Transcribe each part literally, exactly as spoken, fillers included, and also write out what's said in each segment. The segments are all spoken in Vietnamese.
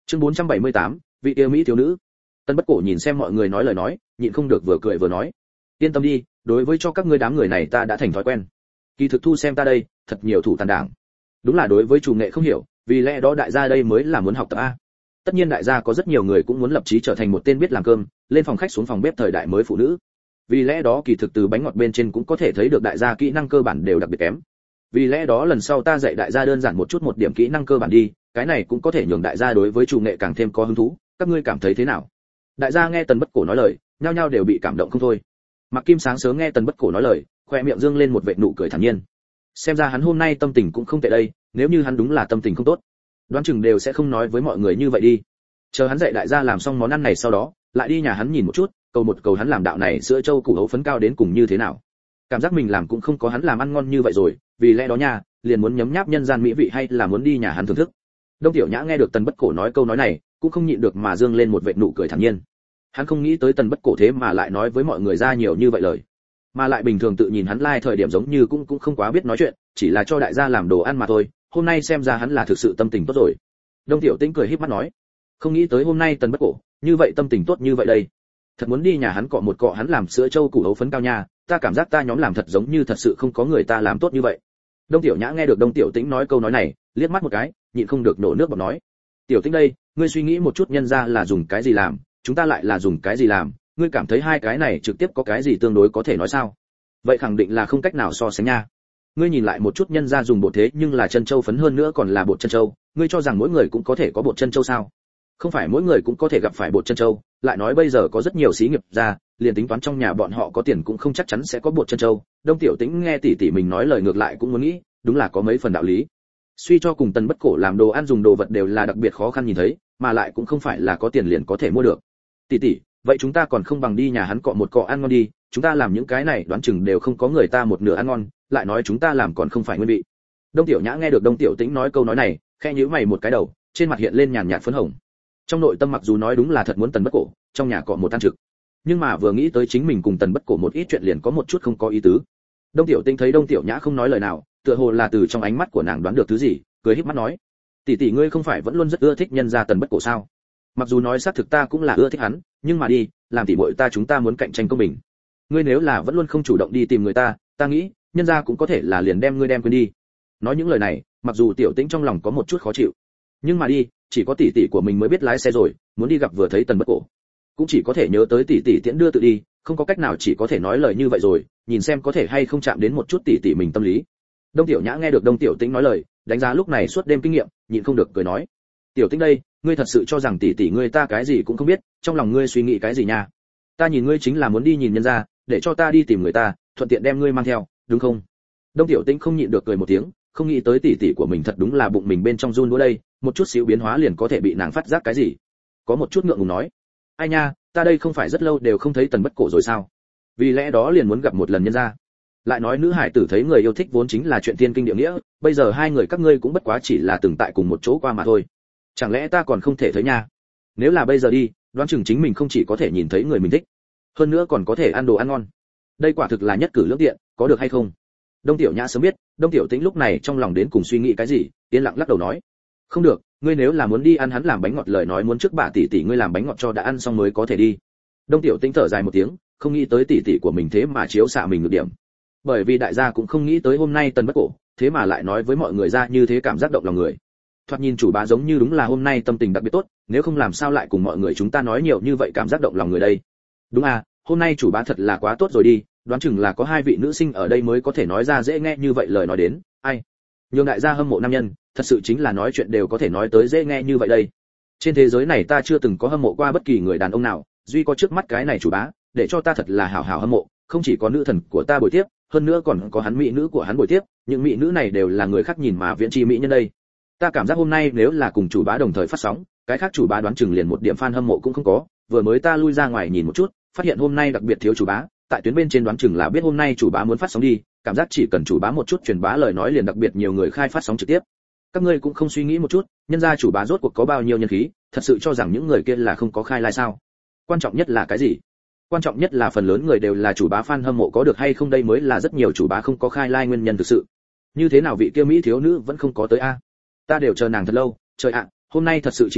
Chương bốn trăm bảy mươi tám, vị yêu mỹ thiếu nữ. Tân Bất Cổ nhìn xem mọi người nói lời nói, nhịn không được vừa cười vừa nói: "Yên tâm đi, đối với cho các ngươi đám người này ta đã thành thói quen. Kỳ thực thu xem ta đây, thật nhiều thủ tàn đảng. Đúng là đối với chủ nghệ không hiểu, vì lẽ đó đại gia đây mới là muốn học tập a. Tất nhiên đại gia có rất nhiều người cũng muốn lập chí trở thành một tên biết làm cơm, lên phòng khách xuống phòng bếp thời đại mới phụ nữ. Vì lẽ đó kỳ thực từ bánh ngọt bên trên cũng có thể thấy được đại gia kỹ năng cơ bản đều đặc biệt kém. Vì lẽ đó lần sau ta dạy đại gia đơn giản một chút một điểm kỹ năng cơ bản đi, cái này cũng có thể nhường đại gia đối với chủ nghệ càng thêm có hứng thú, các ngươi cảm thấy thế nào?" Đại gia nghe Tần Bất Cổ nói lời, nhao nhao đều bị cảm động không thôi. Mạc Kim sáng sớm nghe Tần Bất Cổ nói lời, khoe miệng dương lên một vệt nụ cười thản nhiên. Xem ra hắn hôm nay tâm tình cũng không tệ đây, nếu như hắn đúng là tâm tình không tốt, đoán chừng đều sẽ không nói với mọi người như vậy đi. Chờ hắn dạy đại gia làm xong món ăn này sau đó, lại đi nhà hắn nhìn một chút, cầu một cầu hắn làm đạo này sữa trâu củ hấu phấn cao đến cùng như thế nào. Cảm giác mình làm cũng không có hắn làm ăn ngon như vậy rồi, vì lẽ đó nha, liền muốn nhấm nháp nhân gian mỹ vị hay là muốn đi nhà hắn thưởng thức. Đông Tiểu Nhã nghe được Tần Bất Cổ nói câu nói này, cũng không nhịn được mà dương lên một vệt nụ cười thản nhiên. Hắn không nghĩ tới Tần Bất Cổ thế mà lại nói với mọi người ra nhiều như vậy lời, mà lại bình thường tự nhìn hắn lai thời điểm giống như cũng cũng không quá biết nói chuyện, chỉ là cho đại gia làm đồ ăn mà thôi, hôm nay xem ra hắn là thực sự tâm tình tốt rồi. Đông Tiểu Tĩnh cười híp mắt nói, không nghĩ tới hôm nay Tần Bất Cổ như vậy tâm tình tốt như vậy đây, thật muốn đi nhà hắn cọ một cọ hắn làm sữa trâu củ hấu phấn cao nha, ta cảm giác ta nhóm làm thật giống như thật sự không có người ta làm tốt như vậy. Đông Tiểu Nhã nghe được Đông Tiểu Tĩnh nói câu nói này, liếc mắt một cái, nhịn không được nổ nước bọt nói, Tiểu Tĩnh đây, ngươi suy nghĩ một chút, nhân ra là dùng cái gì làm, chúng ta lại là dùng cái gì làm, ngươi cảm thấy hai cái này trực tiếp có cái gì tương đối có thể nói sao? Vậy khẳng định là không cách nào so sánh nha. Ngươi nhìn lại một chút, nhân ra dùng bột thế nhưng là chân châu phấn, hơn nữa còn là bột chân châu, ngươi cho rằng mỗi người cũng có thể có bột chân châu sao? Không phải mỗi người cũng có thể gặp phải bột chân châu, lại nói bây giờ có rất nhiều xí nghiệp ra, liền tính toán trong nhà bọn họ có tiền cũng không chắc chắn sẽ có bột chân châu. Đông Tiểu Tĩnh nghe tỷ tỷ mình nói lời ngược lại cũng muốn nghĩ, đúng là có mấy phần đạo lý. Suy cho cùng Tần Bất Cổ làm đồ ăn dùng đồ vật đều là đặc biệt khó khăn nhìn thấy, mà lại cũng không phải là có tiền liền có thể mua được. Tỷ tỷ, vậy chúng ta còn không bằng đi nhà hắn cọ một cọ ăn ngon đi, chúng ta làm những cái này đoán chừng đều không có người ta một nửa ăn ngon, lại nói chúng ta làm còn không phải nguyên vị. Đông Tiểu Nhã nghe được Đông Tiểu Tĩnh nói câu nói này, khẽ nhíu mày một cái đầu, trên mặt hiện lên nhàn nhạt phấn hồng. Trong nội tâm mặc dù nói đúng là thật muốn Tần Bất Cổ trong nhà cọ một ăn trực, nhưng mà vừa nghĩ tới chính mình cùng Tần Bất Cổ một ít chuyện liền có một chút không có ý tứ. Đông Tiểu Tĩnh thấy Đông Tiểu Nhã không nói lời nào, tựa hồ là từ trong ánh mắt của nàng đoán được thứ gì, cười híp mắt nói, tỷ tỷ ngươi không phải vẫn luôn rất ưa thích nhân gia Tần Bất Cổ sao? Mặc dù nói xác thực ta cũng là ưa thích hắn, nhưng mà đi, làm tỷ muội ta chúng ta muốn cạnh tranh công bình. Ngươi nếu là vẫn luôn không chủ động đi tìm người ta, ta nghĩ, nhân gia cũng có thể là liền đem ngươi đem quên đi. Nói những lời này, mặc dù Tiểu Tĩnh trong lòng có một chút khó chịu, nhưng mà đi, chỉ có tỷ tỷ của mình mới biết lái xe rồi, muốn đi gặp vừa thấy Tần Bất Cổ, cũng chỉ có thể nhớ tới tỷ tỷ tiễn đưa tự đi, không có cách nào chỉ có thể nói lời như vậy rồi, nhìn xem có thể hay không chạm đến một chút tỷ tỷ mình tâm lý. Đông Tiểu Nhã nghe được Đông Tiểu Tĩnh nói lời, đánh giá lúc này suốt đêm kinh nghiệm, nhịn không được cười nói, Tiểu Tĩnh đây, ngươi thật sự cho rằng tỷ tỷ ngươi ta cái gì cũng không biết, trong lòng ngươi suy nghĩ cái gì nha? Ta nhìn ngươi chính là muốn đi nhìn nhân gia, để cho ta đi tìm người ta, thuận tiện đem ngươi mang theo, đúng không? Đông Tiểu Tĩnh không nhịn được cười một tiếng, không nghĩ tới tỷ tỷ của mình thật đúng là bụng mình bên trong run đũa đây, một chút xíu biến hóa liền có thể bị nàng phát giác cái gì. Có một chút ngượng ngùng nói, ai nha, ta đây không phải rất lâu đều không thấy Tần Bất Cổ rồi sao? Vì lẽ đó liền muốn gặp một lần nhân gia. Lại nói nữ hải tử thấy người yêu thích vốn chính là chuyện thiên kinh địa nghĩa, bây giờ hai người các ngươi cũng bất quá chỉ là từng tại cùng một chỗ qua mà thôi, chẳng lẽ ta còn không thể thấy nha? Nếu là bây giờ đi, đoán chừng chính mình không chỉ có thể nhìn thấy người mình thích, hơn nữa còn có thể ăn đồ ăn ngon, đây quả thực là nhất cử lưỡng tiện, có được hay không? Đông Tiểu Nhã sớm biết Đông Tiểu Tĩnh lúc này trong lòng đến cùng suy nghĩ cái gì, yên lặng lắc đầu nói, không được, ngươi nếu là muốn đi ăn hắn làm bánh ngọt lời nói muốn trước bà tỷ tỷ ngươi làm bánh ngọt cho đã ăn xong mới có thể đi. Đông Tiểu Tĩnh thở dài một tiếng, không nghĩ tới tỷ tỷ của mình thế mà chiếu xạ mình được điểm, bởi vì đại gia cũng không nghĩ tới hôm nay Tần Bất Cổ thế mà lại nói với mọi người ra như thế, cảm giác động lòng người. Thoạt nhìn chủ bá giống như đúng là hôm nay tâm tình đặc biệt tốt, nếu không làm sao lại cùng mọi người chúng ta nói nhiều như vậy cảm giác động lòng người đây. Đúng à, hôm nay chủ bá thật là quá tốt rồi đi, đoán chừng là có hai vị nữ sinh ở đây mới có thể nói ra dễ nghe như vậy lời nói đến, ai nhường đại gia hâm mộ nam nhân, thật sự chính là nói chuyện đều có thể nói tới dễ nghe như vậy đây. Trên thế giới này ta chưa từng có hâm mộ qua bất kỳ người đàn ông nào, duy có trước mắt cái này chủ bá, để cho ta thật là hảo hảo hâm mộ, không chỉ có nữ thần của ta buổi tiếp, hơn nữa còn có hắn mỹ nữ của hắn buổi tiếp, những mỹ nữ này đều là người khác nhìn mà viễn chi mỹ nhân đây. Ta cảm giác hôm nay nếu là cùng chủ bá đồng thời phát sóng, cái khác chủ bá đoán chừng liền một điểm fan hâm mộ cũng không có, vừa mới ta lui ra ngoài nhìn một chút, phát hiện hôm nay đặc biệt thiếu chủ bá, tại tuyến bên trên đoán chừng là biết hôm nay chủ bá muốn phát sóng đi, cảm giác chỉ cần chủ bá một chút truyền bá lời nói liền đặc biệt nhiều người khai phát sóng trực tiếp. Các ngươi cũng không suy nghĩ một chút, nhân gia chủ bá rốt cuộc có bao nhiêu nhân khí, thật sự cho rằng những người kia là không có khai like sao? Quan trọng nhất là cái gì? Quan trọng nhất là phần lớn người đều là chủ bá fan hâm mộ có được hay không, đây mới là rất nhiều chủ bá không có khai like nguyên nhân thực sự. Như thế nào vị kia mỹ thiếu nữ vẫn không có tới a? Ta đều chờ nàng thật lâu, trời ạ, hôm nay thật sự chính là,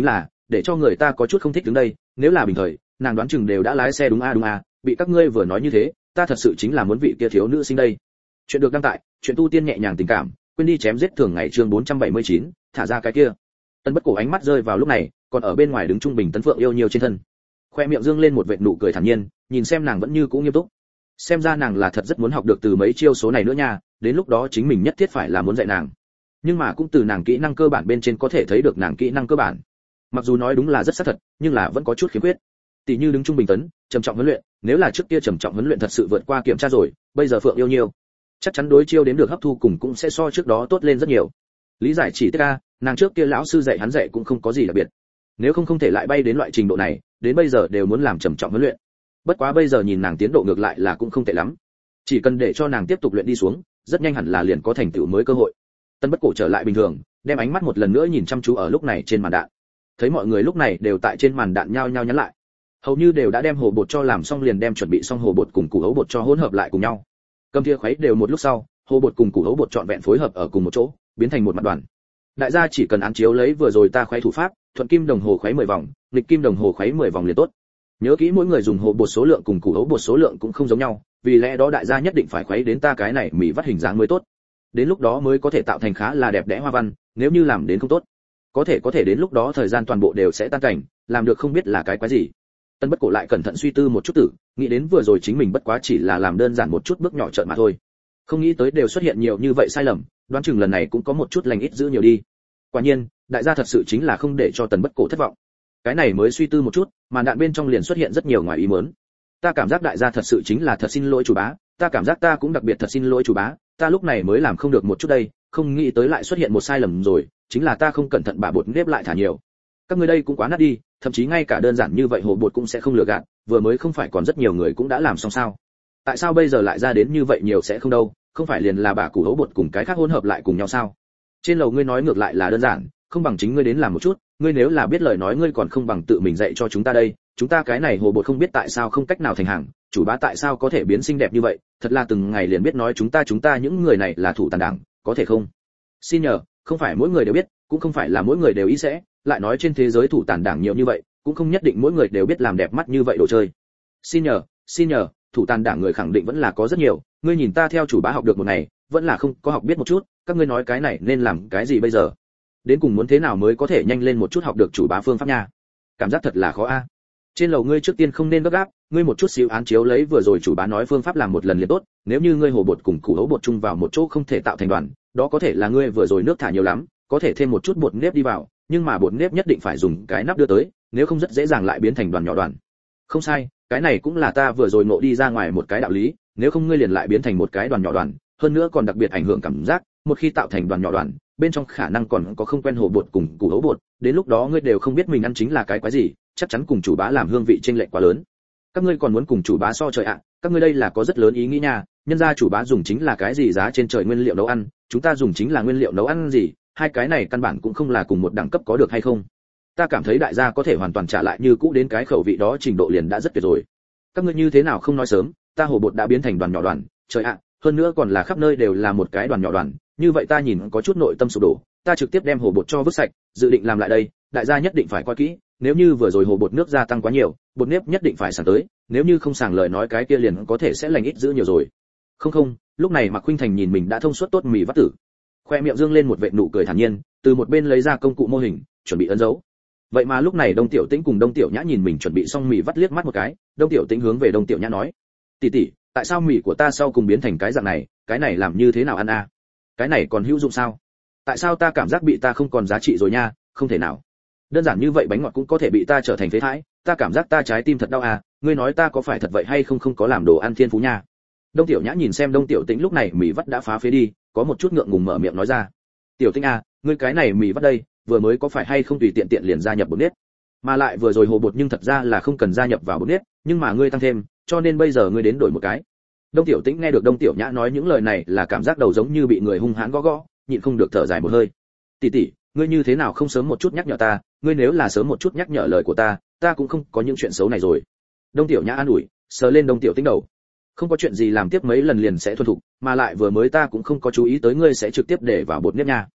để cho người ta có chút không thích đứng đây, nếu là bình thời, nàng đoán chừng đều đã lái xe đúng a đúng a, bị các ngươi vừa nói như thế, ta thật sự chính là muốn vị kia thiếu nữ sinh đây. Chuyện được đăng tại, chuyện tu tiên nhẹ nhàng tình cảm, quên đi chém giết thường ngày chương bốn trăm bảy mươi chín, thả ra cái kia. Tân Bất Cổ ánh mắt rơi vào lúc này, còn ở bên ngoài đứng trung bình Tấn Phượng yêu nhiều trên thân. Khoe miệng dương lên một vệt nụ cười thản nhiên, nhìn xem nàng vẫn như cũ nghiêm túc. Xem ra nàng là thật rất muốn học được từ mấy chiêu số này nữa nha, đến lúc đó chính mình nhất thiết phải là muốn dạy nàng. Nhưng mà cũng từ nàng kỹ năng cơ bản bên trên có thể thấy được nàng kỹ năng cơ bản. Mặc dù nói đúng là rất xác thật, nhưng là vẫn có chút khiếm khuyết. Tỷ như đứng trung bình tấn, trầm trọng huấn luyện, nếu là trước kia trầm trọng huấn luyện thật sự vượt qua kiểm tra rồi, bây giờ Phượng yêu nhiều, chắc chắn đối chiêu đến được hấp thu cùng cũng sẽ so trước đó tốt lên rất nhiều. Lý giải chỉ tiết a, nàng trước kia lão sư dạy hắn dạy cũng không có gì đặc biệt. Nếu không không thể lại bay đến loại trình độ này, đến bây giờ đều muốn làm trầm trọng huấn luyện. Bất quá bây giờ nhìn nàng tiến độ ngược lại là cũng không tệ lắm. Chỉ cần để cho nàng tiếp tục luyện đi xuống, rất nhanh hẳn là liền có thành tựu mới cơ hội. Tân Bất Cổ trở lại bình thường, đem ánh mắt một lần nữa nhìn chăm chú ở lúc này trên màn đạn. Thấy mọi người lúc này đều tại trên màn đạn nhao nhao nhắn lại. Hầu như đều đã đem hồ bột cho làm xong liền đem chuẩn bị xong hồ bột cùng củ hấu bột cho hỗn hợp lại cùng nhau. Cầm thìa khuấy đều một lúc sau, hồ bột cùng củ hấu bột trọn vẹn phối hợp ở cùng một chỗ, biến thành một mặt đoàn. Đại gia chỉ cần án chiếu lấy vừa rồi ta khuấy thủ pháp, thuận kim đồng hồ khuấy mười vòng, nghịch kim đồng hồ khuấy mười vòng liền tốt. Nhớ kỹ mỗi người dùng hồ bột số lượng cùng củ hấu bột số lượng cũng không giống nhau, vì lẽ đó đại gia nhất định phải khuấy đến ta cái này mì vắt hình dáng mới tốt. Đến lúc đó mới có thể tạo thành khá là đẹp đẽ hoa văn, nếu như làm đến không tốt, có thể có thể đến lúc đó thời gian toàn bộ đều sẽ tan cảnh, làm được không biết là cái quái gì. Tân Bất Cổ lại cẩn thận suy tư một chút tử, nghĩ đến vừa rồi chính mình bất quá chỉ là làm đơn giản một chút bước nhỏ trợn mà thôi. Không nghĩ tới đều xuất hiện nhiều như vậy sai lầm, đoán chừng lần này cũng có một chút lành ít giữ nhiều đi. Quả nhiên, đại gia thật sự chính là không để cho Tần Bất Cổ thất vọng. Cái này mới suy tư một chút, màn đạn bên trong liền xuất hiện rất nhiều ngoài ý muốn. Ta cảm giác đại gia thật sự chính là thật xin lỗi chủ bá, ta cảm giác ta cũng đặc biệt thật xin lỗi chủ bá, ta lúc này mới làm không được một chút đây, không nghĩ tới lại xuất hiện một sai lầm rồi, chính là ta không cẩn thận bả bột nếp lại thả nhiều. Các ngươi đây cũng quá nát đi, thậm chí ngay cả đơn giản như vậy hồ bột cũng sẽ không lừa gạt, vừa mới không phải còn rất nhiều người cũng đã làm xong sao? Tại sao bây giờ lại ra đến như vậy nhiều sẽ không đâu, không phải liền là bả củ hấu bột cùng cái khác hỗn hợp lại cùng nhau sao? Trên lầu ngươi nói ngược lại là đơn giản, không bằng chính ngươi đến làm một chút, ngươi nếu là biết lời nói ngươi còn không bằng tự mình dạy cho chúng ta đây, chúng ta cái này hồ bột không biết tại sao không cách nào thành hàng, chủ bá tại sao có thể biến xinh đẹp như vậy, thật là từng ngày liền biết nói chúng ta chúng ta những người này là thủ tàn đảng, có thể không? Xin nhờ, không phải mỗi người đều biết, cũng không phải là mỗi người đều ý sẽ, lại nói trên thế giới thủ tàn đảng nhiều như vậy, cũng không nhất định mỗi người đều biết làm đẹp mắt như vậy đồ chơi. Xin nhờ, xin nhờ, thủ tàn đảng người khẳng định vẫn là có rất nhiều, ngươi nhìn ta theo chủ bá học được một ngày, vẫn là không có học biết một chút, các ngươi nói cái này nên làm cái gì bây giờ? Đến cùng muốn thế nào mới có thể nhanh lên một chút học được chủ bá phương pháp nha? Cảm giác thật là khó a. Trên lầu ngươi trước tiên không nên gấp gáp, ngươi một chút xíu án chiếu lấy vừa rồi chủ bá nói phương pháp làm một lần liền tốt, nếu như ngươi hồ bột cùng củ hấu bột chung vào một chỗ không thể tạo thành đoàn, đó có thể là ngươi vừa rồi nước thả nhiều lắm, có thể thêm một chút bột nếp đi vào, nhưng mà bột nếp nhất định phải dùng cái nắp đưa tới, nếu không rất dễ dàng lại biến thành đoàn nhỏ đoàn. Không sai, cái này cũng là ta vừa rồi ngộ đi ra ngoài một cái đạo lý, nếu không ngươi liền lại biến thành một cái đoàn nhỏ đoàn, hơn nữa còn đặc biệt ảnh hưởng cảm giác, một khi tạo thành đoàn nhỏ đoàn, bên trong khả năng còn có không quen hồ bột cùng củ hấu bột, đến lúc đó ngươi đều không biết mình ăn chính là cái quái gì, chắc chắn cùng chủ bá làm hương vị chênh lệch quá lớn. Các ngươi còn muốn cùng chủ bá so trời ạ, các ngươi đây là có rất lớn ý nghĩ nha, nhân ra chủ bá dùng chính là cái gì giá trên trời nguyên liệu nấu ăn, chúng ta dùng chính là nguyên liệu nấu ăn gì, hai cái này căn bản cũng không là cùng một đẳng cấp có được hay không? Ta cảm thấy đại gia có thể hoàn toàn trả lại như cũ đến cái khẩu vị đó trình độ liền đã rất tuyệt rồi. Các ngươi như thế nào không nói sớm, ta hồ bột đã biến thành đoàn nhỏ đoàn, trời ạ, hơn nữa còn là khắp nơi đều là một cái đoàn nhỏ đoàn, như vậy ta nhìn có chút nội tâm sụp đổ, ta trực tiếp đem hồ bột cho vứt sạch, dự định làm lại đây, đại gia nhất định phải coi kỹ, nếu như vừa rồi hồ bột nước gia tăng quá nhiều, bột nếp nhất định phải sàng tới, nếu như không sàng lời nói cái kia liền có thể sẽ lành ít giữ nhiều rồi. Không không, lúc này Mạc Khuynh Thành nhìn mình đã thông suốt tốt mì vắt tử, khoe miệng dương lên một vệt nụ cười thản nhiên, từ một bên lấy ra công cụ mô hình, chuẩn bị ấn dấu. Vậy mà lúc này Đông Tiểu Tĩnh cùng Đông Tiểu Nhã nhìn mình chuẩn bị xong mì vắt liếc mắt một cái, Đông Tiểu Tĩnh hướng về Đông Tiểu Nhã nói: "Tỷ tỷ, tại sao mì của ta sau cùng biến thành cái dạng này, cái này làm như thế nào ăn a? Cái này còn hữu dụng sao? Tại sao ta cảm giác bị ta không còn giá trị rồi nha, không thể nào. Đơn giản như vậy bánh ngọt cũng có thể bị ta trở thành phế thải, ta cảm giác ta trái tim thật đau à, ngươi nói ta có phải thật vậy hay không không có làm đồ ăn thiên phú nha." Đông Tiểu Nhã nhìn xem Đông Tiểu Tĩnh lúc này mì vắt đã phá phế đi, có một chút ngượng ngùng mở miệng nói ra: "Tiểu Tĩnh à, ngươi cái này mì vắt đây, vừa mới có phải hay không tùy tiện tiện liền gia nhập bột nếp, mà lại vừa rồi hồ bột nhưng thật ra là không cần gia nhập vào bột nếp, nhưng mà ngươi tăng thêm, cho nên bây giờ ngươi đến đổi một cái." Đông Tiểu Tĩnh nghe được Đông Tiểu Nhã nói những lời này là cảm giác đầu giống như bị người hung hãn gõ gõ, nhịn không được thở dài một hơi. "Tỷ tỷ, ngươi như thế nào không sớm một chút nhắc nhở ta, ngươi nếu là sớm một chút nhắc nhở lời của ta, ta cũng không có những chuyện xấu này rồi." Đông Tiểu Nhã an ủi, sờ lên Đông Tiểu Tĩnh đầu. "Không có chuyện gì, làm tiếp mấy lần liền sẽ thuần thục, mà lại vừa mới ta cũng không có chú ý tới ngươi sẽ trực tiếp để vào bột nếp nha.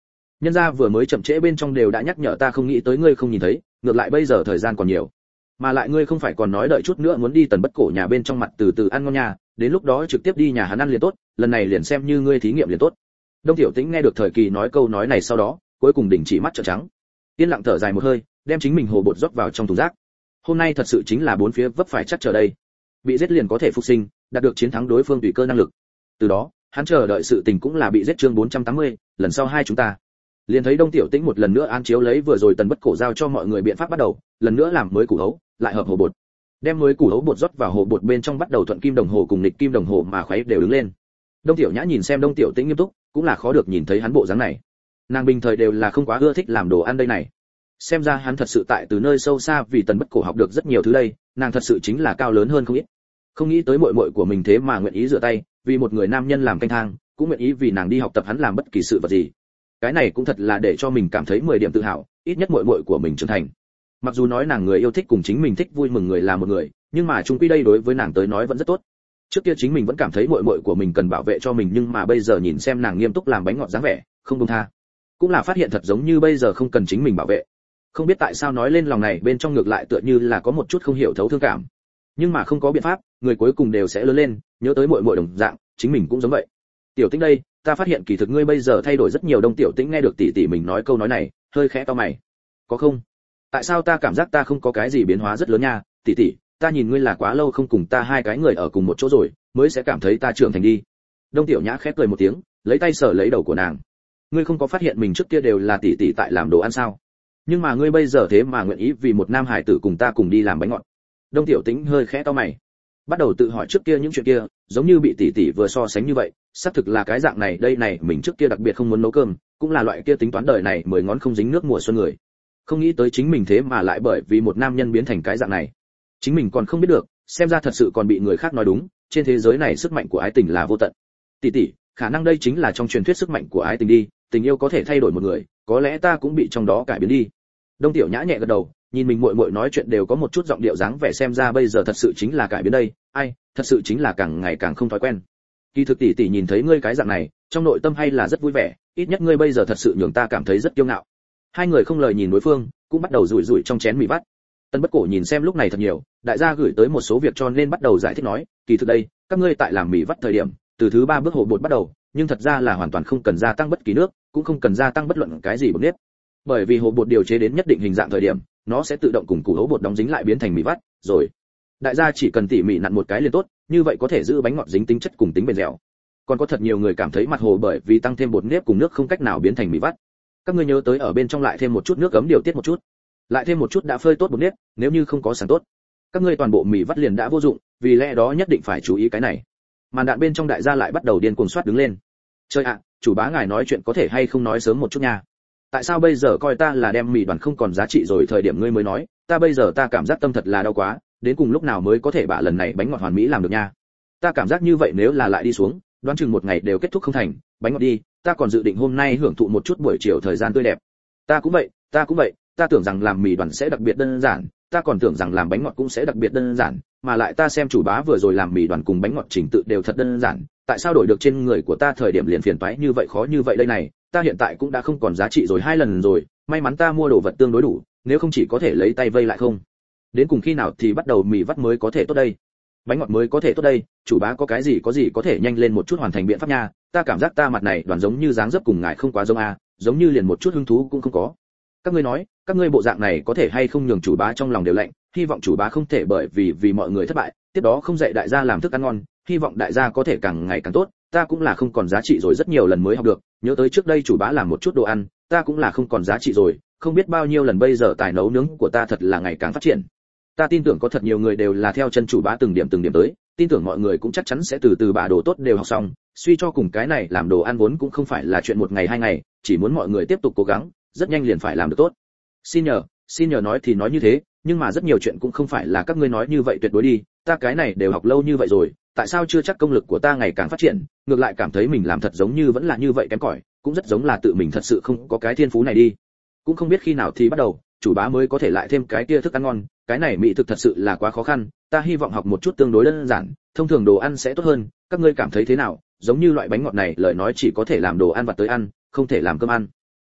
nhân gia vừa mới chậm trễ bên trong đều đã nhắc nhở ta, không nghĩ tới ngươi không nhìn thấy, ngược lại bây giờ thời gian còn nhiều, mà lại ngươi không phải còn nói đợi chút nữa muốn đi Tần Bất Cổ nhà bên trong mặt từ từ ăn ngon nhà, đến lúc đó trực tiếp đi nhà hắn ăn liền tốt, lần này liền xem như ngươi thí nghiệm liền tốt. Đông Tiểu Tĩnh nghe được Thời Kỳ nói câu nói này sau đó, cuối cùng đình chỉ mắt trợn trắng, yên lặng thở dài một hơi, đem chính mình hồ bột rót vào trong thùng rác. Hôm nay thật sự chính là bốn phía vấp phải chắc chờ đây, bị giết liền có thể phục sinh, đạt được chiến thắng đối phương tùy cơ năng lực. Từ đó, hắn chờ đợi sự tình cũng là bị giết. Chương bốn trăm tám mươi, lần sau hai chúng ta. Liền thấy Đông Tiểu Tĩnh một lần nữa an chiếu lấy vừa rồi Tần Bất Cổ giao cho mọi người biện pháp bắt đầu, lần nữa làm mới củ hấu, lại hợp hồ bột. Đem mới củ hấu bột rót vào hồ bột bên trong, bắt đầu thuận kim đồng hồ cùng nghịch kim đồng hồ mà khuấy đều đứng lên. Đông Tiểu Nhã nhìn xem Đông Tiểu Tĩnh nghiêm túc, cũng là khó được nhìn thấy hắn bộ dáng này. Nàng bình thời đều là không quá ưa thích làm đồ ăn đây này. Xem ra hắn thật sự tại từ nơi sâu xa vì Tần Bất Cổ học được rất nhiều thứ đây, nàng thật sự chính là cao lớn hơn không ít. Không nghĩ tới muội muội của mình thế mà nguyện ý rửa tay, vì một người nam nhân làm canh thang, cũng nguyện ý vì nàng đi học tập hắn làm bất kỳ sự vật gì. Cái này cũng thật là để cho mình cảm thấy mười điểm tự hào, ít nhất muội muội của mình trưởng thành. Mặc dù nói nàng người yêu thích cùng chính mình thích vui mừng người là một người, nhưng mà chung quy đây đối với nàng tới nói vẫn rất tốt. Trước kia chính mình vẫn cảm thấy muội muội của mình cần bảo vệ cho mình, nhưng mà bây giờ nhìn xem nàng nghiêm túc làm bánh ngọt dáng vẻ, không buông tha, cũng là phát hiện thật giống như bây giờ không cần chính mình bảo vệ. Không biết tại sao nói lên lòng này bên trong ngược lại tựa như là có một chút không hiểu thấu thương cảm, nhưng mà không có biện pháp, người cuối cùng đều sẽ lớn lên, nhớ tới muội muội đồng dạng, chính mình cũng giống vậy. Tiểu Tĩnh đây, ta phát hiện kỳ thực ngươi bây giờ thay đổi rất nhiều. Đông Tiểu Tĩnh nghe được tỷ tỷ mình nói câu nói này, hơi khẽ cau mày. Có không? Tại sao ta cảm giác ta không có cái gì biến hóa rất lớn nha, tỷ tỷ, ta nhìn ngươi là quá lâu không cùng ta hai cái người ở cùng một chỗ rồi, mới sẽ cảm thấy ta trưởng thành đi. Đông Tiểu Nhã khẽ cười một tiếng, lấy tay sờ lấy đầu của nàng. Ngươi không có phát hiện mình trước kia đều là tỷ tỷ tại làm đồ ăn sao? Nhưng mà ngươi bây giờ thế mà nguyện ý vì một nam hải tử cùng ta cùng đi làm bánh ngọt. Đông Tiểu Tĩnh hơi khẽ cau mày, bắt đầu tự hỏi trước kia những chuyện kia, giống như bị tỷ tỷ vừa so sánh như vậy, xác thực là cái dạng này đây này, mình trước kia đặc biệt không muốn nấu cơm, cũng là loại kia tính toán đời này mười ngón không dính nước mùa xuân người. Không nghĩ tới chính mình thế mà lại bởi vì một nam nhân biến thành cái dạng này. Chính mình còn không biết được, xem ra thật sự còn bị người khác nói đúng, trên thế giới này sức mạnh của ái tình là vô tận. Tỷ tỷ, khả năng đây chính là trong truyền thuyết sức mạnh của ái tình đi, tình yêu có thể thay đổi một người, có lẽ ta cũng bị trong đó cải biến đi. Đông Tiểu Nhã nhẹ gật đầu, nhìn mình muội muội nói chuyện đều có một chút giọng điệu dáng vẻ, xem ra bây giờ thật sự chính là cải biến đây, ai, thật sự chính là càng ngày càng không thói quen. Kỳ thực tỷ tỷ nhìn thấy ngươi cái dạng này, trong nội tâm hay là rất vui vẻ, ít nhất ngươi bây giờ thật sự nhường ta cảm thấy rất kiêu ngạo. Hai người không lời nhìn đối phương, cũng bắt đầu rủi rủi trong chén mì vắt. Tân Bất Cổ nhìn xem lúc này thật nhiều, đại gia gửi tới một số việc cho nên bắt đầu giải thích nói, kỳ thực đây, các ngươi tại làm mì vắt thời điểm, từ thứ ba bước hồ bột bắt đầu, nhưng thật ra là hoàn toàn không cần gia tăng bất kỳ nước, cũng không cần gia tăng bất luận cái gì bột nếp. Bởi vì hồ bột điều chế đến nhất định hình dạng thời điểm, nó sẽ tự động cùng củ hấu bột đóng dính lại biến thành mì vắt, rồi đại gia chỉ cần tỉ mỉ nặn một cái liền tốt, như vậy có thể giữ bánh ngọt dính tính chất cùng tính bền dẻo. Còn có thật nhiều người cảm thấy mặt hồ bởi vì tăng thêm bột nếp cùng nước không cách nào biến thành mì vắt. Các ngươi nhớ tới ở bên trong lại thêm một chút nước ấm điều tiết một chút, lại thêm một chút đã phơi tốt bột nếp, nếu như không có sẵn tốt, các ngươi toàn bộ mì vắt liền đã vô dụng, vì lẽ đó nhất định phải chú ý cái này. Màn đạn bên trong đại gia lại bắt đầu điên cuồng soát đứng lên. Chơi ạ, à, chủ bá ngài nói chuyện có thể hay không nói sớm một chút nha. Tại sao bây giờ coi ta là đem mì đoàn không còn giá trị rồi, thời điểm ngươi mới nói, ta bây giờ ta cảm giác tâm thật là đau quá, đến cùng lúc nào mới có thể bạ lần này bánh ngọt hoàn mỹ làm được nha. Ta cảm giác như vậy nếu là lại đi xuống, đoán chừng một ngày đều kết thúc không thành, bánh ngọt đi, ta còn dự định hôm nay hưởng thụ một chút buổi chiều thời gian tươi đẹp. Ta cũng vậy, ta cũng vậy, ta tưởng rằng làm mì đoàn sẽ đặc biệt đơn giản, ta còn tưởng rằng làm bánh ngọt cũng sẽ đặc biệt đơn giản, mà lại ta xem chủ bá vừa rồi làm mì đoàn cùng bánh ngọt trình tự đều thật đơn giản, tại sao đổi được trên người của ta thời điểm liền phiền toái như vậy, khó như vậy đây này, ta hiện tại cũng đã không còn giá trị rồi hai lần rồi, may mắn ta mua đồ vật tương đối đủ, nếu không chỉ có thể lấy tay vây lại không. Đến cùng khi nào thì bắt đầu mì vắt mới có thể tốt đây? Bánh ngọt mới có thể tốt đây, chủ bá có cái gì có gì có thể nhanh lên một chút hoàn thành biện pháp nha, ta cảm giác ta mặt này đoàn giống như dáng dấp cùng ngài không quá giống a, giống như liền một chút hứng thú cũng không có. Các ngươi nói, các ngươi bộ dạng này có thể hay không nhường chủ bá trong lòng đều lạnh, hy vọng chủ bá không thể bởi vì vì mọi người thất bại, tiếp đó không dạy đại gia làm thức ăn ngon, hy vọng đại gia có thể càng ngày càng tốt, ta cũng là không còn giá trị rồi, rất nhiều lần mới học được, nhớ tới trước đây chủ bá làm một chút đồ ăn, ta cũng là không còn giá trị rồi, không biết bao nhiêu lần bây giờ tài nấu nướng của ta thật là ngày càng phát triển. Ta tin tưởng có thật nhiều người đều là theo chân chủ bá từng điểm từng điểm tới, tin tưởng mọi người cũng chắc chắn sẽ từ từ bà đồ tốt đều học xong, suy cho cùng cái này làm đồ ăn vốn cũng không phải là chuyện một ngày hai ngày, chỉ muốn mọi người tiếp tục cố gắng, rất nhanh liền phải làm được tốt. Xin nhờ, xin nhờ nói thì nói như thế, nhưng mà rất nhiều chuyện cũng không phải là các ngươi nói như vậy tuyệt đối đi, ta cái này đều học lâu như vậy rồi, tại sao chưa chắc công lực của ta ngày càng phát triển, ngược lại cảm thấy mình làm thật giống như vẫn là như vậy kém cỏi, cũng rất giống là tự mình thật sự không có cái thiên phú này đi. Cũng không biết khi nào thì bắt đầu, chủ bá mới có thể lại thêm cái kia thức ăn ngon, cái này mỹ thực thật sự là quá khó khăn, ta hy vọng học một chút tương đối đơn giản, thông thường đồ ăn sẽ tốt hơn, các ngươi cảm thấy thế nào? Giống như loại bánh ngọt này, lời nói chỉ có thể làm đồ ăn vặt tới ăn, không thể làm cơm ăn.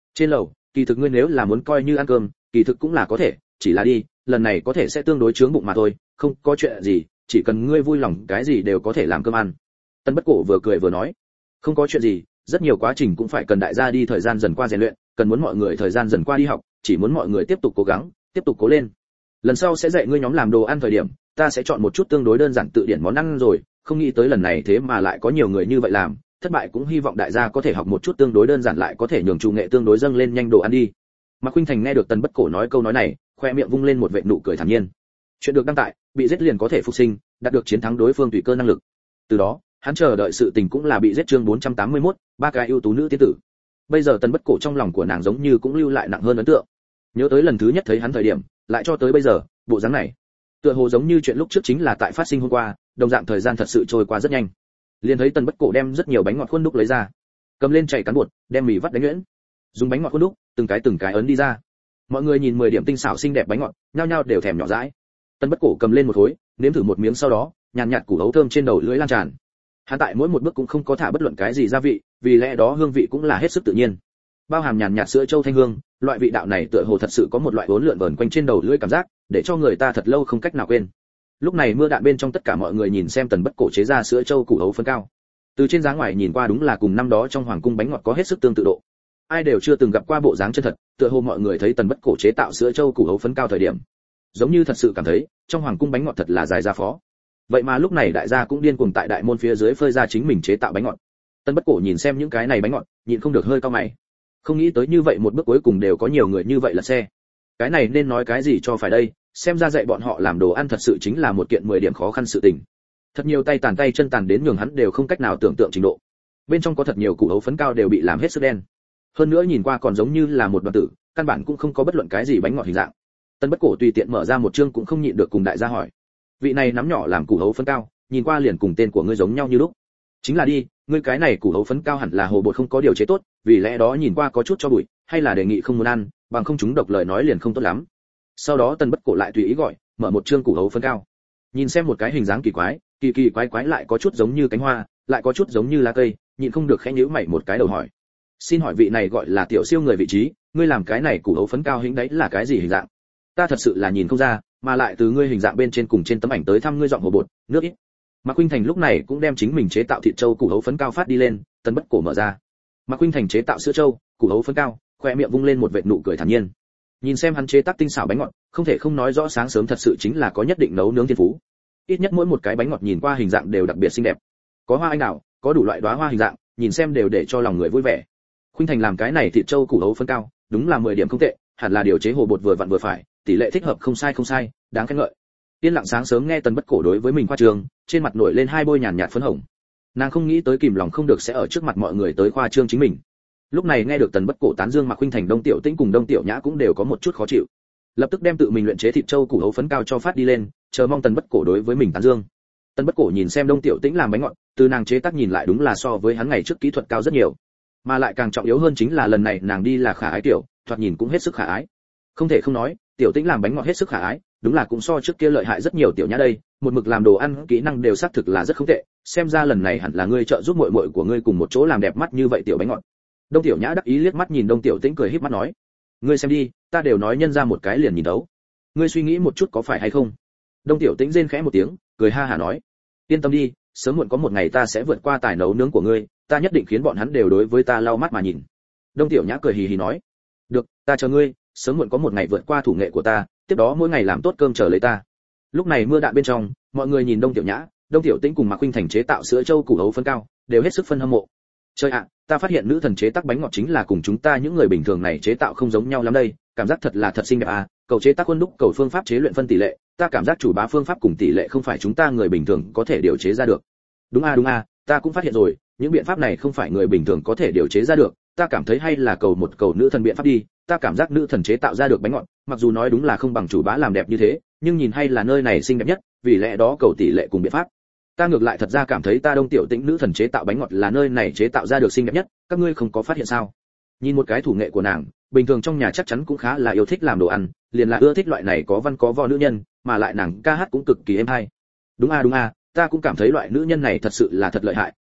Trên lầu, kỳ thực ngươi nếu là muốn coi như ăn cơm, kỳ thực cũng là có thể, chỉ là đi, lần này có thể sẽ tương đối chướng bụng mà thôi, không có chuyện gì, chỉ cần ngươi vui lòng cái gì đều có thể làm cơm ăn. Tân Bất Cổ vừa cười vừa nói, không có chuyện gì, rất nhiều quá trình cũng phải cần đại gia đi thời gian dần qua rèn luyện, cần muốn mọi người thời gian dần qua đi học, chỉ muốn mọi người tiếp tục cố gắng, tiếp tục cố lên. Lần sau sẽ dạy ngươi nhóm làm đồ ăn thời điểm, ta sẽ chọn một chút tương đối đơn giản tự điển món ăn rồi, không nghĩ tới lần này thế mà lại có nhiều người như vậy làm, thất bại cũng hy vọng đại gia có thể học một chút tương đối đơn giản lại có thể nhường chủ nghệ tương đối dâng lên nhanh đồ ăn đi. Mạc Khuynh Thành nghe được Tân Bất Cổ nói câu nói này, khoe miệng vung lên một vệt nụ cười thản nhiên. Chuyện được đăng tại, bị giết liền có thể phục sinh, đạt được chiến thắng đối phương tùy cơ năng lực. Từ đó, hắn chờ đợi sự tình cũng là bị giết chương bốn trăm tám mươi mốt, ba cái ưu tú nữ tiên tử. Bây giờ Tân Bất Cổ trong lòng của nàng giống như cũng lưu lại nặng hơn ấn tượng. Nhớ tới lần thứ nhất thấy hắn thời điểm, lại cho tới bây giờ, bộ dáng này, tựa hồ giống như chuyện lúc trước chính là tại phát sinh hôm qua, đồng dạng thời gian thật sự trôi qua rất nhanh. Liền thấy Tân Bất Cổ đem rất nhiều bánh ngọt khuôn đúc lấy ra, cầm lên chảy cán bột, đem mì vắt đánh nhuyễn, dùng bánh ngọt khuôn đúc, từng cái từng cái ấn đi ra. Mọi người nhìn mười điểm tinh xảo xinh đẹp bánh ngọt, nhao nhao đều thèm nhỏ dãi. Tân Bất Cổ cầm lên một khối, nếm thử một miếng sau đó, nhàn nhạt củ hấu thơm trên đầu lưỡi lan tràn. Hắn tại mỗi một bước cũng không có thả bất luận cái gì gia vị, vì lẽ đó hương vị cũng là hết sức tự nhiên. Bao hàm nhàn nhạt sữa châu thanh hương, loại vị đạo này tựa hồ thật sự có một loại uốn lượn vờn quanh trên đầu lưỡi cảm giác, để cho người ta thật lâu không cách nào quên. Lúc này mưa đạn bên trong tất cả mọi người nhìn xem Tần Bất Cổ chế ra sữa châu củ hấu phấn cao. Từ trên dáng ngoài nhìn qua đúng là cùng năm đó trong hoàng cung bánh ngọt có hết sức tương tự độ. Ai đều chưa từng gặp qua bộ dáng chân thật, tựa hồ mọi người thấy Tần Bất Cổ chế tạo sữa châu củ hấu phấn cao thời điểm, giống như thật sự cảm thấy trong hoàng cung bánh ngọt thật là dài ra phó. Vậy mà lúc này đại gia cũng điên cuồng tại đại môn phía dưới phơi ra chính mình chế tạo bánh ngọt. Tần Bất Cổ nhìn xem những cái này bánh ngọt, nhịn không được hơi cau mày. Không nghĩ tới như vậy một bước cuối cùng đều có nhiều người như vậy là xe. Cái này nên nói cái gì cho phải đây, xem ra dạy bọn họ làm đồ ăn thật sự chính là một kiện mười điểm khó khăn sự tình. Thật nhiều tay tàn tay chân tàn đến nhường hắn đều không cách nào tưởng tượng trình độ. Bên trong có thật nhiều củ hấu phấn cao đều bị làm hết sức đen. Hơn nữa nhìn qua còn giống như là một đoàn tử, căn bản cũng không có bất luận cái gì bánh ngọt hình dạng. Tân Bất Cổ tùy tiện mở ra một chương cũng không nhịn được cùng đại gia hỏi: vị này nắm nhỏ làm củ hấu phấn cao, nhìn qua liền cùng tên của ngươi giống nhau như lúc. Chính là đi, ngươi cái này củ hấu phấn cao hẳn là hồ bột không có điều chế tốt, vì lẽ đó nhìn qua có chút cho bụi, hay là đề nghị không muốn ăn, bằng không chúng độc lời nói liền không tốt lắm. Sau đó Tân Bất Cổ lại tùy ý gọi, mở một chương củ hấu phấn cao. Nhìn xem một cái hình dáng kỳ quái, kỳ kỳ quái quái lại có chút giống như cánh hoa, lại có chút giống như lá cây, nhịn không được khẽ nhíu mày một cái đầu hỏi: xin hỏi vị này gọi là tiểu siêu người vị trí, ngươi làm cái này củ hấu phấn cao hình đấy là cái gì hình dạng? Ta thật sự là nhìn không ra, mà lại từ ngươi hình dạng bên trên cùng trên tấm ảnh tới thăm ngươi giọng hồ bột, nước ít. Mạc Khuynh Thành lúc này cũng đem chính mình chế tạo thịt trâu củ hấu phấn cao phát đi lên, Tân Bất Cổ mở ra. Mạc Khuynh Thành chế tạo sữa trâu, củ hấu phấn cao, khoe miệng vung lên một vệt nụ cười thản nhiên. Nhìn xem hắn chế tác tinh xảo bánh ngọt, không thể không nói rõ sáng sớm thật sự chính là có nhất định nấu nướng thiên phú. Ít nhất mỗi một cái bánh ngọt nhìn qua hình dạng đều đặc biệt xinh đẹp. Có hoa anh đào, có đủ loại đóa hoa hình dạng, nhìn xem đều để cho lòng người vui vẻ. Khuynh Thành làm cái này thịt trâu củ hấu phấn cao, đúng là mười điểm không tệ, hẳn là điều chế hồ bột vừa vặn vừa phải, tỷ lệ thích hợp không sai không sai, đáng khen ngợi. Tiên lặng sáng sớm nghe Tân Bất Cổ đối với mình khoa trương, trên mặt nổi lên hai bôi nhàn nhạt phấn hồng. Nàng không nghĩ tới kìm lòng không được sẽ ở trước mặt mọi người tới khoa trương chính mình. Lúc này nghe được Tân Bất Cổ tán dương Mạc Khuynh Thành, Đông Tiểu Tĩnh cùng Đông Tiểu Nhã cũng đều có một chút khó chịu. Lập tức đem tự mình luyện chế thịt trâu củ hấu phấn cao cho phát đi lên, chờ mong Tân Bất Cổ đối với mình tán dương. Tân Bất Cổ nhìn xem Đông Tiểu Tĩnh làm bánh ngọt, từ nàng chế tác nhìn lại đúng là so với hắn ngày trước kỹ thuật cao rất nhiều. Mà lại càng trọng yếu hơn chính là lần này nàng đi là khả ái tiểu, thoạt nhìn cũng hết sức khả ái. Không thể không nói, Tiểu Tĩnh làm bánh ngọt hết sức khả ái, đúng là cũng so trước kia lợi hại rất nhiều. Tiểu Nhã đây, một mực làm đồ ăn, kỹ năng đều xác thực là rất không tệ, xem ra lần này hẳn là ngươi trợ giúp muội muội của ngươi cùng một chỗ làm đẹp mắt như vậy tiểu bánh ngọt. Đông Tiểu Nhã đắc ý liếc mắt nhìn Đông Tiểu Tĩnh cười híp mắt nói: ngươi xem đi, ta đều nói nhân ra một cái liền nhìn đấu, ngươi suy nghĩ một chút có phải hay không? Đông Tiểu Tĩnh rên khẽ một tiếng, cười ha hả nói: yên tâm đi, sớm muộn có một ngày ta sẽ vượt qua tài nấu nướng của ngươi, ta nhất định khiến bọn hắn đều đối với ta lau mắt mà nhìn. Đông Tiểu Nhã cười hì hì nói: được, ta chờ ngươi, sớm muộn có một ngày vượt qua thủ nghệ của ta, tiếp đó mỗi ngày làm tốt cơm chờ lấy ta. Lúc này mưa đạn bên trong, mọi người nhìn Đông Tiểu Nhã, Đông Tiểu Tĩnh cùng Mạc Khuynh Thành chế tạo sữa trâu củ hấu phấn cao, đều hết sức phân hâm mộ. Trời ạ, ta phát hiện nữ thần chế tác bánh ngọt chính là cùng chúng ta những người bình thường này chế tạo không giống nhau lắm đây, cảm giác thật là thật xinh đẹp à, cầu chế tác khuôn đúc, cầu phương pháp chế luyện phân tỷ lệ, ta cảm giác chủ bá phương pháp cùng tỷ lệ không phải chúng ta người bình thường có thể điều chế ra được. Đúng a đúng a, ta cũng phát hiện rồi, những biện pháp này không phải người bình thường có thể điều chế ra được, ta cảm thấy hay là cầu một cầu nữ thần biện pháp đi, ta cảm giác nữ thần chế tạo ra được bánh ngọt, mặc dù nói đúng là không bằng chủ bá làm đẹp như thế, nhưng nhìn hay là nơi này xinh đẹp nhất, vì lẽ đó cầu tỷ lệ cùng biện pháp. Ta ngược lại thật ra cảm thấy ta Đông Tiểu Tĩnh nữ thần chế tạo bánh ngọt là nơi này chế tạo ra được xinh đẹp nhất, các ngươi không có phát hiện sao? Nhìn một cái thủ nghệ của nàng, bình thường trong nhà chắc chắn cũng khá là yêu thích làm đồ ăn, liền là ưa thích loại này có văn có võ nữ nhân, mà lại nàng ca hát cũng cực kỳ êm hay. Đúng a đúng a, ta cũng cảm thấy loại nữ nhân này thật sự là thật lợi hại,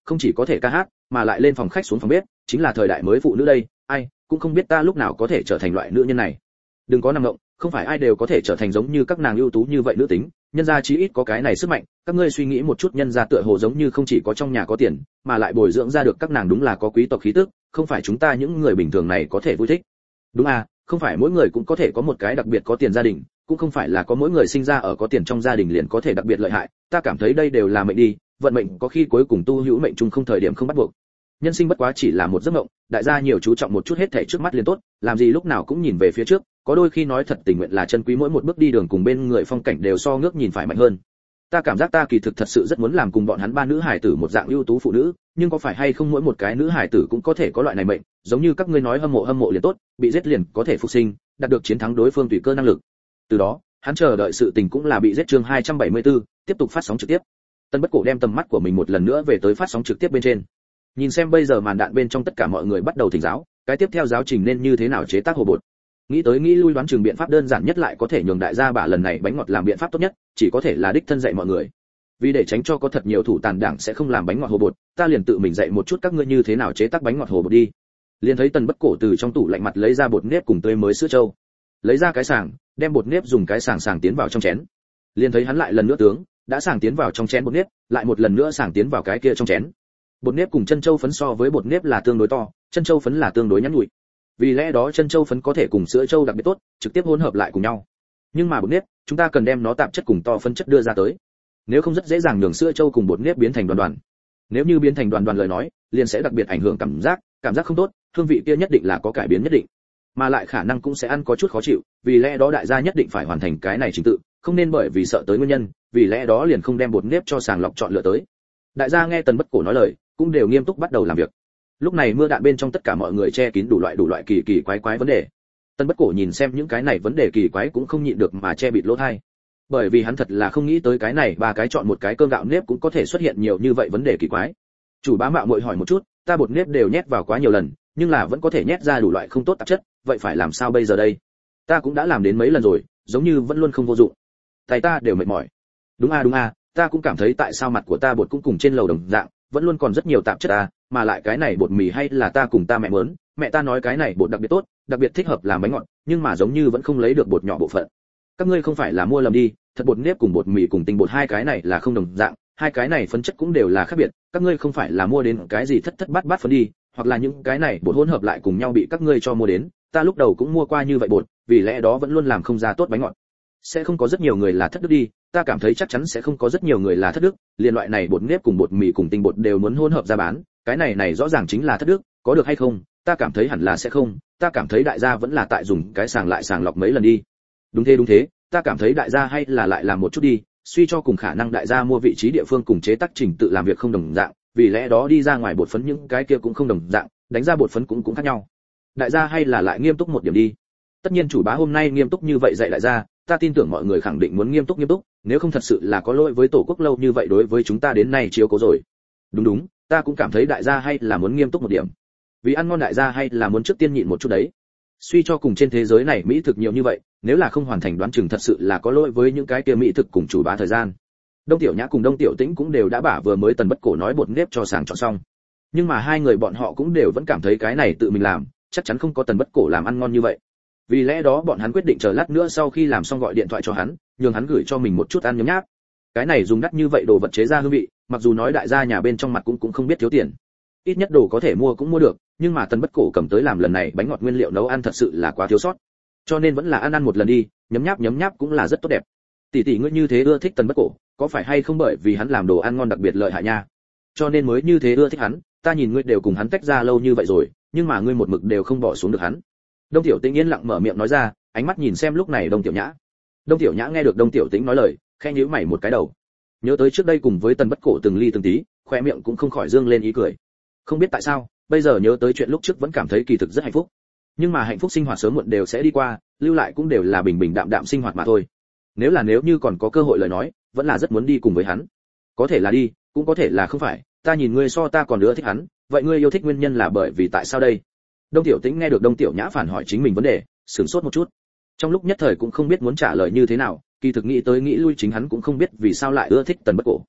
không chỉ có thể ca hát mà lại lên phòng khách xuống phòng bếp, chính là thời đại mới phụ nữ đây, ai cũng không biết ta lúc nào có thể trở thành loại nữ nhân này. Đừng có nằm ngộng, không phải ai đều có thể trở thành giống như các nàng ưu tú như vậy nữ tính, nhân gia chí ít có cái này sức mạnh, các ngươi suy nghĩ một chút, nhân gia tựa hồ giống như không chỉ có trong nhà có tiền, mà lại bồi dưỡng ra được các nàng đúng là có quý tộc khí tức, không phải chúng ta những người bình thường này có thể vui thích. Đúng à, không phải mỗi người cũng có thể có một cái đặc biệt có tiền gia đình, cũng không phải là có mỗi người sinh ra ở có tiền trong gia đình liền có thể đặc biệt lợi hại, ta cảm thấy đây đều là mệnh đi, vận mệnh có khi cuối cùng tu hữu mệnh chung không thời điểm không bắt buộc. Nhân sinh bất quá chỉ là một giấc mộng, đại gia nhiều chú trọng một chút hết thảy trước mắt liền tốt, làm gì lúc nào cũng nhìn về phía trước, có đôi khi nói thật tình nguyện là chân quý mỗi một bước đi đường cùng bên người phong cảnh đều so ngước nhìn phải mạnh hơn. Ta cảm giác ta kỳ thực thật sự rất muốn làm cùng bọn hắn ba nữ hải tử một dạng ưu tú phụ nữ, nhưng có phải hay không mỗi một cái nữ hải tử cũng có thể có loại này mệnh, giống như các ngươi nói hâm mộ hâm mộ liền tốt, bị giết liền có thể phục sinh, đạt được chiến thắng đối phương tùy cơ năng lực. Từ đó, hắn chờ đợi sự tình cũng là bị giết. Chương hai trăm bảy mươi tư, tiếp tục phát sóng trực tiếp. Tân Bất Cổ đem tầm mắt của mình một lần nữa về tới phát sóng trực tiếp bên trên. Nhìn xem bây giờ màn đạn bên trong tất cả mọi người bắt đầu thỉnh giáo, cái tiếp theo giáo trình nên như thế nào chế tác hồ bột. Nghĩ tới nghĩ lui đoán chừng biện pháp đơn giản nhất lại có thể nhường đại gia bả lần này bánh ngọt làm biện pháp tốt nhất, chỉ có thể là đích thân dạy mọi người. Vì để tránh cho có thật nhiều thủ tàn đảng sẽ không làm bánh ngọt hồ bột, ta liền tự mình dạy một chút các ngươi như thế nào chế tác bánh ngọt hồ bột đi. Liền thấy Tần Bất Cổ từ trong tủ lạnh mặt lấy ra bột nếp cùng tươi mới sữa trâu, lấy ra cái sàng, đem bột nếp dùng cái sàng sàng tiến vào trong chén. Liền thấy hắn lại lần nữa tướng, đã sàng tiến vào trong chén bột nếp, lại một lần nữa sàng tiến vào cái kia trong chén. Bột nếp cùng chân châu phấn so với bột nếp là tương đối to, chân châu phấn là tương đối nhắn nhủi. Vì lẽ đó chân châu phấn có thể cùng sữa trâu đặc biệt tốt, trực tiếp hỗn hợp lại cùng nhau. Nhưng mà bột nếp, chúng ta cần đem nó tạp chất cùng to phân chất đưa ra tới. Nếu không rất dễ dàng nhường sữa trâu cùng bột nếp biến thành đoàn đoàn. Nếu như biến thành đoàn đoàn lời nói, liền sẽ đặc biệt ảnh hưởng cảm giác, cảm giác không tốt, hương vị kia nhất định là có cải biến nhất định, mà lại khả năng cũng sẽ ăn có chút khó chịu, vì lẽ đó đại gia nhất định phải hoàn thành cái này trình tự, không nên bởi vì sợ tới nguyên nhân, vì lẽ đó liền không đem bột nếp cho sàng lọc chọn lựa tới. Đại gia nghe Tần Bất Cổ nói lời, cũng đều nghiêm túc bắt đầu làm việc. Lúc này mưa đạn bên trong tất cả mọi người che kín đủ loại đủ loại kỳ kỳ quái quái vấn đề. Tần Bất Cổ nhìn xem những cái này vấn đề kỳ quái cũng không nhịn được mà che bịt lỗ tai. Bởi vì hắn thật là không nghĩ tới cái này ba cái chọn một cái cơm gạo nếp cũng có thể xuất hiện nhiều như vậy vấn đề kỳ quái. Chủ bá mạo muội hỏi một chút, ta bột nếp đều nhét vào quá nhiều lần, nhưng là vẫn có thể nhét ra đủ loại không tốt tạp chất, vậy phải làm sao bây giờ đây? Ta cũng đã làm đến mấy lần rồi, giống như vẫn luôn không vô dụng. Tay ta đều mệt mỏi. Đúng a đúng a, ta cũng cảm thấy tại sao mặt của ta bột cũng cùng trên lầu đồng dạng, vẫn luôn còn rất nhiều tạp chất à, mà lại cái này bột mì hay là ta cùng ta mẹ muốn, mẹ ta nói cái này bột đặc biệt tốt, đặc biệt thích hợp làm bánh ngọt, nhưng mà giống như vẫn không lấy được bột nhỏ bộ phận. Các ngươi không phải là mua lầm đi, thật bột nếp cùng bột mì cùng tinh bột hai cái này là không đồng dạng, hai cái này phân chất cũng đều là khác biệt, các ngươi không phải là mua đến cái gì thất thất bát bát phân đi, hoặc là những cái này bột hỗn hợp lại cùng nhau bị các ngươi cho mua đến, ta lúc đầu cũng mua qua như vậy bột, vì lẽ đó vẫn luôn làm không ra tốt bánh ngọt. Sẽ không có rất nhiều người là thất đức đi, ta cảm thấy chắc chắn sẽ không có rất nhiều người là thất đức, liên loại này bột nếp cùng bột mì cùng tinh bột đều muốn hỗn hợp ra bán, cái này này rõ ràng chính là thất đức, có được hay không? Ta cảm thấy hẳn là sẽ không, ta cảm thấy đại gia vẫn là tại dùng cái sàng lại sàng lọc mấy lần đi. Đúng thế đúng thế, ta cảm thấy đại gia hay là lại làm một chút đi, suy cho cùng khả năng đại gia mua vị trí địa phương cùng chế tác trình tự làm việc không đồng dạng, vì lẽ đó đi ra ngoài bột phấn những cái kia cũng không đồng dạng, đánh ra bột phấn cũng cũng khác nhau. Đại gia hay là lại nghiêm túc một điểm đi. Tất nhiên chủ bá hôm nay nghiêm túc như vậy dạy đại gia, ta tin tưởng mọi người khẳng định muốn nghiêm túc nghiêm túc, nếu không thật sự là có lỗi với tổ quốc lâu như vậy đối với chúng ta đến nay chiếu cố rồi. Đúng đúng, ta cũng cảm thấy đại gia hay là muốn nghiêm túc một điểm. Vì ăn ngon đại gia hay là muốn trước tiên nhịn một chút đấy. Suy cho cùng trên thế giới này mỹ thực nhiều như vậy, nếu là không hoàn thành đoán chừng thật sự là có lỗi với những cái kia mỹ thực cùng chủ bá thời gian. Đông Tiểu Nhã cùng Đông Tiểu Tĩnh cũng đều đã bả vừa mới Tần Bất Cổ nói bột nếp cho sàng chọn xong. Nhưng mà hai người bọn họ cũng đều vẫn cảm thấy cái này tự mình làm, chắc chắn không có Tần Bất Cổ làm ăn ngon như vậy. Vì lẽ đó bọn hắn quyết định chờ lát nữa sau khi làm xong gọi điện thoại cho hắn, nhường hắn gửi cho mình một chút ăn nhấm nháp. Cái này dùng đắt như vậy đồ vật chế ra hương vị, mặc dù nói đại gia nhà bên trong mặt cũng cũng không biết thiếu tiền. Ít nhất đồ có thể mua cũng mua được, nhưng mà Tần Bất Cổ cầm tới làm lần này bánh ngọt nguyên liệu nấu ăn thật sự là quá thiếu sót. Cho nên vẫn là ăn ăn một lần đi, nhấm nháp nhấm nháp cũng là rất tốt đẹp. Tỷ tỷ ngươi như thế ưa thích Tần Bất Cổ, có phải hay không bởi vì hắn làm đồ ăn ngon đặc biệt lợi hại nha? Cho nên mới như thế ưa thích hắn, ta nhìn ngươi đều cùng hắn tách ra lâu như vậy rồi, nhưng mà ngươi một mực đều không bỏ xuống được hắn. Đông Tiểu Tĩnh yên lặng mở miệng nói ra, ánh mắt nhìn xem lúc này Đông Tiểu Nhã. Đông Tiểu Nhã nghe được Đông Tiểu Tĩnh nói lời, khẽ nhíu mày một cái đầu. Nhớ tới trước đây cùng với Tần Bất Cổ từng ly từng tí, khoe miệng cũng không khỏi dương lên ý cười. Không biết tại sao, bây giờ nhớ tới chuyện lúc trước vẫn cảm thấy kỳ thực rất hạnh phúc. Nhưng mà hạnh phúc sinh hoạt sớm muộn đều sẽ đi qua, lưu lại cũng đều là bình bình đạm đạm sinh hoạt mà thôi. Nếu là nếu như còn có cơ hội lời nói, vẫn là rất muốn đi cùng với hắn. Có thể là đi, cũng có thể là không phải, ta nhìn ngươi so ta còn nữa thích hắn, vậy ngươi yêu thích nguyên nhân là bởi vì tại sao đây? Đông Tiểu Tĩnh nghe được Đông Tiểu Nhã phản hỏi chính mình vấn đề, sửng sốt một chút. Trong lúc nhất thời cũng không biết muốn trả lời như thế nào, kỳ thực nghĩ tới nghĩ lui chính hắn cũng không biết vì sao lại ưa thích Tần Bất Cổ.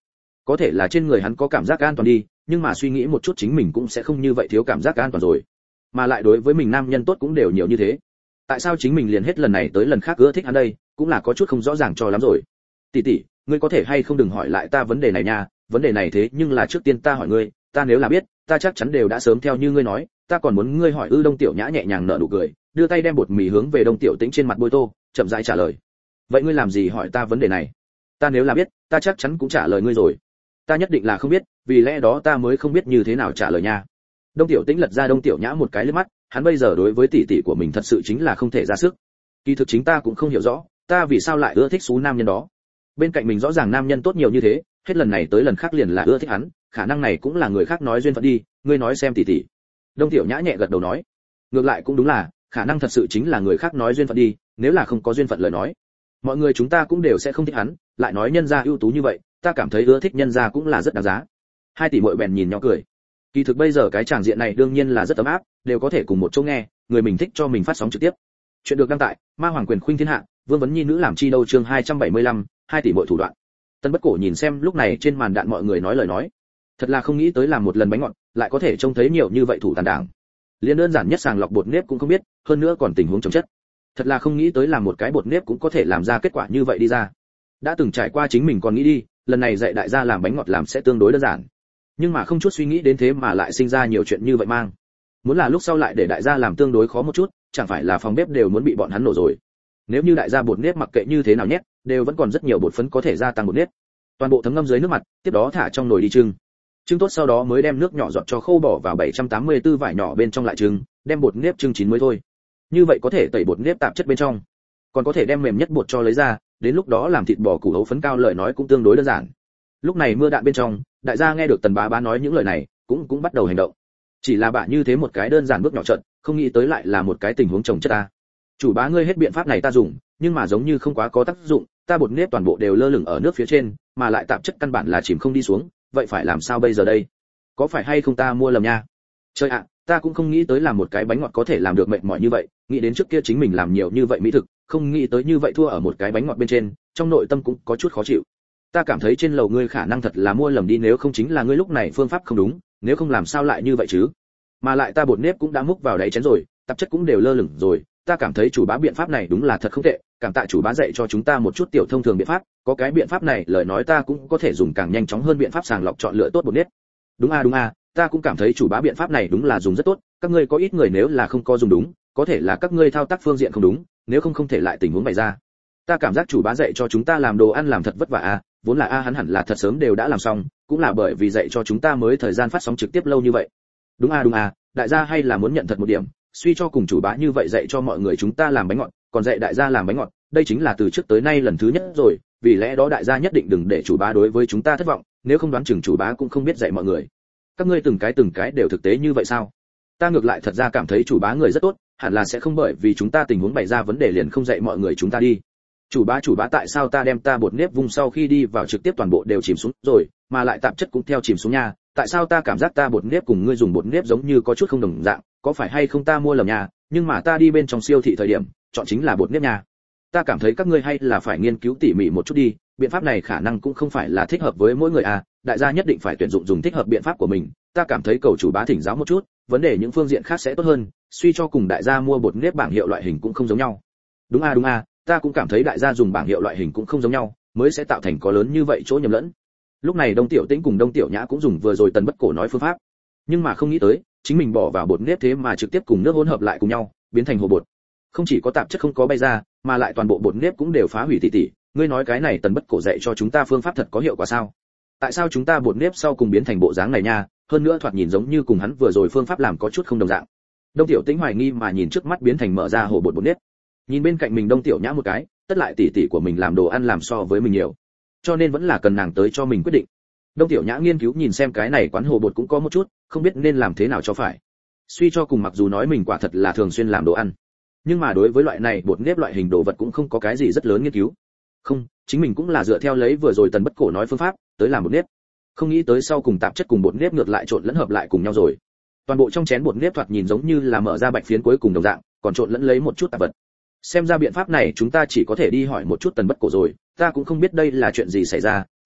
có thể là trên người hắn có cảm giác an toàn đi, nhưng mà suy nghĩ một chút chính mình cũng sẽ không như vậy thiếu cảm giác an toàn rồi. Mà lại đối với mình nam nhân tốt cũng đều nhiều như thế. Tại sao chính mình liền hết lần này tới lần khác ưa thích hắn đây, cũng là có chút không rõ ràng cho lắm rồi. Tỷ tỷ, ngươi có thể hay không đừng hỏi lại ta vấn đề này nha, vấn đề này thế nhưng là trước tiên ta hỏi ngươi, ta nếu là biết, ta chắc chắn đều đã sớm theo như ngươi nói, ta còn muốn ngươi hỏi ư. Đông Tiểu Nhã nhẹ nhàng nở nụ cười, đưa tay đem bột mì hướng về Đông Tiểu Tĩnh trên mặt bôi tô, chậm rãi trả lời. Vậy ngươi làm gì hỏi ta vấn đề này? Ta nếu là biết, ta chắc chắn cũng trả lời ngươi rồi. Ta nhất định là không biết, vì lẽ đó ta mới không biết như thế nào trả lời nha. Đông Tiểu Tĩnh lật ra Đông Tiểu Nhã một cái liếc mắt, hắn bây giờ đối với tỷ tỷ của mình thật sự chính là không thể ra sức. Kỳ thực chính ta cũng không hiểu rõ, ta vì sao lại ưa thích số nam nhân đó. Bên cạnh mình rõ ràng nam nhân tốt nhiều như thế, hết lần này tới lần khác liền là ưa thích hắn, khả năng này cũng là người khác nói duyên phận đi, ngươi nói xem tỷ tỷ. Đông Tiểu Nhã nhẹ gật đầu nói, ngược lại cũng đúng là, khả năng thật sự chính là người khác nói duyên phận đi, nếu là không có duyên phận lời nói, mọi người chúng ta cũng đều sẽ không thích hắn, lại nói nhân gia ưu tú như vậy, ta cảm thấy ưa thích nhân gia cũng là rất đáng giá. Hai tỷ muội bèn nhìn nhau cười. Kỳ thực bây giờ cái tràng diện này đương nhiên là rất ấm áp, đều có thể cùng một chỗ nghe, người mình thích cho mình phát sóng trực tiếp. Chuyện được đăng tại Ma Hoàng Quyền Khuynh Thiên Hạ, Vương vấn nhi nữ làm chi đâu chương hai trăm bảy mươi lăm, hai tỷ muội thủ đoạn. Tân Bất Cổ nhìn xem lúc này trên màn đạn mọi người nói lời nói, thật là không nghĩ tới làm một lần bánh ngọt, lại có thể trông thấy nhiều như vậy thủ tàn đảng. Liên đơn giản nhất sàng lọc bột nếp cũng không biết, hơn nữa còn tình huống chồng chất. Thật là không nghĩ tới làm một cái bột nếp cũng có thể làm ra kết quả như vậy đi ra. Đã từng trải qua chính mình còn nghĩ đi, lần này dạy đại gia làm bánh ngọt làm sẽ tương đối đơn giản. Nhưng mà không chút suy nghĩ đến thế mà lại sinh ra nhiều chuyện như vậy mang. Muốn là lúc sau lại để đại gia làm tương đối khó một chút, chẳng phải là phòng bếp đều muốn bị bọn hắn nổ rồi. Nếu như đại gia bột nếp mặc kệ như thế nào nhét, đều vẫn còn rất nhiều bột phấn có thể gia tăng bột nếp. Toàn bộ thấm ngâm dưới nước mặt, tiếp đó thả trong nồi đi trưng. Trưng tốt sau đó mới đem nước nhỏ giọt cho khô bỏ vào bảy trăm tám mươi tư vải nhỏ bên trong lại trưng, đem bột nếp trưng chín mới thôi. Như vậy có thể tẩy bột nếp tạp chất bên trong. Còn có thể đem mềm nhất bột cho lấy ra, đến lúc đó làm thịt bò củ hấu phấn cao lời nói cũng tương đối đơn giản. Lúc này mưa đạn bên trong, đại gia nghe được Tần Bá Bá nói những lời này, cũng cũng bắt đầu hành động. Chỉ là bạ như thế một cái đơn giản bước nhỏ trận, không nghĩ tới lại là một cái tình huống chồng chất ta. Chủ bá ngươi hết biện pháp này ta dùng, nhưng mà giống như không quá có tác dụng, ta bột nếp toàn bộ đều lơ lửng ở nước phía trên, mà lại tạp chất căn bản là chìm không đi xuống, vậy phải làm sao bây giờ đây? Có phải hay không ta mua lầm nha? Trời ạ, ta cũng không nghĩ tới làm một cái bánh ngọt có thể làm được mệt mỏi như vậy, nghĩ đến trước kia chính mình làm nhiều như vậy mỹ thực, không nghĩ tới như vậy thua ở một cái bánh ngọt bên trên, trong nội tâm cũng có chút khó chịu. Ta cảm thấy trên lầu ngươi khả năng thật là mua lầm đi, nếu không chính là ngươi lúc này phương pháp không đúng, nếu không làm sao lại như vậy chứ? Mà lại ta bột nếp cũng đã múc vào đáy chén rồi, tạp chất cũng đều lơ lửng rồi, ta cảm thấy chủ bá biện pháp này đúng là thật không tệ, cảm tạ chủ bá dạy cho chúng ta một chút tiểu thông thường biện pháp, có cái biện pháp này lời nói ta cũng có thể dùng càng nhanh chóng hơn biện pháp sàng lọc chọn lựa tốt bột nếp. Đúng a đúng a, ta cũng cảm thấy chủ bá biện pháp này đúng là dùng rất tốt, các ngươi có ít người nếu là không có dùng đúng, có thể là các ngươi thao tác phương diện không đúng, nếu không không thể lại tình huống bày ra. Ta cảm giác chủ bá dạy cho chúng ta làm đồ ăn làm thật vất vả a, vốn là a hắn hẳn là thật sớm đều đã làm xong, cũng là bởi vì dạy cho chúng ta mới thời gian phát sóng trực tiếp lâu như vậy. Đúng a đúng a, đại gia hay là muốn nhận thật một điểm, suy cho cùng chủ bá như vậy dạy cho mọi người chúng ta làm bánh ngọt, còn dạy đại gia làm bánh ngọt, đây chính là từ trước tới nay lần thứ nhất rồi, vì lẽ đó đại gia nhất định đừng để chủ bá đối với chúng ta thất vọng, nếu không đoán chừng chủ bá cũng không biết dạy mọi người. Các ngươi từng cái từng cái đều thực tế như vậy sao? Ta ngược lại thật ra cảm thấy chủ bá người rất tốt, hẳn là sẽ không bởi vì chúng ta tình huống bày ra vấn đề liền không dạy mọi người chúng ta đi. Chủ bá chủ bá tại sao ta đem ta bột nếp vung sau khi đi vào trực tiếp toàn bộ đều chìm xuống rồi, mà lại tạp chất cũng theo chìm xuống nha, tại sao ta cảm giác ta bột nếp cùng ngươi dùng bột nếp giống như có chút không đồng dạng, có phải hay không ta mua lầm nha, nhưng mà ta đi bên trong siêu thị thời điểm, chọn chính là bột nếp nha. Ta cảm thấy các ngươi hay là phải nghiên cứu tỉ mỉ một chút đi, biện pháp này khả năng cũng không phải là thích hợp với mỗi người à, đại gia nhất định phải tuyển dụng dùng thích hợp biện pháp của mình, ta cảm thấy cầu chủ bá thỉnh giáo một chút, vấn đề những phương diện khác sẽ tốt hơn, suy cho cùng đại gia mua bột nếp bảng hiệu loại hình cũng không giống nhau. Đúng a đúng a, ta cũng cảm thấy đại gia dùng bảng hiệu loại hình cũng không giống nhau, mới sẽ tạo thành có lớn như vậy chỗ nhầm lẫn. Lúc này Đông Tiểu Tĩnh cùng Đông Tiểu Nhã cũng dùng vừa rồi Tần Bất Cổ nói phương pháp, nhưng mà không nghĩ tới, chính mình bỏ vào bột nếp thế mà trực tiếp cùng nước hỗn hợp lại cùng nhau, biến thành hồ bột. Không chỉ có tạp chất không có bay ra, mà lại toàn bộ bột nếp cũng đều phá hủy tỉ tỉ, ngươi nói cái này Tần Bất Cổ dạy cho chúng ta phương pháp thật có hiệu quả sao? Tại sao chúng ta bột nếp sau cùng biến thành bộ dáng này nha, hơn nữa thoạt nhìn giống như cùng hắn vừa rồi phương pháp làm có chút không đồng dạng. Đông Tiểu Tĩnh hoài nghi mà nhìn trước mắt biến thành mở ra hồ bột bột nếp. Nhìn bên cạnh mình Đông Tiểu Nhã một cái, tất lại tỉ tỉ của mình làm đồ ăn làm so với mình nhiều, cho nên vẫn là cần nàng tới cho mình quyết định. Đông Tiểu Nhã nghiên cứu nhìn xem cái này quán hồ bột cũng có một chút, không biết nên làm thế nào cho phải. Suy cho cùng mặc dù nói mình quả thật là thường xuyên làm đồ ăn, nhưng mà đối với loại này bột nếp loại hình đồ vật cũng không có cái gì rất lớn nghiên cứu. Không, chính mình cũng là dựa theo lấy vừa rồi Tần Bất Cổ nói phương pháp tới làm bột nếp. Không nghĩ tới sau cùng tạp chất cùng bột nếp ngược lại trộn lẫn hợp lại cùng nhau rồi. Toàn bộ trong chén bột nếp thoạt nhìn giống như là mở ra bạch phiến cuối cùng đồng dạng, còn trộn lẫn lấy một chút tạp vật. Xem ra biện pháp này chúng ta chỉ có thể đi hỏi một chút Tần Bất Cổ rồi, ta cũng không biết đây là chuyện gì xảy ra,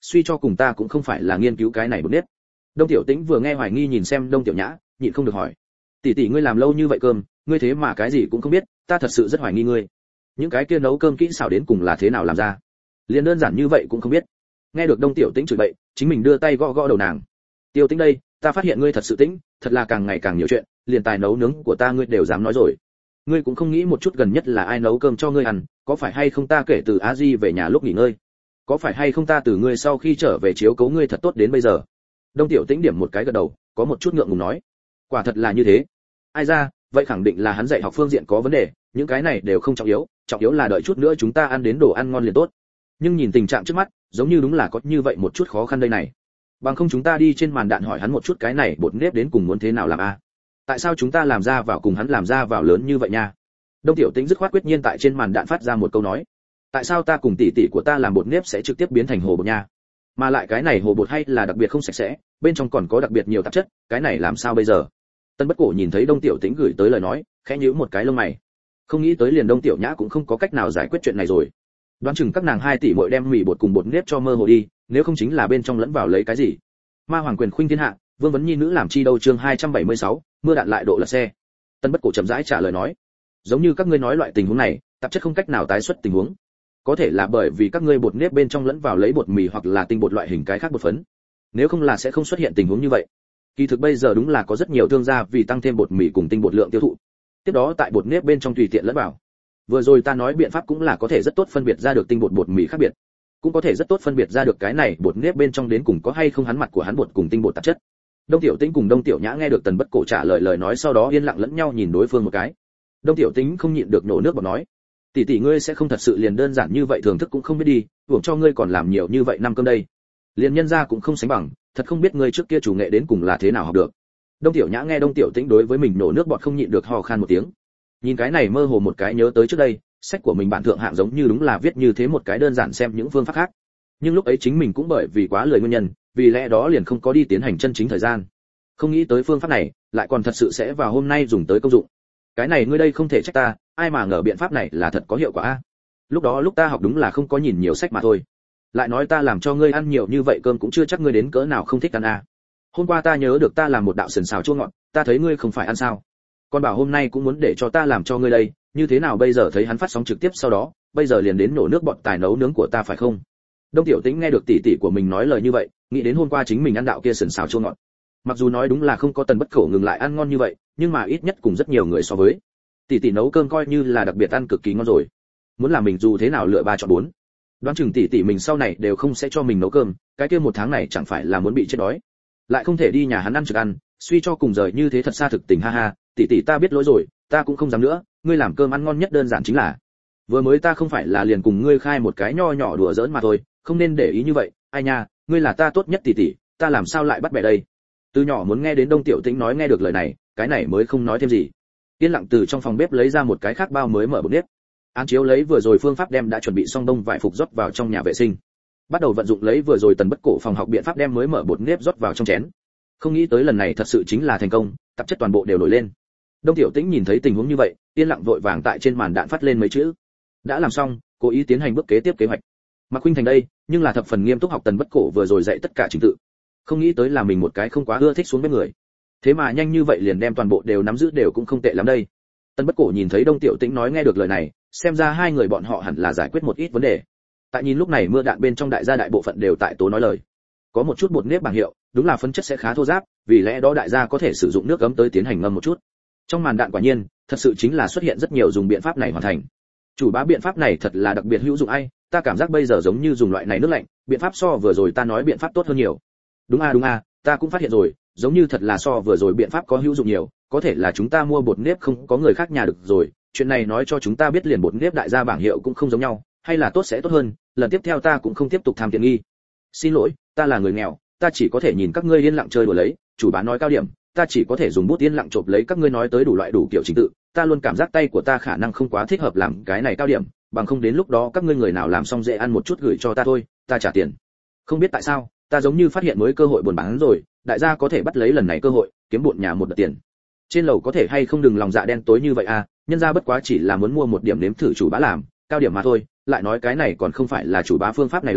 suy cho cùng ta cũng không phải là nghiên cứu cái này bột nếp. Đông Tiểu Tĩnh vừa nghe hoài nghi nhìn xem Đông Tiểu Nhã, nhịn không được hỏi: tỷ tỷ ngươi làm lâu như vậy cơm, ngươi thế mà cái gì cũng không biết, ta thật sự rất hoài nghi ngươi. Những cái kia nấu cơm kỹ xảo đến cùng là thế nào làm ra? Liền đơn giản như vậy cũng không biết. Nghe được Đông Tiểu Tĩnh chửi bậy, chính mình đưa tay gõ gõ đầu nàng. Tiểu Tĩnh đây, ta phát hiện ngươi thật sự tĩnh, thật là càng ngày càng nhiều chuyện, liền tài nấu nướng của ta ngươi đều dám nói rồi. Ngươi cũng không nghĩ một chút gần nhất là ai nấu cơm cho ngươi ăn, có phải hay không ta kể từ Á Di về nhà lúc nghỉ ngơi? Có phải hay không ta từ ngươi sau khi trở về chiếu cố ngươi thật tốt đến bây giờ? Đông Tiểu Tĩnh điểm một cái gật đầu, có một chút ngượng ngùng nói: quả thật là như thế. Ai ra, vậy khẳng định là hắn dạy học phương diện có vấn đề, những cái này đều không trọng yếu, trọng yếu là đợi chút nữa chúng ta ăn đến đồ ăn ngon liền tốt. Nhưng nhìn tình trạng trước mắt, giống như đúng là có như vậy một chút khó khăn đây này. Bằng không chúng ta đi trên màn đạn hỏi hắn một chút cái này bột nếp đến cùng muốn thế nào làm a? Tại sao chúng ta làm ra vào cùng hắn làm ra vào lớn như vậy nha? Đông Tiểu Tĩnh dứt khoát quyết nhiên tại trên màn đạn phát ra một câu nói: tại sao ta cùng tỷ tỷ của ta làm bột nếp sẽ trực tiếp biến thành hồ bột nha? Mà lại cái này hồ bột hay là đặc biệt không sạch sẽ, bên trong còn có đặc biệt nhiều tạp chất, cái này làm sao bây giờ? Tân Bất Cổ nhìn thấy Đông Tiểu Tĩnh gửi tới lời nói, khẽ nhíu một cái lông mày. Không nghĩ tới liền Đông Tiểu Nhã cũng không có cách nào giải quyết chuyện này rồi. Đoán chừng các nàng hai tỷ muội đem mì bột cùng bột nếp cho mơ hồ đi, nếu không chính là bên trong lẫn vào lấy cái gì. Ma hoàng quyền khuynh thiên hạ, vương vấn nhi nữ làm chi đâu, chương hai trăm bảy mươi sáu, mưa đạn lại độ lật xe. Tân Bất Cổ chậm rãi trả lời nói: giống như các ngươi nói loại tình huống này, tạp chất không cách nào tái xuất tình huống. Có thể là bởi vì các ngươi bột nếp bên trong lẫn vào lấy bột mì hoặc là tinh bột loại hình cái khác bột phấn. Nếu không là sẽ không xuất hiện tình huống như vậy. Kỳ thực bây giờ đúng là có rất nhiều thương gia vì tăng thêm bột mì cùng tinh bột lượng tiêu thụ. Tiếp đó tại bột nếp bên trong tùy tiện lẫn vào. Vừa rồi ta nói biện pháp cũng là có thể rất tốt phân biệt ra được tinh bột bột mì khác biệt. Cũng có thể rất tốt phân biệt ra được cái này bột nếp bên trong đến cùng có hay không hắn mặt của hắn bột cùng tinh bột tạp chất. Đông Tiểu Tĩnh cùng Đông Tiểu Nhã nghe được Tần Bất Cổ trả lời lời nói sau đó yên lặng lẫn nhau nhìn đối phương một cái. Đông Tiểu Tĩnh không nhịn được nổ nước bọt nói: tỷ tỷ ngươi sẽ không thật sự liền đơn giản như vậy thưởng thức cũng không biết đi, hưởng cho ngươi còn làm nhiều như vậy năm cơm đây. Liền nhân gia cũng không sánh bằng, thật không biết ngươi trước kia chủ nghệ đến cùng là thế nào học được. Đông Tiểu Nhã nghe Đông Tiểu Tĩnh đối với mình nổ nước bọt không nhịn được ho khan một tiếng. Nhìn cái này mơ hồ một cái nhớ tới trước đây, sách của mình bản thượng hạng giống như đúng là viết như thế một cái đơn giản xem những phương pháp khác. Nhưng lúc ấy chính mình cũng bởi vì quá lười nguyên nhân, vì lẽ đó liền không có đi tiến hành chân chính thời gian. Không nghĩ tới phương pháp này, lại còn thật sự sẽ vào hôm nay dùng tới công dụng. Cái này ngươi đây không thể trách ta, ai mà ngờ biện pháp này là thật có hiệu quả a. Lúc đó lúc ta học đúng là không có nhìn nhiều sách mà thôi. Lại nói ta làm cho ngươi ăn nhiều như vậy cơm cũng chưa chắc ngươi đến cỡ nào không thích ăn a. Hôm qua ta nhớ được ta làm một đạo sườn xào chua ngọt, ta thấy ngươi không phải ăn sao? Còn bảo hôm nay cũng muốn để cho ta làm cho ngươi đây, như thế nào bây giờ thấy hắn phát sóng trực tiếp sau đó, bây giờ liền đến nổ nước bọt tài nấu nướng của ta phải không? Đông Tiểu Tĩnh nghe được tỷ tỷ của mình nói lời như vậy, nghĩ đến hôm qua chính mình ăn đạo kia sườn xào chua ngọt. Mặc dù nói đúng là không có Tần Bất Cổ ngừng lại ăn ngon như vậy, nhưng mà ít nhất cùng rất nhiều người so với. Tỷ tỷ nấu cơm coi như là đặc biệt ăn cực kỳ ngon rồi. Muốn làm mình dù thế nào lựa ba chọn bốn. Đoán chừng tỷ tỷ mình sau này đều không sẽ cho mình nấu cơm, cái kia một tháng này chẳng phải là muốn bị chết đói. Lại không thể đi nhà hắn ăn trực ăn, suy cho cùng rời như thế thật xa thực tình ha ha, tỷ tỷ ta biết lỗi rồi, ta cũng không dám nữa, ngươi làm cơm ăn ngon nhất đơn giản chính là. Vừa mới ta không phải là liền cùng ngươi khai một cái nho nhỏ đùa giỡn mà thôi, không nên để ý như vậy, ai nha, ngươi là ta tốt nhất tỷ tỷ, ta làm sao lại bắt bẻ đây. Từ nhỏ muốn nghe đến Đông Tiểu Tĩnh nói nghe được lời này, cái này mới không nói thêm gì. Yên lặng từ trong phòng bếp lấy ra một cái khác bao mới mở bột nếp. Án chiếu lấy vừa rồi phương pháp đem đã chuẩn bị xong đông vải phục rót vào trong nhà vệ sinh. Bắt đầu vận dụng lấy vừa rồi Tần Bất Cổ phòng học biện pháp đem mới mở bột nếp rót vào trong chén. Không nghĩ tới lần này thật sự chính là thành công, tạp chất toàn bộ đều nổi lên. Đông Tiểu Tĩnh nhìn thấy tình huống như vậy, yên lặng vội vàng tại trên màn đạn phát lên mấy chữ. Đã làm xong, cố ý tiến hành bước kế tiếp kế hoạch. Mạc Khuynh Thành đây, nhưng là thập phần nghiêm túc học Tần Bất Cổ vừa rồi dạy tất cả trình tự. Không nghĩ tới là mình một cái không quá ưa thích xuống bếp người. Thế mà nhanh như vậy liền đem toàn bộ đều nắm giữ đều cũng không tệ lắm đây. Tần Bất Cổ nhìn thấy Đông Tiểu Tĩnh nói nghe được lời này, xem ra hai người bọn họ hẳn là giải quyết một ít vấn đề. Tại nhìn lúc này mưa đạn bên trong đại gia đại bộ phận đều tại tố nói lời. Có một chút bột nếp bảng hiệu, đúng là phấn chất sẽ khá thô ráp, vì lẽ đó đại gia có thể sử dụng nước ấm tới tiến hành ngâm một chút. Trong màn đạn quả nhiên, thật sự chính là xuất hiện rất nhiều dùng biện pháp này hoàn thành. Chủ bá biện pháp này thật là đặc biệt hữu dụng ai, ta cảm giác bây giờ giống như dùng loại này nước lạnh, biện pháp so vừa rồi ta nói biện pháp tốt hơn nhiều. Đúng a đúng a, ta cũng phát hiện rồi, giống như thật là so vừa rồi biện pháp có hữu dụng nhiều, có thể là chúng ta mua bột nếp không có người khác nhà được rồi, chuyện này nói cho chúng ta biết liền bột nếp đại gia bảng hiệu cũng không giống nhau, hay là tốt sẽ tốt hơn, lần tiếp theo ta cũng không tiếp tục tham tiện nghi. Xin lỗi, ta là người nghèo, ta chỉ có thể nhìn các ngươi yên lặng chơi đùa lấy, chủ bá nói cao điểm, ta chỉ có thể dùng bút yên lặng chộp lấy các ngươi nói tới đủ loại đủ kiểu trình tự, ta luôn cảm giác tay của ta khả năng không quá thích hợp làm cái này cao điểm, bằng không đến lúc đó các ngươi người nào làm xong dễ ăn một chút gửi cho ta thôi, ta trả tiền. Không biết tại sao, ta giống như phát hiện mới cơ hội buôn bán rồi, đại gia có thể bắt lấy lần này cơ hội, kiếm bộn nhà một đợt tiền. Trên lầu có thể hay không đừng lòng dạ đen tối như vậy à, nhân gia bất quá chỉ là muốn mua một điểm nếm thử chủ bá làm, cao điểm mà thôi, lại nói cái này còn không phải là chủ bá phương pháp này làm,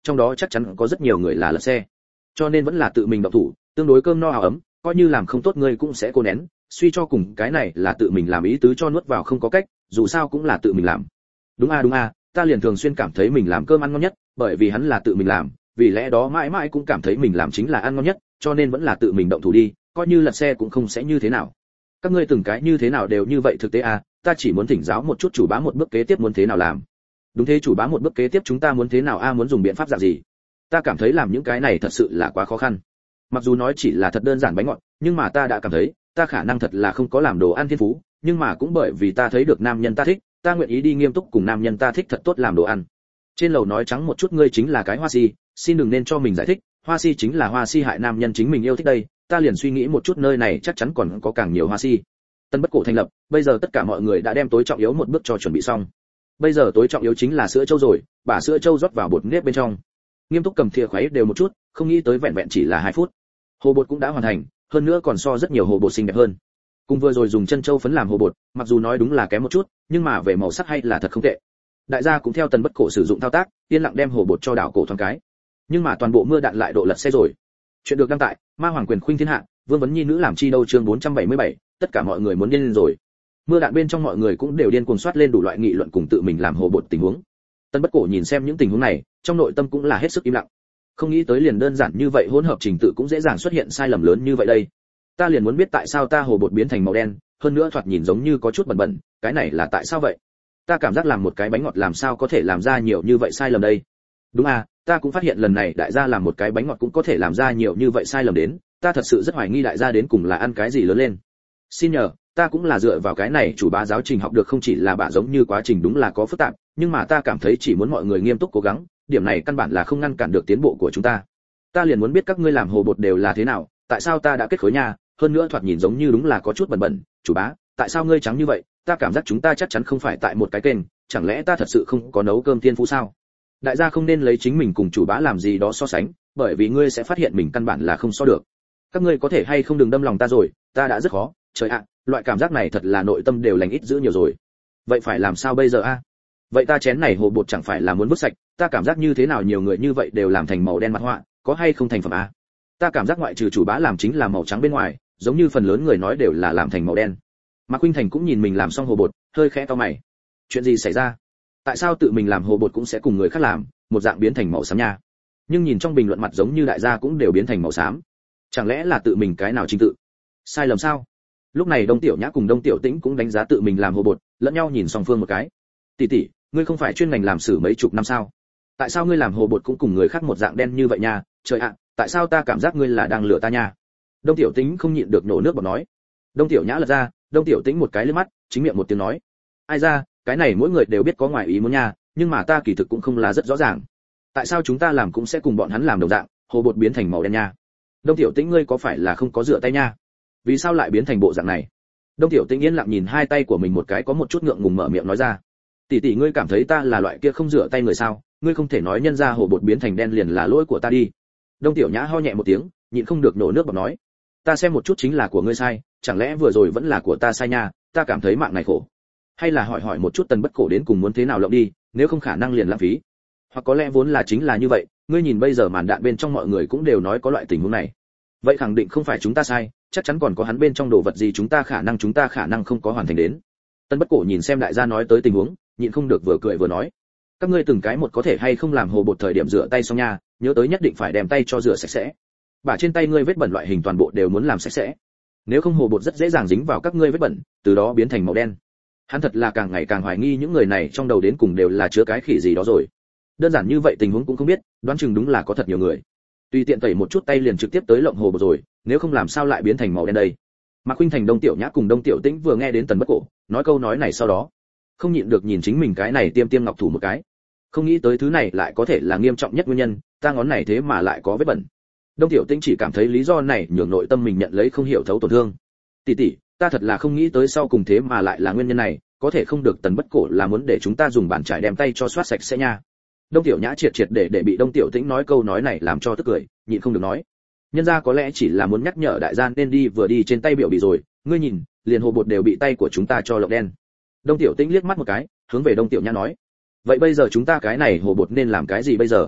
trong đó chắc chắn có rất nhiều người là lật xe, cho nên vẫn là tự mình động thủ, tương đối cơm no áo ấm, coi như làm không tốt ngươi cũng sẽ cố nén, suy cho cùng cái này là tự mình làm, ý tứ cho nuốt vào không có cách, dù sao cũng là tự mình làm. Đúng a đúng a, ta liền thường xuyên cảm thấy mình làm cơm ăn ngon nhất, bởi vì hắn là tự mình làm, vì lẽ đó mãi mãi cũng cảm thấy mình làm chính là ăn ngon nhất, cho nên vẫn là tự mình động thủ đi, coi như lật xe cũng không sẽ như thế nào. Các ngươi từng cái như thế nào đều như vậy thực tế à, ta chỉ muốn thỉnh giáo một chút chủ bá một bước kế tiếp muốn thế nào làm. Đúng thế chủ bá một bước kế tiếp chúng ta muốn thế nào a, muốn dùng biện pháp dạng gì? Ta cảm thấy làm những cái này thật sự là quá khó khăn. Mặc dù nói chỉ là thật đơn giản bánh ngọt, nhưng mà ta đã cảm thấy, ta khả năng thật là không có làm đồ ăn thiên phú, nhưng mà cũng bởi vì ta thấy được nam nhân ta thích, ta nguyện ý đi nghiêm túc cùng nam nhân ta thích thật tốt làm đồ ăn. Trên lầu nói trắng một chút ngươi chính là cái hoa si, xin đừng nên cho mình giải thích, hoa si chính là hoa si hại nam nhân chính mình yêu thích đây, ta liền suy nghĩ một chút nơi này chắc chắn còn có càng nhiều hoa si. Tân Bất Cổ thành lập, bây giờ tất cả mọi người đã đem tối trọng yếu một bước cho chuẩn bị xong. Bây giờ tối trọng yếu chính là sữa trâu rồi, bà sữa trâu rót vào bột nếp bên trong. Nghiêm túc cầm thìa khuấy đều một chút, không nghĩ tới vẹn vẹn chỉ là hai phút. Hồ bột cũng đã hoàn thành, hơn nữa còn so rất nhiều hồ bột xinh đẹp hơn. Cùng vừa rồi dùng chân châu phấn làm hồ bột, mặc dù nói đúng là kém một chút, nhưng mà về màu sắc hay là thật không tệ. Đại gia cũng theo Tân Bất Cổ sử dụng thao tác, yên lặng đem hồ bột cho đảo cổ thoáng cái. Nhưng mà toàn bộ mưa đạn lại độ lật xe rồi. Chuyện được đăng tại Ma Hoàng Quyền Khuynh Thiên Hạ, Vương Vấn Nhi nữ làm chi đâu chương bốn trăm bảy mươi bảy, tất cả mọi người muốn điên lên rồi. Mưa đạn bên trong mọi người cũng đều điên cuồng soát lên đủ loại nghị luận cùng tự mình làm hồ bột tình huống. Tân Bất Cổ nhìn xem những tình huống này, trong nội tâm cũng là hết sức im lặng. Không nghĩ tới liền đơn giản như vậy hỗn hợp trình tự cũng dễ dàng xuất hiện sai lầm lớn như vậy đây. Ta liền muốn biết tại sao ta hồ bột biến thành màu đen, hơn nữa thoạt nhìn giống như có chút bẩn bẩn, cái này là tại sao vậy? Ta cảm giác làm một cái bánh ngọt làm sao có thể làm ra nhiều như vậy sai lầm đây? Đúng à, ta cũng phát hiện lần này đại gia làm một cái bánh ngọt cũng có thể làm ra nhiều như vậy sai lầm đến, ta thật sự rất hoài nghi đại gia đến cùng là ăn cái gì lớn lên. Xin nhờ, ta cũng là dựa vào cái này chủ bá giáo trình học được, không chỉ là bạ giống như quá trình đúng là có phức tạp, nhưng mà ta cảm thấy chỉ muốn mọi người nghiêm túc cố gắng, điểm này căn bản là không ngăn cản được tiến bộ của chúng ta. Ta liền muốn biết các ngươi làm hồ bột đều là thế nào, tại sao ta đã kết khối nha, hơn nữa thoạt nhìn giống như đúng là có chút bẩn bẩn, chủ bá, tại sao ngươi trắng như vậy, ta cảm giác chúng ta chắc chắn không phải tại một cái kênh, chẳng lẽ ta thật sự không có nấu cơm thiên phú sao? Đại gia không nên lấy chính mình cùng chủ bá làm gì đó so sánh, bởi vì ngươi sẽ phát hiện mình căn bản là không so được. Các ngươi có thể hay không đừng đâm lòng ta rồi, ta đã rất khó, trời ạ, loại cảm giác này thật là nội tâm đều lành ít giữ nhiều rồi. Vậy phải làm sao bây giờ a? Vậy ta chén này hồ bột chẳng phải là muốn vứt sạch, ta cảm giác như thế nào nhiều người như vậy đều làm thành màu đen mặt họa, có hay không thành phẩm a? Ta cảm giác ngoại trừ chủ bá làm chính là màu trắng bên ngoài, giống như phần lớn người nói đều là làm thành màu đen. Mạc Khuynh Thành cũng nhìn mình làm xong hồ bột, hơi khẽ cau mày. Chuyện gì xảy ra? Tại sao tự mình làm hồ bột cũng sẽ cùng người khác làm, một dạng biến thành màu xám nha? Nhưng nhìn trong bình luận mặt giống như đại gia cũng đều biến thành màu xám. Chẳng lẽ là tự mình cái nào trình tự? Sai lầm sao? Lúc này Đông Tiểu Nhã cùng Đông Tiểu Tĩnh cũng đánh giá tự mình làm hồ bột, lẫn nhau nhìn song phương một cái. Tỷ tỷ, ngươi không phải chuyên ngành làm sử mấy chục năm sao? Tại sao ngươi làm hồ bột cũng cùng người khác một dạng đen như vậy nha? Trời ạ, tại sao ta cảm giác ngươi là đang lừa ta nha? Đông Tiểu Tĩnh không nhịn được nổ nước bọt nói. Đông Tiểu Nhã lật ra, Đông Tiểu Tĩnh một cái liếc mắt, chính miệng một tiếng nói. Ai ra, cái này mỗi người đều biết có ngoài ý muốn nha, nhưng mà ta kỳ thực cũng không là rất rõ ràng. Tại sao chúng ta làm cũng sẽ cùng bọn hắn làm đồng dạng, hồ bột biến thành màu đen nha? Đông Tiểu Tĩnh ngươi có phải là không có rửa tay nha? Vì sao lại biến thành bộ dạng này? Đông Tiểu Tĩnh yên lặng nhìn hai tay của mình một cái, có một chút ngượng ngùng mở miệng nói ra. Tỷ tỷ ngươi cảm thấy ta là loại kia không rửa tay người sao? Ngươi không thể nói nhân ra hồ bột biến thành đen liền là lỗi của ta đi. Đông Tiểu Nhã ho nhẹ một tiếng, nhịn không được nổ nước bọt nói. Ta xem một chút chính là của ngươi sai, chẳng lẽ vừa rồi vẫn là của ta sai nha? Ta cảm thấy mạng này khổ. Hay là hỏi hỏi một chút Tần Bất Cổ đến cùng muốn thế nào lộng đi, nếu không khả năng liền lãng phí. Hoặc có lẽ vốn là chính là như vậy, ngươi nhìn bây giờ màn đạn bên trong mọi người cũng đều nói có loại tình huống này. Vậy khẳng định không phải chúng ta sai, chắc chắn còn có hắn bên trong đồ vật gì chúng ta khả năng chúng ta khả năng không có hoàn thành đến. Tân Bất Cổ nhìn xem đại gia nói tới tình huống, nhịn không được vừa cười vừa nói. Các ngươi từng cái một có thể hay không làm hồ bột thời điểm rửa tay xong nha, nhớ tới nhất định phải đem tay cho rửa sạch sẽ. Bả trên tay ngươi vết bẩn loại hình toàn bộ đều muốn làm sạch sẽ. Nếu không hồ bột rất dễ dàng dính vào các ngươi vết bẩn, từ đó biến thành màu đen. Hắn thật là càng ngày càng hoài nghi những người này trong đầu đến cùng đều là chứa cái khỉ gì đó rồi. Đơn giản như vậy tình huống cũng không biết, đoán chừng đúng là có thật nhiều người. Tùy tiện tẩy một chút tay liền trực tiếp tới lộng hồ bột rồi, nếu không làm sao lại biến thành màu đen đây? Mạc Khuynh Thành, Đông Tiểu Nhã cùng Đông Tiểu Tĩnh vừa nghe đến Tần Bất Cổ nói câu nói này sau đó, không nhịn được nhìn chính mình cái này tiêm tiêm ngọc thủ một cái. Không nghĩ tới thứ này lại có thể là nghiêm trọng nhất nguyên nhân, ta ngón này thế mà lại có vết bẩn. Đông Tiểu Tĩnh chỉ cảm thấy lý do này nhường nội tâm mình nhận lấy không hiểu thấu tổn thương. Tỷ tỷ, ta thật là không nghĩ tới sau cùng thế mà lại là nguyên nhân này, có thể không được Tần Bất Cổ là muốn để chúng ta dùng bàn chải đem tay cho xoát sạch sẽ nha. Đông Tiểu Nhã triệt triệt để để bị Đông Tiểu Tĩnh nói câu nói này làm cho tức cười, nhịn không được nói. Nhân gia có lẽ chỉ là muốn nhắc nhở đại gia nên đi vừa đi trên tay biểu bị rồi, ngươi nhìn, liền hồ bột đều bị tay của chúng ta cho lộng đen. Đông Tiểu Tĩnh liếc mắt một cái, hướng về Đông Tiểu Nhã nói. Vậy bây giờ chúng ta cái này hồ bột nên làm cái gì bây giờ?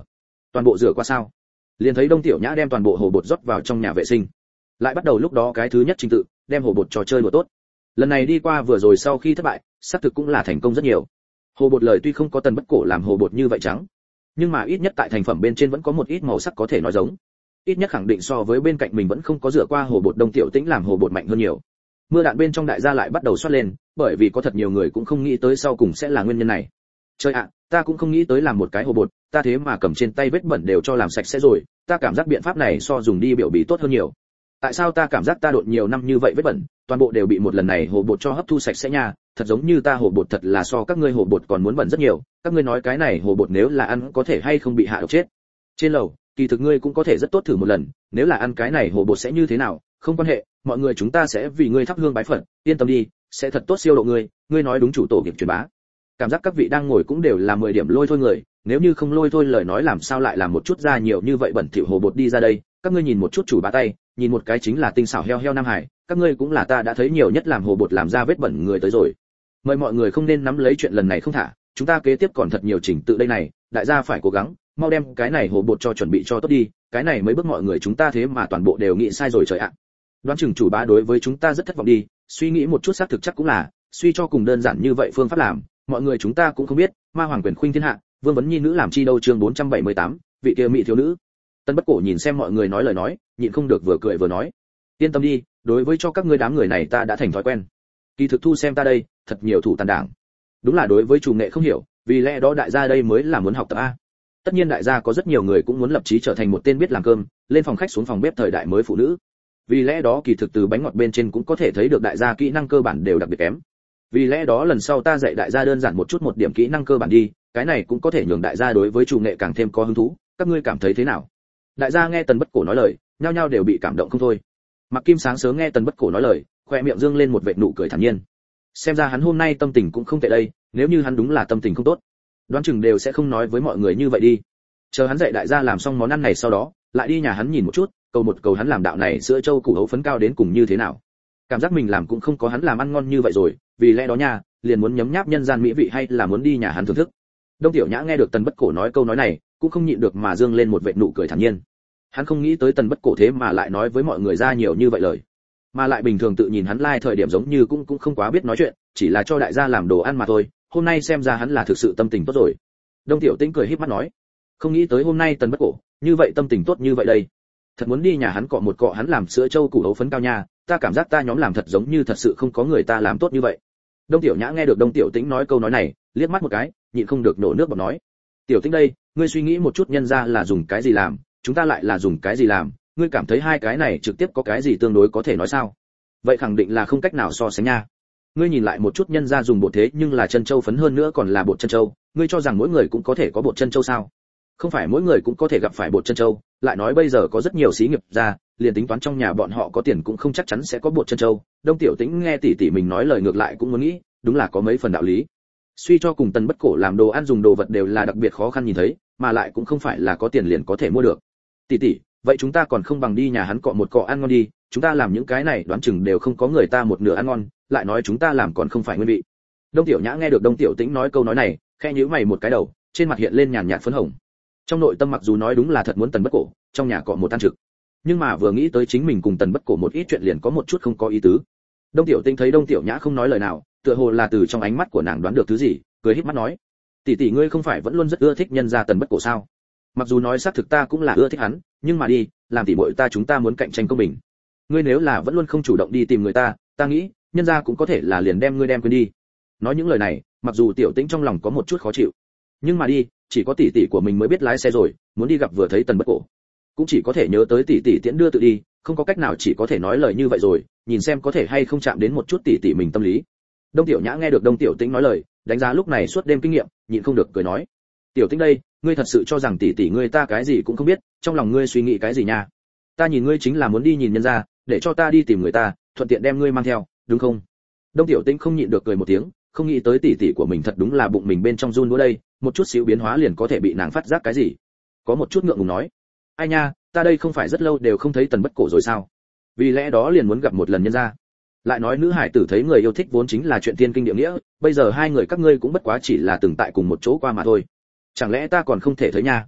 Toàn bộ rửa qua sao? Liền thấy Đông Tiểu Nhã đem toàn bộ hồ bột rót vào trong nhà vệ sinh. Lại bắt đầu lúc đó cái thứ nhất trình tự, đem hồ bột trò chơi đùa tốt. Lần này đi qua vừa rồi sau khi thất bại, xác thực cũng là thành công rất nhiều. Hồ bột lời tuy không có Tần Bất Cổ làm hồ bột như vậy trắng, nhưng mà ít nhất tại thành phẩm bên trên vẫn có một ít màu sắc có thể nói giống. Ít nhất khẳng định so với bên cạnh mình vẫn không có rửa qua hồ bột Đông Tiểu Tĩnh làm hồ bột mạnh hơn nhiều. Mưa đạn bên trong đại gia lại bắt đầu xoát lên, bởi vì có thật nhiều người cũng không nghĩ tới sau cùng sẽ là nguyên nhân này. Trời ạ, ta cũng không nghĩ tới làm một cái hồ bột, ta thế mà cầm trên tay vết bẩn đều cho làm sạch sẽ rồi, ta cảm giác biện pháp này so dùng đi biểu bì tốt hơn nhiều. Tại sao ta cảm giác ta đột nhiều năm như vậy vết bẩn, toàn bộ đều bị một lần này hồ bột cho hấp thu sạch sẽ nha, thật giống như ta hồ bột thật là so các ngươi hồ bột còn muốn bẩn rất nhiều, các ngươi nói cái này hồ bột nếu là ăn có thể hay không bị hạ độc chết. Trên lầu, kỳ thực ngươi cũng có thể rất tốt thử một lần, nếu là ăn cái này hồ bột sẽ như thế nào, không quan hệ, mọi người chúng ta sẽ vì ngươi thắp hương bái phật, yên tâm đi, sẽ thật tốt siêu độ ngươi, ngươi nói đúng chủ tổ nghiệp truyền bá. Cảm giác các vị đang ngồi cũng đều là mười điểm lôi thôi người, nếu như không lôi thôi lời nói làm sao lại làm một chút ra nhiều như vậy bẩn thỉu hồ bột đi ra đây, các ngươi nhìn một chút chủ bá tay, nhìn một cái chính là tinh xảo heo heo Nam Hải, các ngươi cũng là ta đã thấy nhiều nhất làm hồ bột làm ra vết bẩn người tới rồi. Mời mọi người không nên nắm lấy chuyện lần này không thả, chúng ta kế tiếp còn thật nhiều chỉnh tự đây này, đại gia phải cố gắng, mau đem cái này hồ bột cho chuẩn bị cho tốt đi, cái này mấy bước mọi người chúng ta thế mà toàn bộ đều nghĩ sai rồi trời ạ. Đoán chừng chủ bá đối với chúng ta rất thất vọng đi, suy nghĩ một chút xác thực chắc cũng là, suy cho cùng đơn giản như vậy phương pháp làm, mọi người chúng ta cũng không biết, ma hoàng quyền khuynh thiên hạ, vương vấn nhi nữ làm chi đâu chương bốn trăm bảy mươi tám, vị kia mỹ thiếu nữ. Tân Bất Cổ nhìn xem mọi người nói lời nói, nhịn không được vừa cười vừa nói, yên tâm đi, đối với cho các ngươi đám người này ta đã thành thói quen. Kỳ thực thu xem ta đây, thật nhiều thủ tàn đảng. Đúng là đối với chủ nghệ không hiểu, vì lẽ đó đại gia đây mới là muốn học tập a. Tất nhiên đại gia có rất nhiều người cũng muốn lập chí trở thành một tên biết làm cơm, lên phòng khách xuống phòng bếp thời đại mới phụ nữ. Vì lẽ đó kỳ thực từ bánh ngọt bên trên cũng có thể thấy được đại gia kỹ năng cơ bản đều đặc biệt kém. Vì lẽ đó lần sau ta dạy đại gia đơn giản một chút một điểm kỹ năng cơ bản đi, cái này cũng có thể nhường đại gia đối với chủ nghệ càng thêm có hứng thú, các ngươi cảm thấy thế nào? Đại gia nghe Tần Bất Cổ nói lời, nhao nhao đều bị cảm động không thôi. Mặc Kim sáng sớm nghe Tần Bất Cổ nói lời, khoe miệng dương lên một vệt nụ cười thản nhiên. Xem ra hắn hôm nay tâm tình cũng không tệ đây, nếu như hắn đúng là tâm tình không tốt, đoán chừng đều sẽ không nói với mọi người như vậy đi. Chờ hắn dạy đại gia làm xong món ăn này sau đó, lại đi nhà hắn nhìn một chút, cầu một cầu hắn làm đạo này sữa trâu củ hấu phấn cao đến cùng như thế nào. Cảm giác mình làm cũng không có hắn làm ăn ngon như vậy rồi, vì lẽ đó nha, liền muốn nhấm nháp nhân gian mỹ vị hay là muốn đi nhà hắn thưởng thức. Đông Tiểu Nhã nghe được Tần Bất Cổ nói câu nói này, cũng không nhịn được mà dương lên một vệt nụ cười thản nhiên. Hắn không nghĩ tới Tần Bất Cổ thế mà lại nói với mọi người ra nhiều như vậy lời, mà lại bình thường tự nhìn hắn lai like thời điểm giống như cũng cũng không quá biết nói chuyện, chỉ là cho đại gia làm đồ ăn mà thôi, hôm nay xem ra hắn là thực sự tâm tình tốt rồi. Đông Tiểu Tĩnh cười híp mắt nói, không nghĩ tới hôm nay Tần Bất Cổ như vậy tâm tình tốt như vậy đây, thật muốn đi nhà hắn cọ một cọ hắn làm sữa trâu củ hấu phấn cao nha, ta cảm giác ta nhóm làm thật giống như thật sự không có người ta làm tốt như vậy. Đông Tiểu Nhã nghe được Đông Tiểu Tĩnh nói câu nói này, liếc mắt một cái, nhịn không được nổ nước bọt nói, Tiểu Tĩnh đây, ngươi suy nghĩ một chút nhân ra là dùng cái gì làm, chúng ta lại là dùng cái gì làm, ngươi cảm thấy hai cái này trực tiếp có cái gì tương đối có thể nói sao? Vậy khẳng định là không cách nào so sánh nha. Ngươi nhìn lại một chút nhân ra dùng bột thế nhưng là chân châu phấn hơn nữa còn là bột chân châu, ngươi cho rằng mỗi người cũng có thể có bột chân châu sao? Không phải mỗi người cũng có thể gặp phải bột chân châu, lại nói bây giờ có rất nhiều xí nghiệp ra, liền tính toán trong nhà bọn họ có tiền cũng không chắc chắn sẽ có bột chân châu. Đông Tiểu Tĩnh nghe tỷ tỷ mình nói lời ngược lại cũng muốn nghĩ, đúng là có mấy phần đạo lý. Suy cho cùng Tần Bất Cổ làm đồ ăn dùng đồ vật đều là đặc biệt khó khăn nhìn thấy, mà lại cũng không phải là có tiền liền có thể mua được. Tỷ tỷ, vậy chúng ta còn không bằng đi nhà hắn cọ một cọ ăn ngon đi, chúng ta làm những cái này đoán chừng đều không có người ta một nửa ăn ngon, lại nói chúng ta làm còn không phải nguyên vị. Đông Tiểu Nhã nghe được Đông Tiểu Tĩnh nói câu nói này, khẽ nhíu mày một cái đầu, trên mặt hiện lên nhàn nhạt phấn hồng. Trong nội tâm mặc dù nói đúng là thật muốn Tần Bất Cổ trong nhà cọ một ăn trực, nhưng mà vừa nghĩ tới chính mình cùng Tần Bất Cổ một ít chuyện liền có một chút không có ý tứ. Đông Tiểu Tĩnh thấy Đông Tiểu Nhã không nói lời nào, tựa hồ là từ trong ánh mắt của nàng đoán được thứ gì, cười híp mắt nói, tỷ tỷ ngươi không phải vẫn luôn rất ưa thích nhân gia Tần Bất Cổ sao? Mặc dù nói xác thực ta cũng là ưa thích hắn, nhưng mà đi, làm tỷ muội ta chúng ta muốn cạnh tranh công bình. Ngươi nếu là vẫn luôn không chủ động đi tìm người ta, ta nghĩ, nhân gia cũng có thể là liền đem ngươi đem quên đi. Nói những lời này, mặc dù Tiểu Tĩnh trong lòng có một chút khó chịu, nhưng mà đi, chỉ có tỷ tỷ của mình mới biết lái xe rồi, muốn đi gặp vừa thấy Tần Bất Cổ, cũng chỉ có thể nhớ tới tỷ tỷ tiễn đưa tự đi, không có cách nào chỉ có thể nói lời như vậy rồi, nhìn xem có thể hay không chạm đến một chút tỷ tỷ mình tâm lý. Đông Tiểu Nhã nghe được Đông Tiểu Tĩnh nói lời, đánh giá lúc này suốt đêm kinh nghiệm, nhịn không được cười nói, Tiểu Tĩnh đây, ngươi thật sự cho rằng tỷ tỷ ngươi ta cái gì cũng không biết, trong lòng ngươi suy nghĩ cái gì nha? Ta nhìn ngươi chính là muốn đi nhìn nhân gia, để cho ta đi tìm người ta, thuận tiện đem ngươi mang theo, đúng không? Đông Tiểu Tĩnh không nhịn được cười một tiếng, không nghĩ tới tỷ tỷ của mình thật đúng là bụng mình bên trong run đũa đây, một chút xíu biến hóa liền có thể bị nàng phát giác cái gì. Có một chút ngượng ngùng nói, ai nha, ta đây không phải rất lâu đều không thấy Tần Bất Cổ rồi sao? Vì lẽ đó liền muốn gặp một lần nhân gia. Lại nói nữ hải tử thấy người yêu thích vốn chính là chuyện thiên kinh địa nghĩa, bây giờ hai người các ngươi cũng bất quá chỉ là từng tại cùng một chỗ qua mà thôi, chẳng lẽ ta còn không thể thấy nha?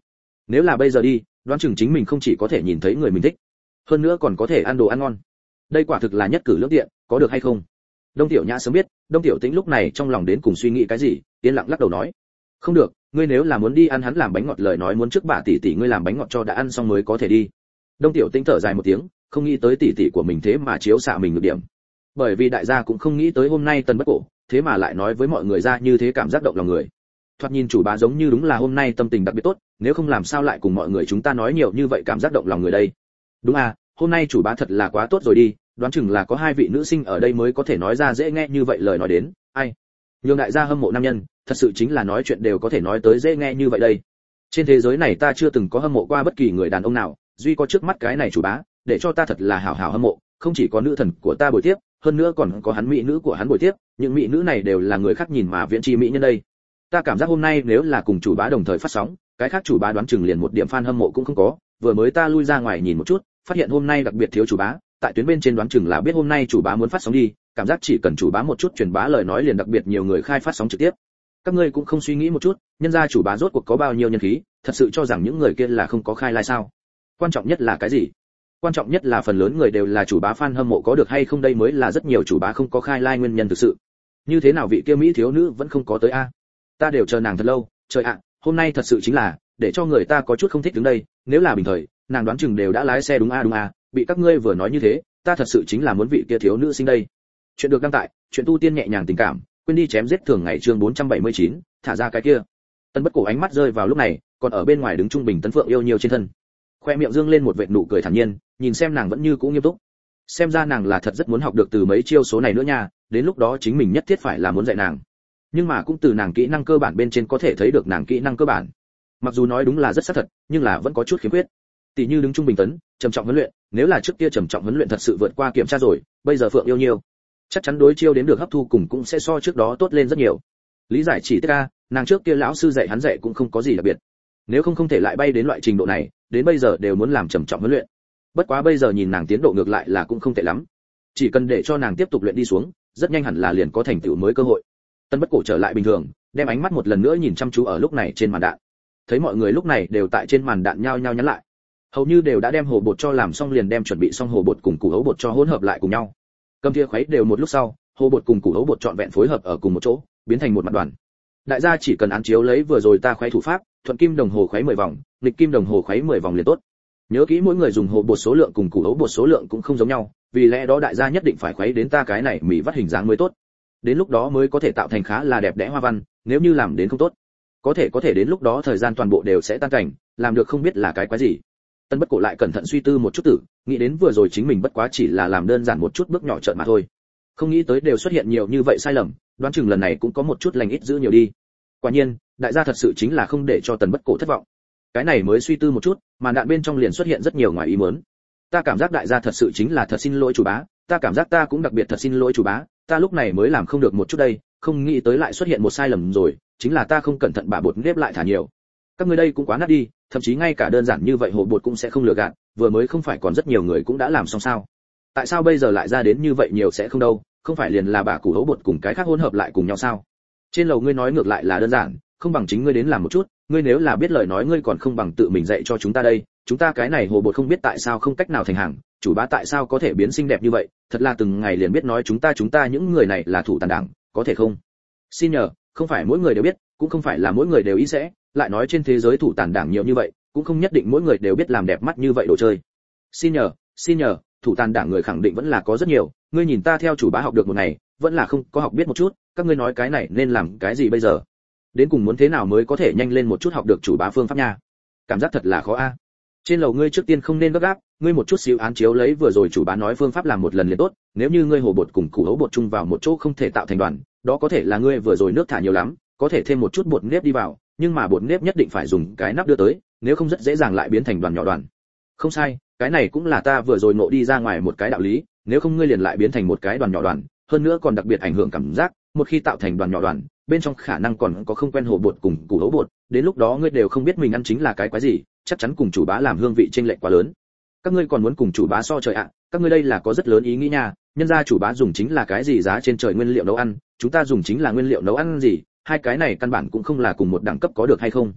Nếu là bây giờ đi, đoán chừng chính mình không chỉ có thể nhìn thấy người mình thích, hơn nữa còn có thể ăn đồ ăn ngon. Đây quả thực là nhất cử lưỡng tiện, có được hay không? Đông Tiểu Nhã sớm biết, Đông Tiểu Tĩnh lúc này trong lòng đến cùng suy nghĩ cái gì, yên lặng lắc đầu nói: "Không được, ngươi nếu là muốn đi ăn hắn làm bánh ngọt lời nói muốn trước bà tỷ tỷ ngươi làm bánh ngọt cho đã ăn xong mới có thể đi." Đông Tiểu Tĩnh thở dài một tiếng, không nghĩ tới tỷ tỷ của mình thế mà chiếu xạ mình nhược điểm. Bởi vì đại gia cũng không nghĩ tới hôm nay Tân Bất Cổ, thế mà lại nói với mọi người ra như thế, cảm giác động lòng người. Thoạt nhìn chủ bá giống như đúng là hôm nay tâm tình đặc biệt tốt, nếu không làm sao lại cùng mọi người chúng ta nói nhiều như vậy cảm giác động lòng người đây. Đúng à, hôm nay chủ bá thật là quá tốt rồi đi, đoán chừng là có hai vị nữ sinh ở đây mới có thể nói ra dễ nghe như vậy lời nói đến, ai. Nhưng đại gia hâm mộ nam nhân, thật sự chính là nói chuyện đều có thể nói tới dễ nghe như vậy đây. Trên thế giới này ta chưa từng có hâm mộ qua bất kỳ người đàn ông nào, duy có trước mắt cái này chủ bá, để cho ta thật là hảo hảo hâm mộ, không chỉ có nữ thần của ta buổi tiếp, hơn nữa còn có hắn mỹ nữ của hắn buổi tiếp, những mỹ nữ này đều là người khác nhìn mà viễn chi mỹ nhân đây. Ta cảm giác hôm nay nếu là cùng chủ bá đồng thời phát sóng, cái khác chủ bá đoán chừng liền một điểm fan hâm mộ cũng không có, vừa mới ta lui ra ngoài nhìn một chút, phát hiện hôm nay đặc biệt thiếu chủ bá, tại tuyến bên trên đoán chừng là biết hôm nay chủ bá muốn phát sóng đi, cảm giác chỉ cần chủ bá một chút truyền bá lời nói liền đặc biệt nhiều người khai phát sóng trực tiếp. Các ngươi cũng không suy nghĩ một chút, nhân gia chủ bá rốt cuộc có bao nhiêu nhân khí, thật sự cho rằng những người kia là không có khai like sao? Quan trọng nhất là cái gì? Quan trọng nhất là phần lớn người đều là chủ bá fan hâm mộ có được hay không, đây mới là rất nhiều chủ bá không có khai like nguyên nhân thực sự. Như thế nào vị kia mỹ thiếu nữ vẫn không có tới a? Ta đều chờ nàng thật lâu, trời ạ, hôm nay thật sự chính là để cho người ta có chút không thích đứng đây, nếu là bình thời, nàng đoán chừng đều đã lái xe đúng a đúng a, bị các ngươi vừa nói như thế, ta thật sự chính là muốn vị kia thiếu nữ sinh đây. Chuyện được đăng tại, chuyện tu tiên nhẹ nhàng tình cảm, quên đi chém giết thường ngày chương bốn trăm bảy mươi chín, thả ra cái kia. Tân Bất Cổ ánh mắt rơi vào lúc này, còn ở bên ngoài đứng trung bình Tấn Phượng yêu nhiều trên thân. Khoe miệng dương lên một vệt nụ cười thản nhiên, nhìn xem nàng vẫn như cũ nghiêm túc. Xem ra nàng là thật rất muốn học được từ mấy chiêu số này nữa nha, đến lúc đó chính mình nhất thiết phải là muốn dạy nàng. Nhưng mà cũng từ nàng kỹ năng cơ bản bên trên có thể thấy được nàng kỹ năng cơ bản. Mặc dù nói đúng là rất xác thật, nhưng là vẫn có chút khiếm khuyết. Tỷ như đứng trung bình tấn, trầm trọng huấn luyện, nếu là trước kia trầm trọng huấn luyện thật sự vượt qua kiểm tra rồi, bây giờ Phượng yêu nhiều, chắc chắn đối chiêu đến được hấp thu cùng cũng sẽ so trước đó tốt lên rất nhiều. Lý giải chỉ tiết a, nàng trước kia lão sư dạy hắn dạy cũng không có gì đặc biệt. Nếu không không thể lại bay đến loại trình độ này, đến bây giờ đều muốn làm trầm trọng huấn luyện. Bất quá bây giờ nhìn nàng tiến độ ngược lại là cũng không tệ lắm. Chỉ cần để cho nàng tiếp tục luyện đi xuống, rất nhanh hẳn là liền có thành tựu mới cơ hội. Tân Bất Cổ trở lại bình thường, đem ánh mắt một lần nữa nhìn chăm chú ở lúc này trên màn đạn. Thấy mọi người lúc này đều tại trên màn đạn nhao nhao nhắn lại. Hầu như đều đã đem hồ bột cho làm xong liền đem chuẩn bị xong hồ bột cùng củ hấu bột cho hỗn hợp lại cùng nhau. Cầm thìa khuấy đều một lúc sau, hồ bột cùng củ hấu bột trọn vẹn phối hợp ở cùng một chỗ, biến thành một mặt đoàn. Đại gia chỉ cần án chiếu lấy vừa rồi ta khuấy thủ pháp, thuận kim đồng hồ khuấy mười vòng, nghịch kim đồng hồ khuấy mười vòng liền tốt. Nhớ kỹ mỗi người dùng hồ bột số lượng cùng củ hấu bột số lượng cũng không giống nhau, vì lẽ đó đại gia nhất định phải khuấy đến ta cái này mì vắt hình dáng mới tốt. Đến lúc đó mới có thể tạo thành khá là đẹp đẽ hoa văn, nếu như làm đến không tốt, có thể có thể đến lúc đó thời gian toàn bộ đều sẽ tan cảnh, làm được không biết là cái quái gì. Tân Bất Cổ lại cẩn thận suy tư một chút tử, nghĩ đến vừa rồi chính mình bất quá chỉ là làm đơn giản một chút bước nhỏ trợn mà thôi. Không nghĩ tới đều xuất hiện nhiều như vậy sai lầm, đoán chừng lần này cũng có một chút lành ít giữ nhiều đi. Quả nhiên, đại gia thật sự chính là không để cho Tân Bất Cổ thất vọng. Cái này mới suy tư một chút, màn đạn bên trong liền xuất hiện rất nhiều ngoài ý muốn. Ta cảm giác đại gia thật sự chính là thật xin lỗi chủ bá, ta cảm giác ta cũng đặc biệt thật xin lỗi chủ bá, ta lúc này mới làm không được một chút đây, không nghĩ tới lại xuất hiện một sai lầm rồi, chính là ta không cẩn thận bả bột nếp lại thả nhiều. Các ngươi đây cũng quá nát đi, thậm chí ngay cả đơn giản như vậy hồ bột cũng sẽ không lừa gạt, vừa mới không phải còn rất nhiều người cũng đã làm xong sao? Tại sao bây giờ lại ra đến như vậy nhiều sẽ không đâu, không phải liền là bả củ hấu bột cùng cái khác hỗn hợp lại cùng nhau sao? Trên lầu ngươi nói ngược lại là đơn giản, không bằng chính ngươi đến làm một chút, ngươi nếu là biết lời nói ngươi còn không bằng tự mình dạy cho chúng ta đây, chúng ta cái này hồ bột không biết tại sao không cách nào thành hàng, chủ bá tại sao có thể biến xinh đẹp như vậy, thật là từng ngày liền biết nói chúng ta chúng ta những người này là thủ tàn đảng, có thể không? Xin nhờ, không phải mỗi người đều biết, cũng không phải là mỗi người đều ý sẽ, lại nói trên thế giới thủ tàn đảng nhiều như vậy, cũng không nhất định mỗi người đều biết làm đẹp mắt như vậy đồ chơi. Xin nhờ, xin nhờ, thủ tàn đảng người khẳng định vẫn là có rất nhiều, ngươi nhìn ta theo chủ bá học được một ngày, vẫn là không có học biết một chút, các ngươi nói cái này nên làm cái gì bây giờ? Đến cùng muốn thế nào mới có thể nhanh lên một chút học được chủ bá phương pháp nha? Cảm giác thật là khó a. Trên lầu ngươi trước tiên không nên gấp gáp, ngươi một chút xíu án chiếu lấy vừa rồi chủ bá nói phương pháp làm một lần liền tốt, nếu như ngươi hồ bột cùng củ hấu bột chung vào một chỗ không thể tạo thành đoàn, đó có thể là ngươi vừa rồi nước thả nhiều lắm, có thể thêm một chút bột nếp đi vào, nhưng mà bột nếp nhất định phải dùng cái nắp đưa tới, nếu không rất dễ dàng lại biến thành đoàn nhỏ đoàn. Không sai, cái này cũng là ta vừa rồi ngộ đi ra ngoài một cái đạo lý, nếu không ngươi liền lại biến thành một cái đoàn nhỏ đoàn, hơn nữa còn đặc biệt ảnh hưởng cảm giác, một khi tạo thành đoàn nhỏ đoàn, bên trong khả năng còn có không quen hồ bột cùng củ hấu bột, đến lúc đó ngươi đều không biết mình ăn chính là cái quái gì, chắc chắn cùng chủ bá làm hương vị chênh lệch quá lớn. Các ngươi còn muốn cùng chủ bá so trời ạ, các ngươi đây là có rất lớn ý nghĩ nha, nhân ra chủ bá dùng chính là cái gì giá trên trời nguyên liệu nấu ăn, chúng ta dùng chính là nguyên liệu nấu ăn gì, hai cái này căn bản cũng không là cùng một đẳng cấp có được hay không?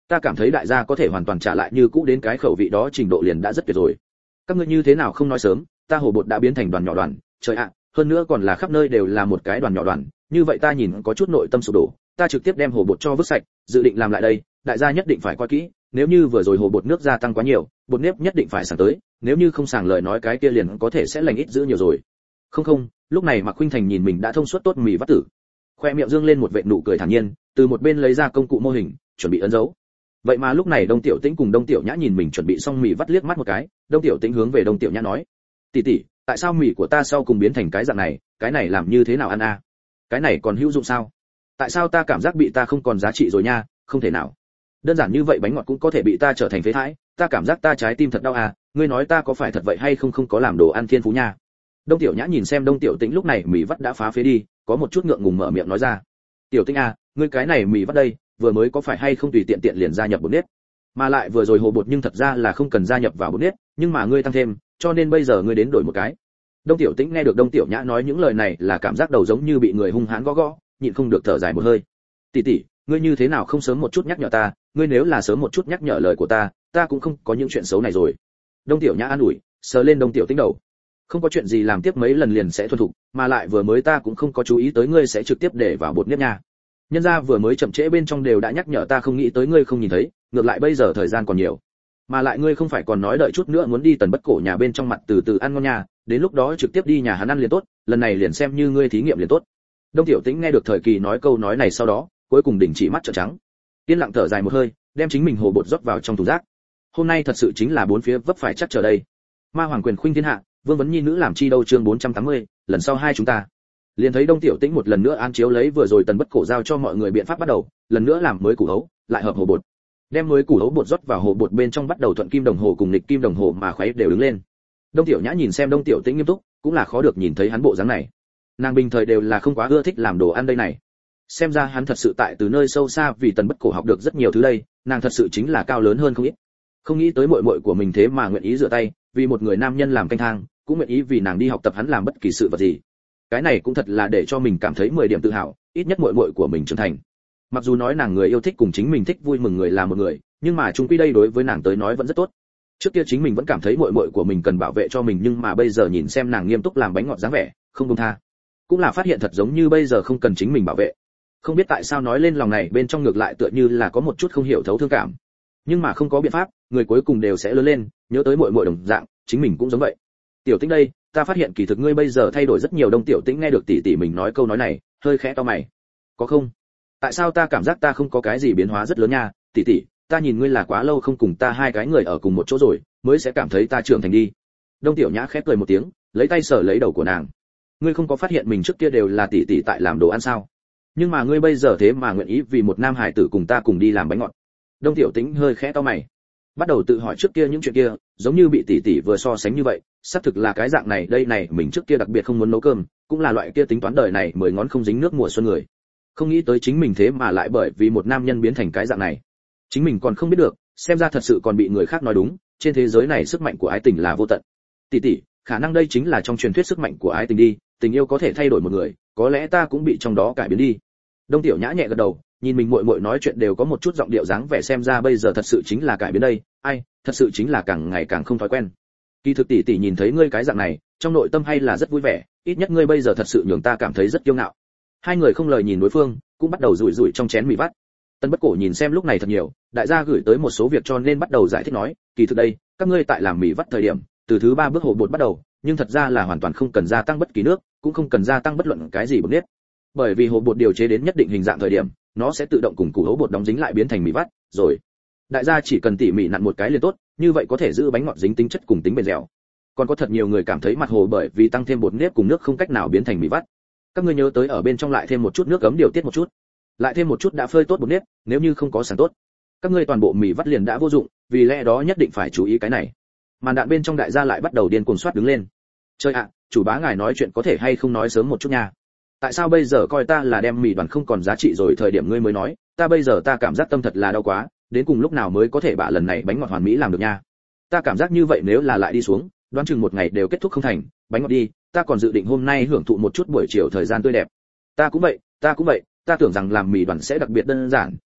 Ta cảm thấy đại gia có thể hoàn toàn trả lại như cũ đến cái khẩu vị đó trình độ liền đã rất tuyệt rồi. Các ngươi như thế nào không nói sớm, ta hồ bột đã biến thành đoàn nhỏ đoàn, trời ạ, hơn nữa còn là khắp nơi đều là một cái đoàn nhỏ đoàn, như vậy ta nhìn có chút nội tâm sụp đổ, ta trực tiếp đem hồ bột cho vứt sạch, dự định làm lại đây, đại gia nhất định phải coi kỹ, nếu như vừa rồi hồ bột nước gia tăng quá nhiều, bột nếp nhất định phải sàng tới, nếu như không sàng lời nói cái kia liền có thể sẽ lành ít giữ nhiều rồi. Không không, lúc này Mạc Khuynh Thành nhìn mình đã thông suốt tốt mì vắt tử, khoe miệng dương lên một vệt nụ cười thản nhiên, từ một bên lấy ra công cụ mô hình, chuẩn bị ấn dấu. Vậy mà lúc này Đông Tiểu Tĩnh cùng Đông Tiểu Nhã nhìn mình chuẩn bị xong mì vắt liếc mắt một cái, Đông Tiểu Tĩnh hướng về Đông Tiểu Nhã nói: "Tỷ tỷ, tại sao mì của ta sau cùng biến thành cái dạng này, cái này làm như thế nào ăn a? Cái này còn hữu dụng sao? Tại sao ta cảm giác bị ta không còn giá trị rồi nha, không thể nào. Đơn giản như vậy bánh ngọt cũng có thể bị ta trở thành phế thải, ta cảm giác ta trái tim thật đau à, ngươi nói ta có phải thật vậy hay không không có làm đồ ăn thiên phú nha." Đông Tiểu Nhã nhìn xem Đông Tiểu Tĩnh lúc này mì vắt đã phá phế đi, có một chút ngượng ngùng mở miệng nói ra: "Tiểu Tĩnh à, ngươi cái này mì vắt đây, vừa mới có phải hay không tùy tiện tiện liền gia nhập bột nếp, mà lại vừa rồi hồ bột nhưng thật ra là không cần gia nhập vào bột nếp, nhưng mà ngươi tăng thêm, cho nên bây giờ ngươi đến đổi một cái." Đông Tiểu Tĩnh nghe được Đông Tiểu Nhã nói những lời này là cảm giác đầu giống như bị người hung hãn gõ gõ, nhịn không được thở dài một hơi. "Tỷ tỷ, ngươi như thế nào không sớm một chút nhắc nhở ta, ngươi nếu là sớm một chút nhắc nhở lời của ta, ta cũng không có những chuyện xấu này rồi." Đông Tiểu Nhã an ủi, sờ lên Đông Tiểu Tĩnh đầu. "Không có chuyện gì làm tiếp mấy lần liền sẽ thuần thục, mà lại vừa mới ta cũng không có chú ý tới ngươi sẽ trực tiếp để vào bột nếp nha. Nhân gia vừa mới chậm trễ bên trong đều đã nhắc nhở ta không nghĩ tới ngươi không nhìn thấy, ngược lại bây giờ thời gian còn nhiều. Mà lại ngươi không phải còn nói đợi chút nữa muốn đi Tần Bất Cổ nhà bên trong mặt từ từ ăn ngon nha, đến lúc đó trực tiếp đi nhà hắn ăn liền tốt, lần này liền xem như ngươi thí nghiệm liền tốt." Đông Tiểu Tĩnh nghe được Thời Kỳ nói câu nói này sau đó, cuối cùng đình chỉ mắt trợn trắng. Yên lặng thở dài một hơi, đem chính mình hồ bột rót vào trong thùng rác. Hôm nay thật sự chính là bốn phía vấp phải chắc chờ đây. Ma hoàng quyền khuynh thiên hạ, vương vấn nhi nữ làm chi đâu, chương bốn trăm tám mươi, lần sau hai chúng ta. Liền thấy Đông Tiểu Tĩnh một lần nữa an chiếu lấy vừa rồi Tần Bất Cổ giao cho mọi người biện pháp bắt đầu, lần nữa làm mới củ hấu, lại hợp hồ bột. Đem mới củ hấu bột rót vào hồ bột bên trong bắt đầu thuận kim đồng hồ cùng nghịch kim đồng hồ mà khuấy đều đứng lên. Đông Tiểu Nhã nhìn xem Đông Tiểu Tĩnh nghiêm túc, cũng là khó được nhìn thấy hắn bộ dáng này. Nàng bình thời đều là không quá ưa thích làm đồ ăn đây này. Xem ra hắn thật sự tại từ nơi sâu xa vì Tần Bất Cổ học được rất nhiều thứ đây, nàng thật sự chính là cao lớn hơn không ít. Không nghĩ tới muội muội của mình thế mà nguyện ý rửa tay, vì một người nam nhân làm canh thang, cũng nguyện ý vì nàng đi học tập hắn làm bất kỳ sự vật gì. Cái này cũng thật là để cho mình cảm thấy mười điểm tự hào, ít nhất muội muội của mình trưởng thành. Mặc dù nói nàng người yêu thích cùng chính mình thích vui mừng người là một người, nhưng mà chung quy đây đối với nàng tới nói vẫn rất tốt. Trước kia chính mình vẫn cảm thấy muội muội của mình cần bảo vệ cho mình, nhưng mà bây giờ nhìn xem nàng nghiêm túc làm bánh ngọt dáng vẻ, không buông tha, cũng là phát hiện thật giống như bây giờ không cần chính mình bảo vệ. Không biết tại sao nói lên lòng này bên trong ngược lại tựa như là có một chút không hiểu thấu thương cảm, nhưng mà không có biện pháp, người cuối cùng đều sẽ lớn lên, nhớ tới muội muội đồng dạng, chính mình cũng giống vậy. Tiểu Tĩnh đây, ta phát hiện kỳ thực ngươi bây giờ thay đổi rất nhiều. Đông Tiểu Tĩnh nghe được tỷ tỷ mình nói câu nói này, hơi khẽ cau mày. Có không? Tại sao ta cảm giác ta không có cái gì biến hóa rất lớn nha, tỷ tỷ, ta nhìn ngươi là quá lâu không cùng ta hai cái người ở cùng một chỗ rồi, mới sẽ cảm thấy ta trưởng thành đi. Đông Tiểu Nhã khép cười một tiếng, lấy tay sờ lấy đầu của nàng. Ngươi không có phát hiện mình trước kia đều là tỷ tỷ tại làm đồ ăn sao? Nhưng mà ngươi bây giờ thế mà nguyện ý vì một nam hải tử cùng ta cùng đi làm bánh ngọt. Đông Tiểu Tĩnh hơi khẽ cau mày, bắt đầu tự hỏi trước kia những chuyện kia, giống như bị tỷ tỷ vừa so sánh như vậy, xác thực là cái dạng này đây này, mình trước kia đặc biệt không muốn nấu cơm, cũng là loại kia tính toán đời này mười ngón không dính nước mùa xuân người. Không nghĩ tới chính mình thế mà lại bởi vì một nam nhân biến thành cái dạng này. Chính mình còn không biết được, xem ra thật sự còn bị người khác nói đúng, trên thế giới này sức mạnh của ái tình là vô tận. Tỷ tỷ, khả năng đây chính là trong truyền thuyết sức mạnh của ái tình đi, tình yêu có thể thay đổi một người, có lẽ ta cũng bị trong đó cải biến đi. Đông Tiểu Nhã nhẹ gật đầu, nhìn mình muội muội nói chuyện đều có một chút giọng điệu dáng vẻ, xem ra bây giờ thật sự chính là cải biến đây, ai, thật sự chính là càng ngày càng không thói quen. Kỳ thực tỷ tỷ nhìn thấy ngươi cái dạng này, trong nội tâm hay là rất vui vẻ, ít nhất ngươi bây giờ thật sự nhường ta cảm thấy rất kiêu ngạo. Hai người không lời nhìn đối phương, cũng bắt đầu rủi rủi trong chén mì vắt. Tân Bất Cổ nhìn xem lúc này thật nhiều, đại gia gửi tới một số việc cho nên bắt đầu giải thích nói, kỳ thực đây, các ngươi tại làm mì vắt thời điểm, từ thứ ba bước hồ bột bắt đầu, nhưng thật ra là hoàn toàn không cần gia tăng bất kỳ nước, cũng không cần gia tăng bất luận cái gì bột nếp. Bởi vì hồ bột điều chế đến nhất định hình dạng thời điểm, nó sẽ tự động cùng củ hấu bột đóng dính lại biến thành mì vắt, rồi đại gia chỉ cần tỉ mỉ nặn một cái liền tốt, như vậy có thể giữ bánh ngọt dính tính chất cùng tính bền dẻo. Còn có thật nhiều người cảm thấy mặt hồ bởi vì tăng thêm bột nếp cùng nước không cách nào biến thành mì vắt. Các ngươi nhớ tới ở bên trong lại thêm một chút nước ấm điều tiết một chút, lại thêm một chút đã phơi tốt bột nếp, nếu như không có sẵn tốt, các ngươi toàn bộ mì vắt liền đã vô dụng, vì lẽ đó nhất định phải chú ý cái này. Màn đạn bên trong đại gia lại bắt đầu điên cuồng soát đứng lên. Chơi ạ, chủ bá ngài nói chuyện có thể hay không nói sớm một chút nha. Tại sao bây giờ coi ta là đem mì đoàn không còn giá trị rồi, thời điểm ngươi mới nói, ta bây giờ ta cảm giác tâm thật là đau quá, đến cùng lúc nào mới có thể bả lần này bánh ngọt hoàn mỹ làm được nha. Ta cảm giác như vậy nếu là lại đi xuống, đoán chừng một ngày đều kết thúc không thành, bánh ngọt đi, ta còn dự định hôm nay hưởng thụ một chút buổi chiều thời gian tươi đẹp. Ta cũng vậy, ta cũng vậy, ta tưởng rằng làm mì đoàn sẽ đặc biệt đơn giản,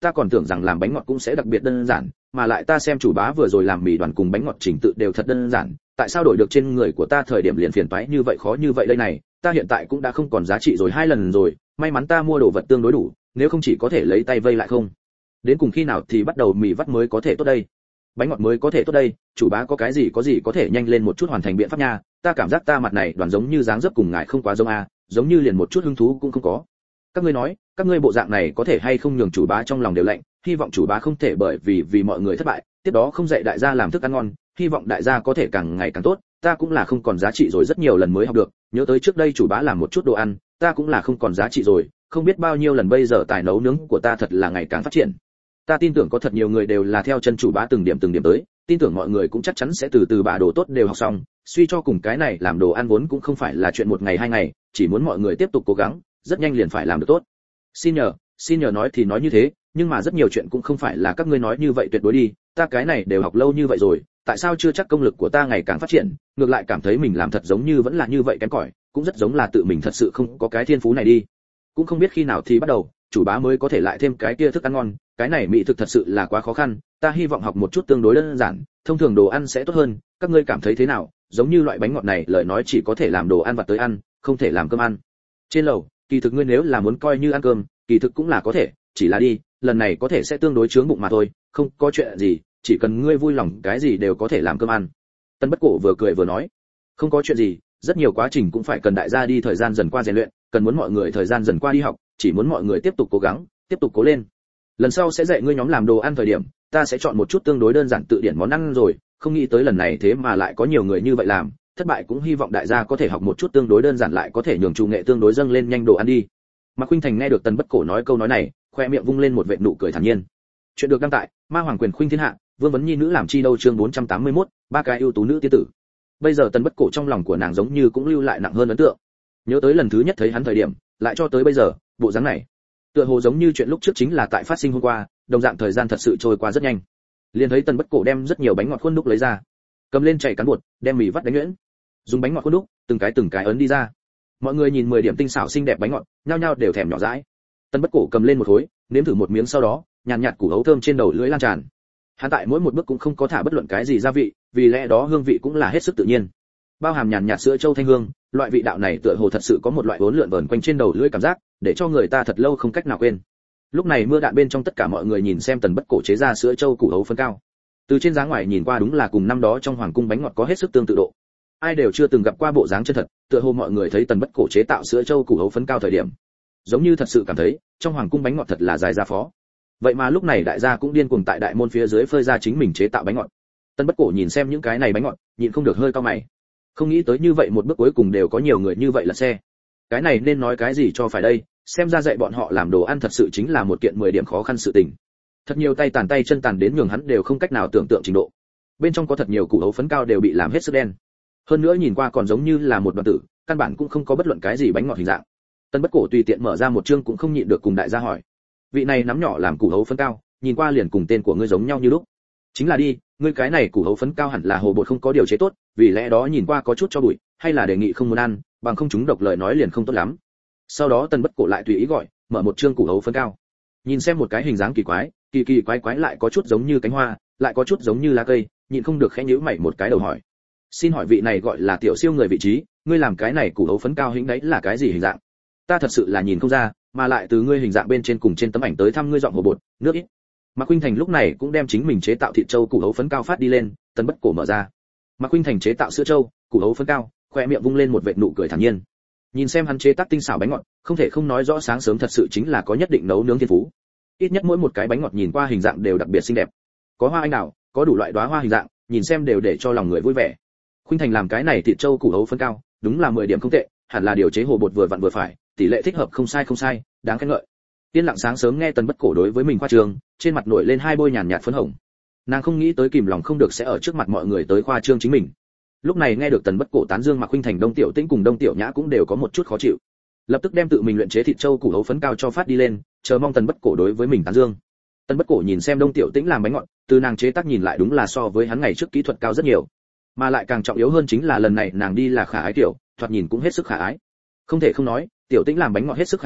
ta còn tưởng rằng làm bánh ngọt cũng sẽ đặc biệt đơn giản, mà lại ta xem chủ bá vừa rồi làm mì đoàn cùng bánh ngọt trình tự đều thật đơn giản, tại sao đổi được trên người của ta thời điểm liền phiền toái như vậy khó như vậy đây này, ta hiện tại cũng đã không còn giá trị rồi hai lần rồi, may mắn ta mua đồ vật tương đối đủ, nếu không chỉ có thể lấy tay vây lại không. Đến cùng khi nào thì bắt đầu mì vắt mới có thể tốt đây? Bánh ngọt mới có thể tốt đây, chủ bá có cái gì có gì có thể nhanh lên một chút hoàn thành biện pháp nha, ta cảm giác ta mặt này đoàn giống như dáng dấp cùng ngài không quá giống a, giống như liền một chút hứng thú cũng không có. Các ngươi nói, các ngươi bộ dạng này có thể hay không nhường chủ bá trong lòng đều lạnh, hy vọng chủ bá không thể bởi vì vì mọi người thất bại, tiếp đó không dạy đại gia làm thức ăn ngon, hy vọng đại gia có thể càng ngày càng tốt, ta cũng là không còn giá trị rồi rất nhiều lần mới học được, nhớ tới trước đây chủ bá làm một chút đồ ăn, ta cũng là không còn giá trị rồi, không biết bao nhiêu lần bây giờ tài nấu nướng của ta thật là ngày càng phát triển. Ta tin tưởng có thật nhiều người đều là theo chân chủ bá từng điểm từng điểm tới, tin tưởng mọi người cũng chắc chắn sẽ từ từ bà đồ tốt đều học xong, suy cho cùng cái này làm đồ ăn vốn cũng không phải là chuyện một ngày hai ngày, chỉ muốn mọi người tiếp tục cố gắng, rất nhanh liền phải làm được tốt. Xin nhờ, xin nhờ nói thì nói như thế, nhưng mà rất nhiều chuyện cũng không phải là các ngươi nói như vậy tuyệt đối đi, ta cái này đều học lâu như vậy rồi, tại sao chưa chắc công lực của ta ngày càng phát triển, ngược lại cảm thấy mình làm thật giống như vẫn là như vậy kém cỏi, cũng rất giống là tự mình thật sự không có cái thiên phú này đi. Cũng không biết khi nào thì bắt đầu, chủ bá mới có thể lại thêm cái kia thức ăn ngon, cái này mỹ thực thật sự là quá khó khăn, ta hy vọng học một chút tương đối đơn giản, thông thường đồ ăn sẽ tốt hơn, các ngươi cảm thấy thế nào? Giống như loại bánh ngọt này lời nói chỉ có thể làm đồ ăn vặt tới ăn, không thể làm cơm ăn. Trên lầu, kỳ thực ngươi nếu là muốn coi như ăn cơm, kỳ thực cũng là có thể, chỉ là đi, lần này có thể sẽ tương đối chướng bụng mà thôi, không có chuyện gì, chỉ cần ngươi vui lòng cái gì đều có thể làm cơm ăn. Tân Bất Cổ vừa cười vừa nói, không có chuyện gì, rất nhiều quá trình cũng phải cần đại gia đi thời gian dần qua rèn luyện, cần muốn mọi người thời gian dần qua đi học, chỉ muốn mọi người tiếp tục cố gắng, tiếp tục cố lên. Lần sau sẽ dạy ngươi nhóm làm đồ ăn thời điểm, ta sẽ chọn một chút tương đối đơn giản tự điển món ăn rồi, không nghĩ tới lần này thế mà lại có nhiều người như vậy làm, thất bại cũng hy vọng đại gia có thể học một chút tương đối đơn giản lại có thể nhường chủ nghệ tương đối dâng lên nhanh đồ ăn đi. Mạc Khuynh Thành nghe được Tân Bất Cổ nói câu nói này, khoe miệng vung lên một vệt nụ cười thản nhiên. Chuyện được đăng tại Ma Hoàng Quyền Khuynh Thiên Hạ, Vương vấn nhi nữ làm chi đâu chương bốn trăm tám mươi mốt, ba cái ưu tú nữ tiên tử. Bây giờ Tân Bất Cổ trong lòng của nàng giống như cũng lưu lại nặng hơn ấn tượng. Nhớ tới lần thứ nhất thấy hắn thời điểm, lại cho tới bây giờ, bộ dáng này, tựa hồ giống như chuyện lúc trước chính là tại phát sinh hôm qua, đồng dạng thời gian thật sự trôi qua rất nhanh. Liền thấy Tân Bất Cổ đem rất nhiều bánh ngọt khuôn đúc lấy ra, cầm lên chảy cán bột, đem mì vắt đánh nhuyễn, dùng bánh ngọt khuôn đúc, từng cái từng cái ấn đi ra. Mọi người nhìn mười điểm tinh xảo xinh đẹp bánh ngọt, nhao nhao đều thèm nhỏ dãi. Tân Bất Cổ cầm lên một khối, nếm thử một miếng sau đó, nhàn nhạt củ hấu thơm trên đầu lưỡi lan tràn. Hắn tại mỗi một bước cũng không có thả bất luận cái gì gia vị, vì lẽ đó hương vị cũng là hết sức tự nhiên. Bao hàm nhàn nhạt sữa châu thanh hương, loại vị đạo này tựa hồ thật sự có một loại vốn lượn vờn quanh trên đầu lưỡi cảm giác, để cho người ta thật lâu không cách nào quên. Lúc này mưa đạn bên trong tất cả mọi người nhìn xem Tần Bất Cổ chế ra sữa châu củ hấu phấn cao. Từ trên dáng ngoài nhìn qua đúng là cùng năm đó trong hoàng cung bánh ngọt có hết sức tương tự độ. Ai đều chưa từng gặp qua bộ dáng chân thật, tựa hồ mọi người thấy Tần Bất Cổ chế tạo sữa châu củ hấu phấn cao thời điểm, giống như thật sự cảm thấy trong hoàng cung bánh ngọt thật là dài ra phó. Vậy mà lúc này đại gia cũng điên cuồng tại đại môn phía dưới phơi ra chính mình chế tạo bánh ngọt. Tần Bất Cổ nhìn xem những cái này bánh ngọt, nhịn không được hơi cau mày. Không nghĩ tới như vậy một bước cuối cùng đều có nhiều người như vậy là xe. Cái này nên nói cái gì cho phải đây, xem ra dạy bọn họ làm đồ ăn thật sự chính là một kiện mười điểm khó khăn sự tình. Thật nhiều tay tàn tay chân tàn đến nhường hắn đều không cách nào tưởng tượng trình độ. Bên trong có thật nhiều củ hấu phấn cao đều bị làm hết sức đen. Hơn nữa nhìn qua còn giống như là một đoàn tử, căn bản cũng không có bất luận cái gì bánh ngọt hình dạng. Tân Bất Cổ tùy tiện mở ra một chương cũng không nhịn được cùng đại gia hỏi. Vị này nắm nhỏ làm củ hấu phấn cao, nhìn qua liền cùng tên của ngươi giống nhau như lúc. Chính là đi, ngươi cái này củ hấu phấn cao hẳn là hồ bột không có điều chế tốt, vì lẽ đó nhìn qua có chút cho bụi, hay là đề nghị không muốn ăn, bằng không chúng độc lời nói liền không tốt lắm. Sau đó Tân Bất Cổ lại tùy ý gọi, mở một chương củ hấu phấn cao. Nhìn xem một cái hình dáng kỳ quái, kỳ kỳ quái quái lại có chút giống như cánh hoa, lại có chút giống như lá cây, nhịn không được khẽ nhíu mày một cái đầu hỏi. Xin hỏi vị này gọi là tiểu siêu người vị trí, ngươi làm cái này củ hấu phấn cao hình đấy là cái gì hình dạng? Ta thật sự là nhìn không ra, mà lại từ ngươi hình dạng bên trên cùng trên tấm ảnh tới thăm ngươi dọn hồ bột, nước ít. Mạc Khuynh Thành lúc này cũng đem chính mình chế tạo thịt châu củ hấu phấn cao phát đi lên, Tân Bất Cổ mở ra. Mạc Khuynh Thành chế tạo sữa châu, củ hấu phấn cao, khoe miệng vung lên một vệt nụ cười thản nhiên. Nhìn xem hắn chế tác tinh xảo bánh ngọt, không thể không nói rõ sáng sớm thật sự chính là có nhất định nấu nướng thiên phú. Ít nhất mỗi một cái bánh ngọt nhìn qua hình dạng đều đặc biệt xinh đẹp. Có hoa anh đào, có đủ loại đóa hoa hình dạng, nhìn xem đều để cho lòng người vui vẻ. Khuynh Thành làm cái này thịt châu củ hấu phấn cao, đúng là mười điểm không tệ, hẳn là điều chế hồ bột vừa vặn vừa phải, tỷ lệ thích hợp không sai không sai, đáng khen ngợi. Tiên lặng sáng sớm nghe Tần Bất Cổ đối với mình khoa trương, trên mặt nổi lên hai bôi nhàn nhạt phấn hồng. Nàng không nghĩ tới kìm lòng không được sẽ ở trước mặt mọi người tới khoa trương chính mình. Lúc này nghe được Tần Bất Cổ tán dương Mạc Khuynh Thành, Đông Tiểu Tĩnh cùng Đông Tiểu Nhã cũng đều có một chút khó chịu. Lập tức đem tự mình luyện chế thịt châu củ hấu phấn cao cho phát đi lên, chờ mong Tần Bất Cổ đối với mình tán dương. Tần Bất Cổ nhìn xem Đông Tiểu Tĩnh làm bánh ngọt, từ nàng chế tác nhìn lại đúng là so với hắn ngày trước kỹ thuật cao rất nhiều. Mà lại càng trọng yếu hơn chính là lần này nàng đi là khả ái tiểu, thoạt nhìn cũng hết sức khả ái. Không thể không nói, Tiểu Tĩnh làm bánh ngọt hết sức khả ái,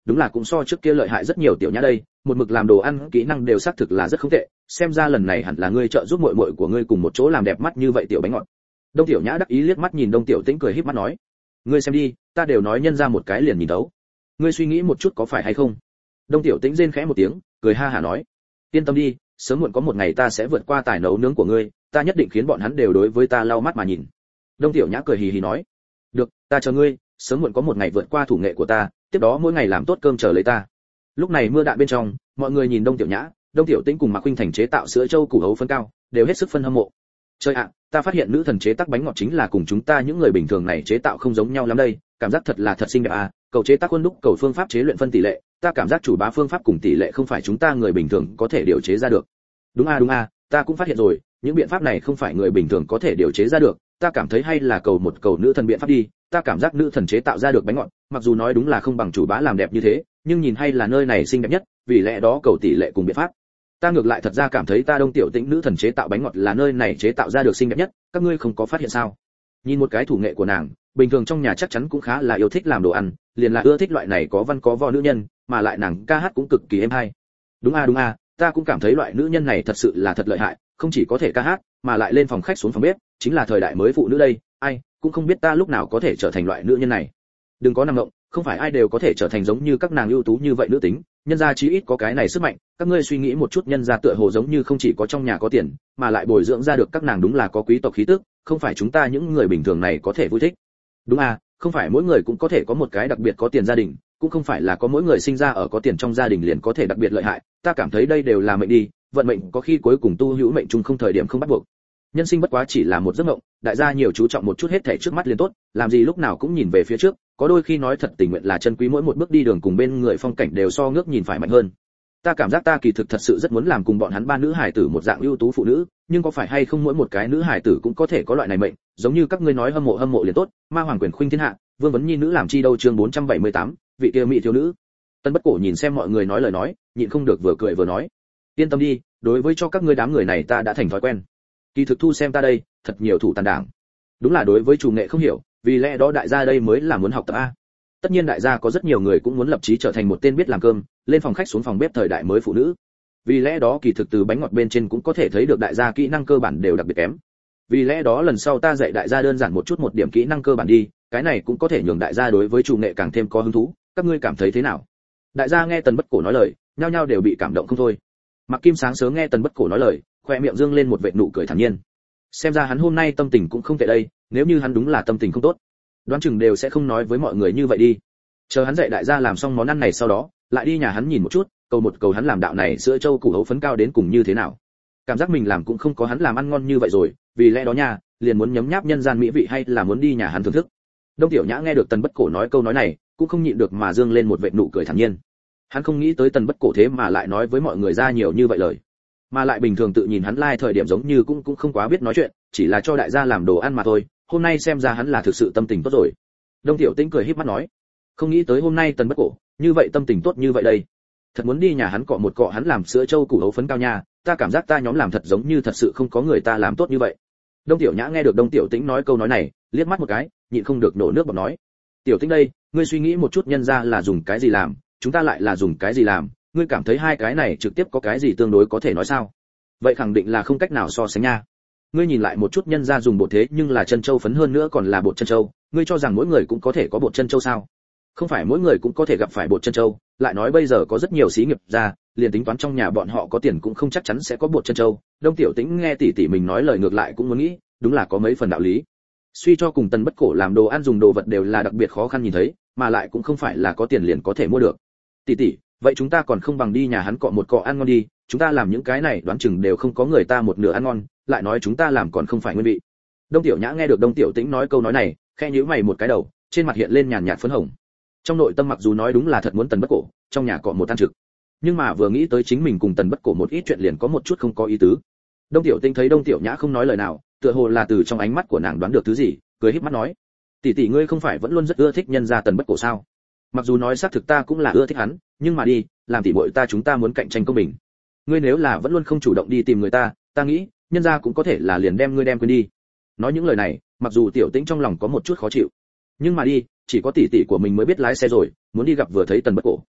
đúng là cũng so trước kia lợi hại rất nhiều. Tiểu Nhã đây, một mực làm đồ ăn kỹ năng đều xác thực là rất không tệ, xem ra lần này hẳn là ngươi trợ giúp muội muội của ngươi cùng một chỗ làm đẹp mắt như vậy tiểu bánh ngọt. Đông Tiểu Nhã đắc ý liếc mắt nhìn Đông Tiểu Tĩnh cười híp mắt nói, ngươi xem đi, ta đều nói nhân ra một cái liền nhìn thấu, ngươi suy nghĩ một chút có phải hay không? Đông Tiểu Tĩnh rên khẽ một tiếng, cười ha hả nói, yên tâm đi, sớm muộn có một ngày ta sẽ vượt qua tài nấu nướng của ngươi, ta nhất định khiến bọn hắn đều đối với ta lau mắt mà nhìn. Đông Tiểu Nhã cười hì hì nói, được, ta chờ ngươi, sớm muộn có một ngày vượt qua thủ nghệ của ta, tiếp đó mỗi ngày làm tốt cơm chờ lấy ta. Lúc này mưa đạn bên trong, mọi người nhìn Đông Tiểu Nhã, Đông Tiểu Tĩnh cùng Mạc Khuynh Thành chế tạo sữa châu củ hấu phấn cao, đều hết sức phân hâm mộ. Trời ạ, ta phát hiện nữ thần chế tác bánh ngọt chính là cùng chúng ta những người bình thường này chế tạo không giống nhau lắm đây, cảm giác thật là thật xinh đẹp à, cầu chế tác khuôn đúc, cầu phương pháp chế luyện phân tỷ lệ, ta cảm giác chủ bá phương pháp cùng tỷ lệ không phải chúng ta người bình thường có thể điều chế ra được. Đúng a đúng a, ta cũng phát hiện rồi, những biện pháp này không phải người bình thường có thể điều chế ra được, ta cảm thấy hay là cầu một cầu nữ thần biện pháp đi, ta cảm giác nữ thần chế tạo ra được bánh ngọt, mặc dù nói đúng là không bằng chủ bá làm đẹp như thế, nhưng nhìn hay là nơi này xinh đẹp nhất, vì lẽ đó cầu tỷ lệ cùng biện pháp. Ta ngược lại thật ra cảm thấy ta Đông Tiểu Tĩnh nữ thần chế tạo bánh ngọt là nơi này chế tạo ra được xinh đẹp nhất, các ngươi không có phát hiện sao? Nhìn một cái thủ nghệ của nàng, bình thường trong nhà chắc chắn cũng khá là yêu thích làm đồ ăn, liền là ưa thích loại này có văn có võ nữ nhân, mà lại nàng ca hát cũng cực kỳ êm hay. Đúng a đúng a, ta cũng cảm thấy loại nữ nhân này thật sự là thật lợi hại, không chỉ có thể ca hát, mà lại lên phòng khách xuống phòng bếp, chính là thời đại mới phụ nữ đây, ai cũng không biết ta lúc nào có thể trở thành loại nữ nhân này. Đừng có nằm ngộng, không phải ai đều có thể trở thành giống như các nàng ưu tú như vậy nữ tính, nhân gia chí ít có cái này sức mạnh, các ngươi suy nghĩ một chút, nhân gia tựa hồ giống như không chỉ có trong nhà có tiền, mà lại bồi dưỡng ra được các nàng đúng là có quý tộc khí tức, không phải chúng ta những người bình thường này có thể vui thích. Đúng à, không phải mỗi người cũng có thể có một cái đặc biệt có tiền gia đình, cũng không phải là có mỗi người sinh ra ở có tiền trong gia đình liền có thể đặc biệt lợi hại, ta cảm thấy đây đều là mệnh đi, vận mệnh có khi cuối cùng tu hữu mệnh chung không thời điểm không bắt buộc. Nhân sinh bất quá chỉ là một giấc mộng, đại gia nhiều chú trọng một chút hết thảy trước mắt liền tốt, làm gì lúc nào cũng nhìn về phía trước, có đôi khi nói thật tình nguyện là chân quý mỗi một bước đi đường cùng bên người phong cảnh đều so ngước nhìn phải mạnh hơn. Ta cảm giác ta kỳ thực thật sự rất muốn làm cùng bọn hắn ba nữ hải tử một dạng ưu tú phụ nữ, nhưng có phải hay không mỗi một cái nữ hải tử cũng có thể có loại này mệnh, giống như các ngươi nói hâm mộ hâm mộ liền tốt, ma hoàng quyền khuynh thiên hạ, vương vấn nhi nữ làm chi đâu. Chương bốn trăm bảy mươi tám, vị kia mỹ thiếu nữ. Tân Bất Cổ nhìn xem mọi người nói lời nói, nhịn không được vừa cười vừa nói, yên tâm đi, đối với cho các ngươi đám người này ta đã thành thói quen. Kỳ thực thu xem ta đây, thật nhiều thủ tàn đảng. Đúng là đối với chủ nghệ không hiểu, vì lẽ đó đại gia đây mới là muốn học tập a. Tất nhiên đại gia có rất nhiều người cũng muốn lập chí trở thành một tên biết làm cơm, lên phòng khách xuống phòng bếp thời đại mới phụ nữ. Vì lẽ đó kỳ thực từ bánh ngọt bên trên cũng có thể thấy được đại gia kỹ năng cơ bản đều đặc biệt kém. Vì lẽ đó lần sau ta dạy đại gia đơn giản một chút một điểm kỹ năng cơ bản đi, cái này cũng có thể nhường đại gia đối với chủ nghệ càng thêm có hứng thú, các ngươi cảm thấy thế nào? Đại gia nghe Tần Bất Cổ nói lời, nhao nhao đều bị cảm động không thôi. Mạc Kim sáng sớm nghe Tần Bất Cổ nói lời, khoe miệng dương lên một vệt nụ cười thản nhiên. Xem ra hắn hôm nay tâm tình cũng không tệ đây, nếu như hắn đúng là tâm tình không tốt, đoán chừng đều sẽ không nói với mọi người như vậy đi. Chờ hắn dạy đại gia làm xong món ăn này sau đó, lại đi nhà hắn nhìn một chút, cầu một cầu hắn làm đạo này sữa châu củ hấu phấn cao đến cùng như thế nào. Cảm giác mình làm cũng không có hắn làm ăn ngon như vậy rồi, vì lẽ đó nha, liền muốn nhấm nháp nhân gian mỹ vị hay là muốn đi nhà hắn thưởng thức. Đông Tiểu Nhã nghe được Tần Bất Cổ nói câu nói này, cũng không nhịn được mà dương lên một vệt nụ cười thản nhiên. Hắn không nghĩ tới Tần Bất Cổ thế mà lại nói với mọi người ra nhiều như vậy lời, mà lại bình thường tự nhìn hắn lai like thời điểm giống như cũng cũng không quá biết nói chuyện, chỉ là cho đại gia làm đồ ăn mà thôi, hôm nay xem ra hắn là thực sự tâm tình tốt rồi. Đông Tiểu Tĩnh cười híp mắt nói, không nghĩ tới hôm nay Tần Bất Cổ như vậy tâm tình tốt như vậy đây, thật muốn đi nhà hắn cọ một cọ hắn làm sữa châu củ hấu phấn cao nha, ta cảm giác ta nhóm làm thật giống như thật sự không có người ta làm tốt như vậy. Đông Tiểu Nhã nghe được Đông Tiểu Tĩnh nói câu nói này, liếc mắt một cái, nhịn không được nổ nước bọt nói, Tiểu Tĩnh đây, ngươi suy nghĩ một chút, nhân ra là dùng cái gì làm, chúng ta lại là dùng cái gì làm, ngươi cảm thấy hai cái này trực tiếp có cái gì tương đối có thể nói sao? Vậy khẳng định là không cách nào so sánh nha. Ngươi nhìn lại một chút, nhân ra dùng bột thế nhưng là chân châu phấn, hơn nữa còn là bột chân châu, ngươi cho rằng mỗi người cũng có thể có bột chân châu sao? Không phải mỗi người cũng có thể gặp phải bột chân châu, lại nói bây giờ có rất nhiều xí nghiệp ra, liền tính toán trong nhà bọn họ có tiền cũng không chắc chắn sẽ có bột chân châu. Đông Tiểu Tĩnh nghe tỷ tỷ mình nói lời ngược lại cũng muốn nghĩ, đúng là có mấy phần đạo lý. Suy cho cùng Tần Bất Cổ làm đồ ăn dùng đồ vật đều là đặc biệt khó khăn nhìn thấy, mà lại cũng không phải là có tiền liền có thể mua được. Tỷ tỷ, vậy chúng ta còn không bằng đi nhà hắn cọ một cọ ăn ngon đi, chúng ta làm những cái này đoán chừng đều không có người ta một nửa ăn ngon, lại nói chúng ta làm còn không phải nguyên vị. Đông Tiểu Nhã nghe được Đông Tiểu Tĩnh nói câu nói này, khẽ nhíu mày một cái đầu, trên mặt hiện lên nhàn nhạt phấn hồng. Trong nội tâm mặc dù nói đúng là thật muốn Tần Bất Cổ trong nhà cọ một ăn trực, nhưng mà vừa nghĩ tới chính mình cùng Tần Bất Cổ một ít chuyện liền có một chút không có ý tứ. Đông Tiểu Tĩnh thấy Đông Tiểu Nhã không nói lời nào, tựa hồ là từ trong ánh mắt của nàng đoán được thứ gì, cười híp mắt nói, tỷ tỷ ngươi không phải vẫn luôn rất ưa thích nhân gia Tần Bất Cổ sao? Mặc dù nói xác thực ta cũng là ưa thích hắn, nhưng mà đi, làm tỷ muội ta chúng ta muốn cạnh tranh công bình. Ngươi nếu là vẫn luôn không chủ động đi tìm người ta, ta nghĩ, nhân gia cũng có thể là liền đem ngươi đem quên đi. Nói những lời này, mặc dù Tiểu Tĩnh trong lòng có một chút khó chịu, nhưng mà đi, chỉ có tỷ tỷ của mình mới biết lái xe rồi, muốn đi gặp vừa thấy Tần Bất Cổ,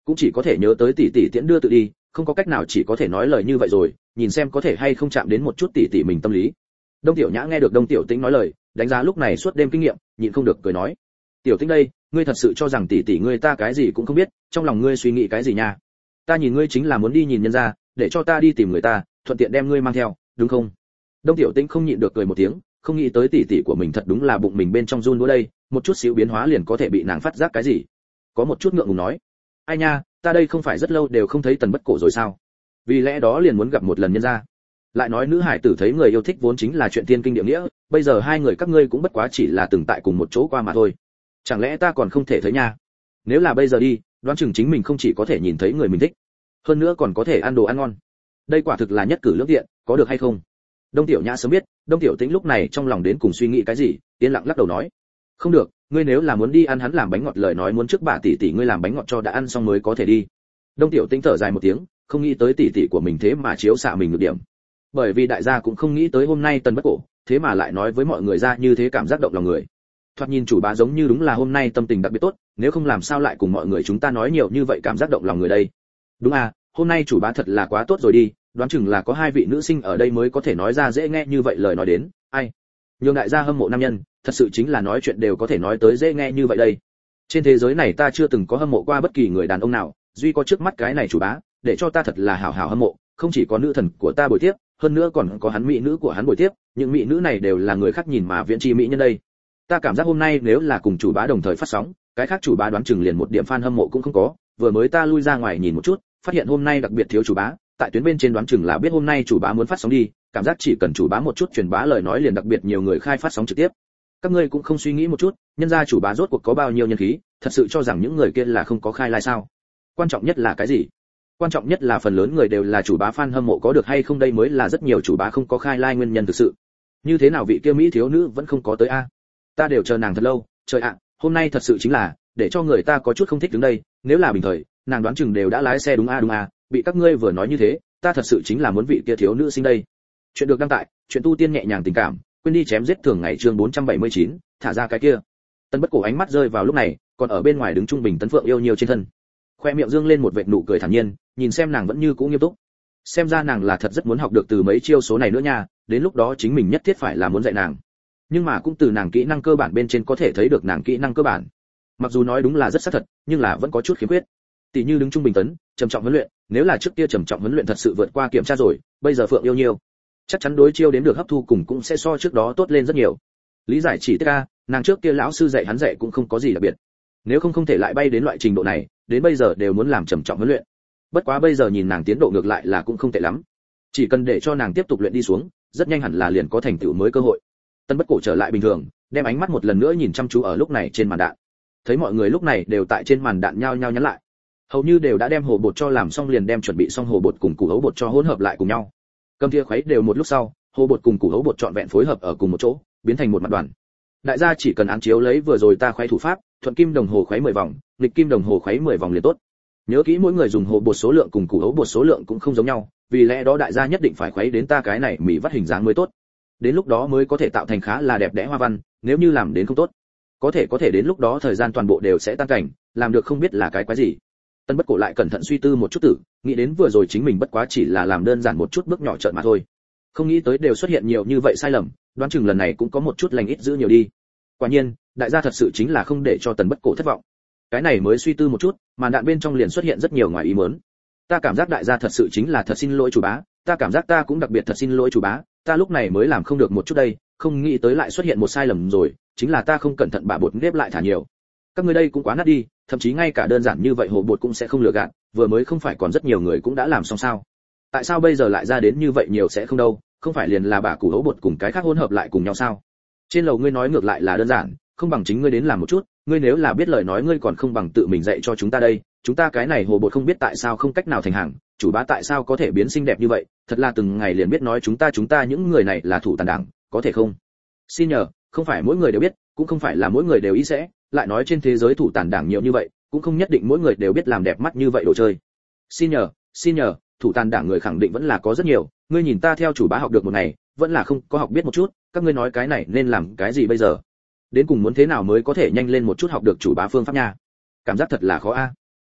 cũng chỉ có thể nhớ tới tỷ tỷ tiễn đưa tự đi, không có cách nào chỉ có thể nói lời như vậy rồi, nhìn xem có thể hay không chạm đến một chút tỷ tỷ mình tâm lý. Đông Tiểu Nhã nghe được Đông Tiểu Tĩnh nói lời, đánh giá lúc này suốt đêm kinh nghiệm, nhịn không được cười nói: "Tiểu Tĩnh đây, ngươi thật sự cho rằng tỷ tỷ ngươi ta cái gì cũng không biết, trong lòng ngươi suy nghĩ cái gì nha? Ta nhìn ngươi chính là muốn đi nhìn nhân gia, để cho ta đi tìm người ta, thuận tiện đem ngươi mang theo, đúng không?" Đông Tiểu Tĩnh không nhịn được cười một tiếng, không nghĩ tới tỷ tỷ của mình thật đúng là bụng mình bên trong run đũa đây, một chút xíu biến hóa liền có thể bị nàng phát giác cái gì. Có một chút ngượng ngùng nói: "Ai nha, ta đây không phải rất lâu đều không thấy Tần Bất Cổ rồi sao? Vì lẽ đó liền muốn gặp một lần nhân gia." Lại nói nữ hải tử thấy người yêu thích vốn chính là chuyện tiên kinh địa nghĩa, bây giờ hai người các ngươi cũng bất quá chỉ là từng tại cùng một chỗ qua mà thôi. Chẳng lẽ ta còn không thể thấy nha? Nếu là bây giờ đi, đoán chừng chính mình không chỉ có thể nhìn thấy người mình thích, hơn nữa còn có thể ăn đồ ăn ngon. Đây quả thực là nhất cử lưỡng tiện, có được hay không? Đông Tiểu Nhã sớm biết, Đông Tiểu Tĩnh lúc này trong lòng đến cùng suy nghĩ cái gì, yên lặng lắc đầu nói: "Không được, ngươi nếu là muốn đi ăn hắn làm bánh ngọt lời nói muốn trước bà tỷ tỷ ngươi làm bánh ngọt cho đã ăn xong mới có thể đi." Đông Tiểu Tĩnh thở dài một tiếng, không nghĩ tới tỷ tỷ của mình thế mà chiếu xạ mình nhược điểm. Bởi vì đại gia cũng không nghĩ tới hôm nay Tần Bất Cổ, thế mà lại nói với mọi người ra như thế, cảm giác động lòng người. Thoạt nhìn chủ bá giống như đúng là hôm nay tâm tình đặc biệt tốt, nếu không làm sao lại cùng mọi người chúng ta nói nhiều như vậy cảm giác động lòng người đây. Đúng à, hôm nay chủ bá thật là quá tốt rồi đi, đoán chừng là có hai vị nữ sinh ở đây mới có thể nói ra dễ nghe như vậy lời nói đến, ai. Nhưng đại gia hâm mộ nam nhân, thật sự chính là nói chuyện đều có thể nói tới dễ nghe như vậy đây. Trên thế giới này ta chưa từng có hâm mộ qua bất kỳ người đàn ông nào, duy có trước mắt cái này chủ bá, để cho ta thật là hào hào hâm mộ, không chỉ có nữ thần của ta bồi tiếp, hơn nữa còn có hắn mỹ nữ của hắn bồi tiếp, những mỹ nữ này đều là người khác nhìn mà viễn chi mỹ nhân đây. Ta cảm giác hôm nay nếu là cùng chủ bá đồng thời phát sóng, cái khác chủ bá đoán chừng liền một điểm fan hâm mộ cũng không có, vừa mới ta lui ra ngoài nhìn một chút, phát hiện hôm nay đặc biệt thiếu chủ bá, tại tuyến bên trên đoán chừng là biết hôm nay chủ bá muốn phát sóng đi, cảm giác chỉ cần chủ bá một chút truyền bá lời nói liền đặc biệt nhiều người khai phát sóng trực tiếp. Các ngươi cũng không suy nghĩ một chút, nhân gia chủ bá rốt cuộc có bao nhiêu nhân khí, thật sự cho rằng những người kia là không có khai like sao? Quan trọng nhất là cái gì? Quan trọng nhất là phần lớn người đều là chủ bá fan hâm mộ có được hay không đây mới là rất nhiều chủ bá không có khai like nguyên nhân thực sự. Như thế nào vị kia mỹ thiếu nữ vẫn không có tới a? Ta đều chờ nàng thật lâu, trời ạ, hôm nay thật sự chính là để cho người ta có chút không thích đứng đây, nếu là bình thời, nàng đoán chừng đều đã lái xe đúng a đúng a, bị các ngươi vừa nói như thế, ta thật sự chính là muốn vị kia thiếu nữ sinh đây. Chuyện được đăng tại, chuyện tu tiên nhẹ nhàng tình cảm, quên đi chém giết thường ngày chương bốn trăm bảy mươi chín, thả ra cái kia. Tân Bất Cổ ánh mắt rơi vào lúc này, còn ở bên ngoài đứng trung bình Tấn Phượng yêu nhiều trên thân. Khoe miệng dương lên một vệt nụ cười thản nhiên, nhìn xem nàng vẫn như cũ nghiêm túc. Xem ra nàng là thật rất muốn học được từ mấy chiêu số này nữa nha, đến lúc đó chính mình nhất thiết phải là muốn dạy nàng. Nhưng mà cũng từ nàng kỹ năng cơ bản bên trên có thể thấy được nàng kỹ năng cơ bản. Mặc dù nói đúng là rất xác thật, nhưng là vẫn có chút khiếm khuyết. Tỷ như đứng trung bình tấn, trầm trọng huấn luyện, nếu là trước kia trầm trọng huấn luyện thật sự vượt qua kiểm tra rồi, bây giờ Phượng yêu nhiều, chắc chắn đối chiêu đến được hấp thu cùng cũng sẽ so trước đó tốt lên rất nhiều. Lý giải chỉ tiết a, nàng trước kia lão sư dạy hắn dạy cũng không có gì đặc biệt. Nếu không không thể lại bay đến loại trình độ này, đến bây giờ đều muốn làm trầm trọng huấn luyện. Bất quá bây giờ nhìn nàng tiến độ ngược lại là cũng không tệ lắm. Chỉ cần để cho nàng tiếp tục luyện đi xuống, rất nhanh hẳn là liền có thành tựu mới cơ hội. Tân Bất Cổ trở lại bình thường, đem ánh mắt một lần nữa nhìn chăm chú ở lúc này trên màn đạn. Thấy mọi người lúc này đều tại trên màn đạn nhao nhao nhắn lại. Hầu như đều đã đem hồ bột cho làm xong liền đem chuẩn bị xong hồ bột cùng củ hấu bột cho hỗn hợp lại cùng nhau. Cầm thìa khuấy đều một lúc sau, hồ bột cùng củ hấu bột trọn vẹn phối hợp ở cùng một chỗ, biến thành một mặt đoàn. Đại gia chỉ cần án chiếu lấy vừa rồi ta khuấy thủ pháp, thuận kim đồng hồ khuấy mười vòng, nghịch kim đồng hồ khuấy mười vòng liền tốt. Nhớ kỹ mỗi người dùng hồ bột số lượng cùng củ hấu bột số lượng cũng không giống nhau, vì lẽ đó đại gia nhất định phải khuấy đến ta cái này mì vắt hình dáng mới tốt. Đến lúc đó mới có thể tạo thành khá là đẹp đẽ hoa văn, nếu như làm đến không tốt, có thể có thể đến lúc đó thời gian toàn bộ đều sẽ tan cảnh, làm được không biết là cái quái gì. Tân Bất Cổ lại cẩn thận suy tư một chút tử, nghĩ đến vừa rồi chính mình bất quá chỉ là làm đơn giản một chút bước nhỏ trợn mà thôi. Không nghĩ tới đều xuất hiện nhiều như vậy sai lầm, đoán chừng lần này cũng có một chút lành ít giữ nhiều đi. Quả nhiên, đại gia thật sự chính là không để cho Tần Bất Cổ thất vọng. Cái này mới suy tư một chút, màn đạn bên trong liền xuất hiện rất nhiều ngoài ý muốn. Ta cảm giác đại gia thật sự chính là thật xin lỗi chủ bá, ta cảm giác ta cũng đặc biệt thật xin lỗi chủ bá, ta lúc này mới làm không được một chút đây, không nghĩ tới lại xuất hiện một sai lầm rồi, chính là ta không cẩn thận bả bột nếp lại thả nhiều. Các ngươi đây cũng quá nát đi, thậm chí ngay cả đơn giản như vậy hồ bột cũng sẽ không lừa gạt, vừa mới không phải còn rất nhiều người cũng đã làm xong sao? Tại sao bây giờ lại ra đến như vậy nhiều sẽ không đâu, không phải liền là bả củ hấu bột cùng cái khác hỗn hợp lại cùng nhau sao? Trên lầu ngươi nói ngược lại là đơn giản, không bằng chính ngươi đến làm một chút, ngươi nếu là biết lời nói ngươi còn không bằng tự mình dạy cho chúng ta đây, chúng ta cái này hồ bột không biết tại sao không cách nào thành hàng, chủ bá tại sao có thể biến xinh đẹp như vậy, thật là từng ngày liền biết nói chúng ta chúng ta những người này là thủ tàn đảng, có thể không? Xin nhờ, không phải mỗi người đều biết, cũng không phải là mỗi người đều ý sẽ, lại nói trên thế giới thủ tàn đảng nhiều như vậy, cũng không nhất định mỗi người đều biết làm đẹp mắt như vậy đồ chơi. Xin nhờ, xin nhờ, thủ tàn đảng người khẳng định vẫn là có rất nhiều, ngươi nhìn ta theo chủ bá học được một ngày, vẫn là không có học biết một chút, các ngươi nói cái này nên làm cái gì bây giờ? Đến cùng muốn thế nào mới có thể nhanh lên một chút học được chủ bá phương pháp nha? Cảm giác thật là khó a.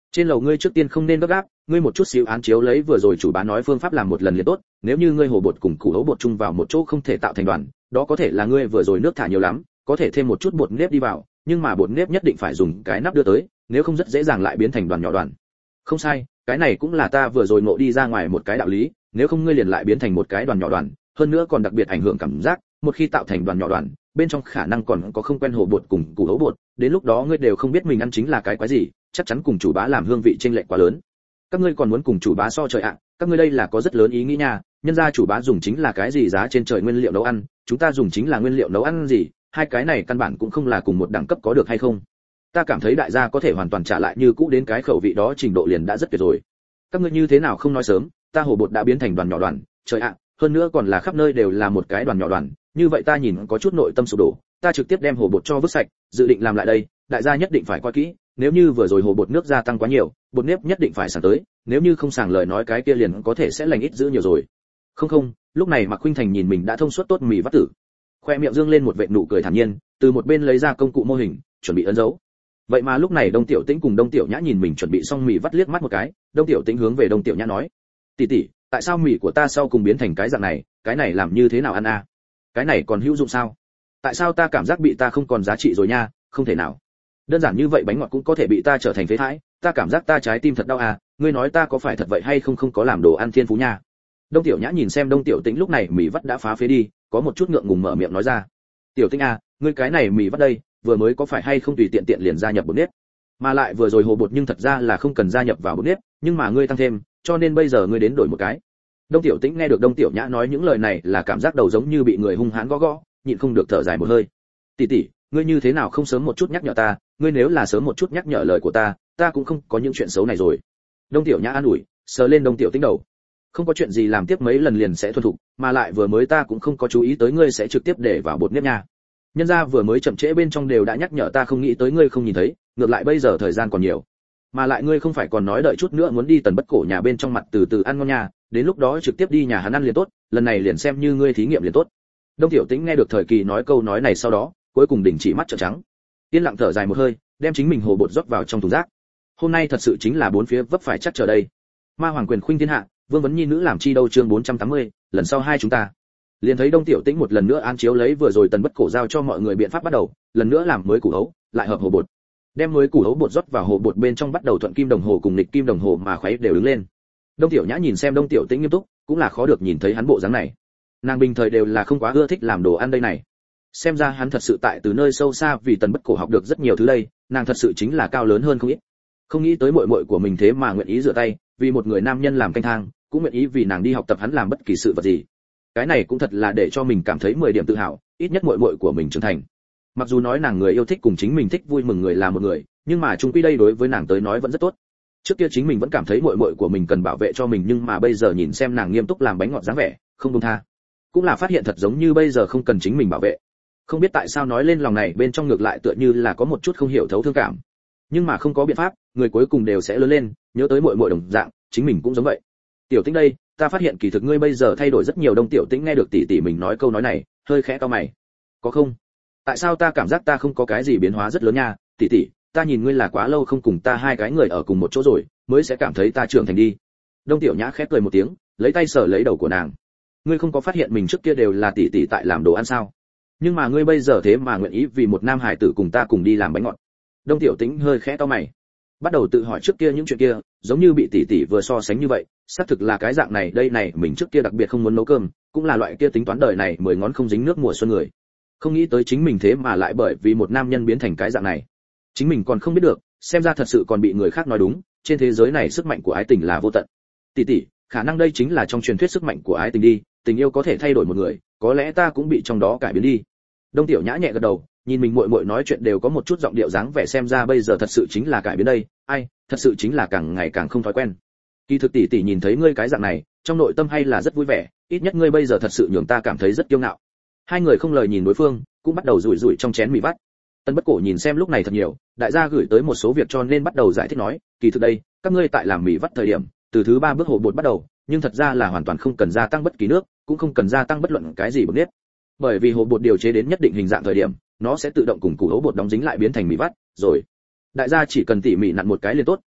Trên lầu ngươi trước tiên không nên gấp gáp, ngươi một chút xíu án chiếu lấy vừa rồi chủ bá nói phương pháp làm một lần liền tốt, nếu như ngươi hồ bột cùng củ hấu bột chung vào một chỗ không thể tạo thành đoàn, đó có thể là ngươi vừa rồi nước thả nhiều lắm, có thể thêm một chút bột nếp đi vào, nhưng mà bột nếp nhất định phải dùng cái nắp đưa tới, nếu không rất dễ dàng lại biến thành đoàn nhỏ đoàn. Không sai, cái này cũng là ta vừa rồi ngộ đi ra ngoài một cái đạo lý, nếu không ngươi liền lại biến thành một cái đoàn nhỏ đoàn, hơn nữa còn đặc biệt ảnh hưởng cảm giác, một khi tạo thành đoàn nhỏ đoàn, bên trong khả năng còn có không quen hồ bột cùng củ hấu bột, đến lúc đó ngươi đều không biết mình ăn chính là cái quái gì, chắc chắn cùng chủ bá làm hương vị chênh lệch quá lớn. Các ngươi còn muốn cùng chủ bá so trời ạ, các ngươi đây là có rất lớn ý nghĩ nha, nhân ra chủ bá dùng chính là cái gì giá trên trời nguyên liệu nấu ăn, chúng ta dùng chính là nguyên liệu nấu ăn gì, hai cái này căn bản cũng không là cùng một đẳng cấp có được hay không. Ta cảm thấy đại gia có thể hoàn toàn trả lại như cũ đến cái khẩu vị đó trình độ liền đã rất tuyệt rồi. Các ngươi như thế nào không nói sớm, ta hồ bột đã biến thành đoàn nhỏ đoàn, trời ạ, hơn nữa còn là khắp nơi đều là một cái đoàn nhỏ đoàn, như vậy ta nhìn có chút nội tâm sụp đổ, ta trực tiếp đem hồ bột cho vứt sạch, dự định làm lại đây, đại gia nhất định phải coi kỹ, nếu như vừa rồi hồ bột nước gia tăng quá nhiều, bột nếp nhất định phải sàng tới, nếu như không sàng lời nói cái kia liền có thể sẽ lành ít giữ nhiều rồi. Không không, lúc này Mạc Khuynh Thành nhìn mình đã thông suốt tốt mì vắt tử, khoe miệng dương lên một vệt nụ cười thản nhiên, từ một bên lấy ra công cụ mô hình, chuẩn bị ấn dấu. Vậy mà lúc này Đông Tiểu Tĩnh cùng Đông Tiểu Nhã nhìn mình chuẩn bị xong mì vắt liếc mắt một cái, Đông Tiểu Tĩnh hướng về Đông Tiểu Nhã nói: "Tỷ tỷ, tại sao mì của ta sau cùng biến thành cái dạng này, cái này làm như thế nào ăn a? Cái này còn hữu dụng sao? Tại sao ta cảm giác bị ta không còn giá trị rồi nha, không thể nào. Đơn giản như vậy bánh ngọt cũng có thể bị ta trở thành phế thải, ta cảm giác ta trái tim thật đau à, ngươi nói ta có phải thật vậy hay không không có làm đồ ăn thiên phú nha." Đông Tiểu Nhã nhìn xem Đông Tiểu Tĩnh lúc này mì vắt đã phá phế đi, có một chút ngượng ngùng mở miệng nói ra: "Tiểu Tĩnh à, ngươi cái này mì vắt đây, vừa mới có phải hay không tùy tiện tiện liền gia nhập bột nếp, mà lại vừa rồi hồ bột nhưng thật ra là không cần gia nhập vào bột nếp, nhưng mà ngươi tăng thêm, cho nên bây giờ ngươi đến đổi một cái." Đông Tiểu Tĩnh nghe được Đông Tiểu Nhã nói những lời này là cảm giác đầu giống như bị người hung hãn gõ gõ, nhịn không được thở dài một hơi. "Tỷ tỷ, ngươi như thế nào không sớm một chút nhắc nhở ta, ngươi nếu là sớm một chút nhắc nhở lời của ta, ta cũng không có những chuyện xấu này rồi." Đông Tiểu Nhã an ủi, sờ lên Đông Tiểu Tĩnh đầu. "Không có chuyện gì, làm tiếp mấy lần liền sẽ thuần thục, mà lại vừa mới ta cũng không có chú ý tới ngươi sẽ trực tiếp để vào bột nếp nha. Nhân gia vừa mới chậm trễ bên trong đều đã nhắc nhở ta, không nghĩ tới ngươi không nhìn thấy, ngược lại bây giờ thời gian còn nhiều. Mà lại ngươi không phải còn nói đợi chút nữa muốn đi Tần Bất Cổ nhà bên trong mặt từ từ ăn ngon nha, đến lúc đó trực tiếp đi nhà hắn ăn liền tốt, lần này liền xem như ngươi thí nghiệm liền tốt." Đông Tiểu Tĩnh nghe được Thời Kỳ nói câu nói này sau đó, cuối cùng đình chỉ mắt trợn trắng, yên lặng thở dài một hơi, đem chính mình hồ bột rót vào trong thùng rác. Hôm nay thật sự chính là bốn phía vấp phải chắc chờ đây. Ma hoàng quyền khuynh thiên hạ, vương vấn nhi nữ làm chi đâu, chương bốn trăm tám mươi, lần sau hai chúng ta. Liền thấy Đông Tiểu Tĩnh một lần nữa an chiếu lấy vừa rồi Tần Bất Cổ giao cho mọi người biện pháp bắt đầu, lần nữa làm mới củ hấu, lại hợp hồ bột. Đem mới củ hấu bột rót vào hồ bột bên trong, bắt đầu thuận kim đồng hồ cùng nghịch kim đồng hồ mà khuấy đều đứng lên. Đông Tiểu Nhã nhìn xem Đông Tiểu Tĩnh nghiêm túc, cũng là khó được nhìn thấy hắn bộ dáng này. Nàng bình thời đều là không quá ưa thích làm đồ ăn đây này. Xem ra hắn thật sự tại từ nơi sâu xa vì Tần Bất Cổ học được rất nhiều thứ đây, nàng thật sự chính là cao lớn hơn không ít. Không nghĩ tới muội muội của mình thế mà nguyện ý rửa tay, vì một người nam nhân làm canh thang, cũng nguyện ý vì nàng đi học tập hắn làm bất kỳ sự vật gì. Cái này cũng thật là để cho mình cảm thấy mười điểm tự hào, ít nhất muội muội của mình trưởng thành. Mặc dù nói nàng người yêu thích cùng chính mình thích vui mừng người là một người, nhưng mà chung quy đây đối với nàng tới nói vẫn rất tốt. Trước kia chính mình vẫn cảm thấy muội muội của mình cần bảo vệ cho mình, nhưng mà bây giờ nhìn xem nàng nghiêm túc làm bánh ngọt dáng vẻ, không buông tha, cũng là phát hiện thật giống như bây giờ không cần chính mình bảo vệ. Không biết tại sao nói lên lòng này bên trong ngược lại tựa như là có một chút không hiểu thấu thương cảm, nhưng mà không có biện pháp, người cuối cùng đều sẽ lớn lên, nhớ tới muội muội đồng dạng, chính mình cũng giống vậy. Tiểu Tĩnh đây, ta phát hiện kỳ thực ngươi bây giờ thay đổi rất nhiều. Đông Tiểu Tĩnh nghe được tỷ tỷ mình nói câu nói này, hơi khẽ cau mày. Có không? Tại sao ta cảm giác ta không có cái gì biến hóa rất lớn nha, tỷ tỷ, ta nhìn ngươi là quá lâu không cùng ta hai cái người ở cùng một chỗ rồi, mới sẽ cảm thấy ta trưởng thành đi. Đông Tiểu Nhã khẽ cười một tiếng, lấy tay sờ lấy đầu của nàng. Ngươi không có phát hiện mình trước kia đều là tỷ tỷ tại làm đồ ăn sao? Nhưng mà ngươi bây giờ thế mà nguyện ý vì một nam hải tử cùng ta cùng đi làm bánh ngọt. Đông Tiểu Tĩnh hơi khẽ cau mày, bắt đầu tự hỏi trước kia những chuyện kia, giống như bị tỷ tỷ vừa so sánh như vậy, xác thực là cái dạng này đây này, mình trước kia đặc biệt không muốn nấu cơm, cũng là loại kia tính toán đời này mười ngón không dính nước mùa xuân người. Không nghĩ tới chính mình thế mà lại bởi vì một nam nhân biến thành cái dạng này. Chính mình còn không biết được, xem ra thật sự còn bị người khác nói đúng, trên thế giới này sức mạnh của ái tình là vô tận. Tỷ tỷ, khả năng đây chính là trong truyền thuyết sức mạnh của ái tình đi, tình yêu có thể thay đổi một người, có lẽ ta cũng bị trong đó cải biến đi. Đông Tiểu Nhã nhẹ gật đầu, nhìn mình muội muội nói chuyện đều có một chút giọng điệu dáng vẻ, xem ra bây giờ thật sự chính là cải biến đây, ai, thật sự chính là càng ngày càng không thói quen. Kỳ thực tỷ tỷ nhìn thấy ngươi cái dạng này, trong nội tâm hay là rất vui vẻ, ít nhất ngươi bây giờ thật sự nhường ta cảm thấy rất kiêu ngạo. Hai người không lời nhìn đối phương, cũng bắt đầu rủi rủi trong chén mì vắt. Tân Bất Cổ nhìn xem lúc này thật nhiều, đại gia gửi tới một số việc cho nên bắt đầu giải thích nói, kỳ thực đây, các ngươi tại làm mì vắt thời điểm, từ thứ ba bước hồ bột bắt đầu, nhưng thật ra là hoàn toàn không cần gia tăng bất kỳ nước, cũng không cần gia tăng bất luận cái gì bột nếp. Bởi vì hồ bột điều chế đến nhất định hình dạng thời điểm, nó sẽ tự động cùng củ hấu bột đóng dính lại biến thành mì vắt, rồi đại gia chỉ cần tỉ mỉ nặn một cái liền tốt,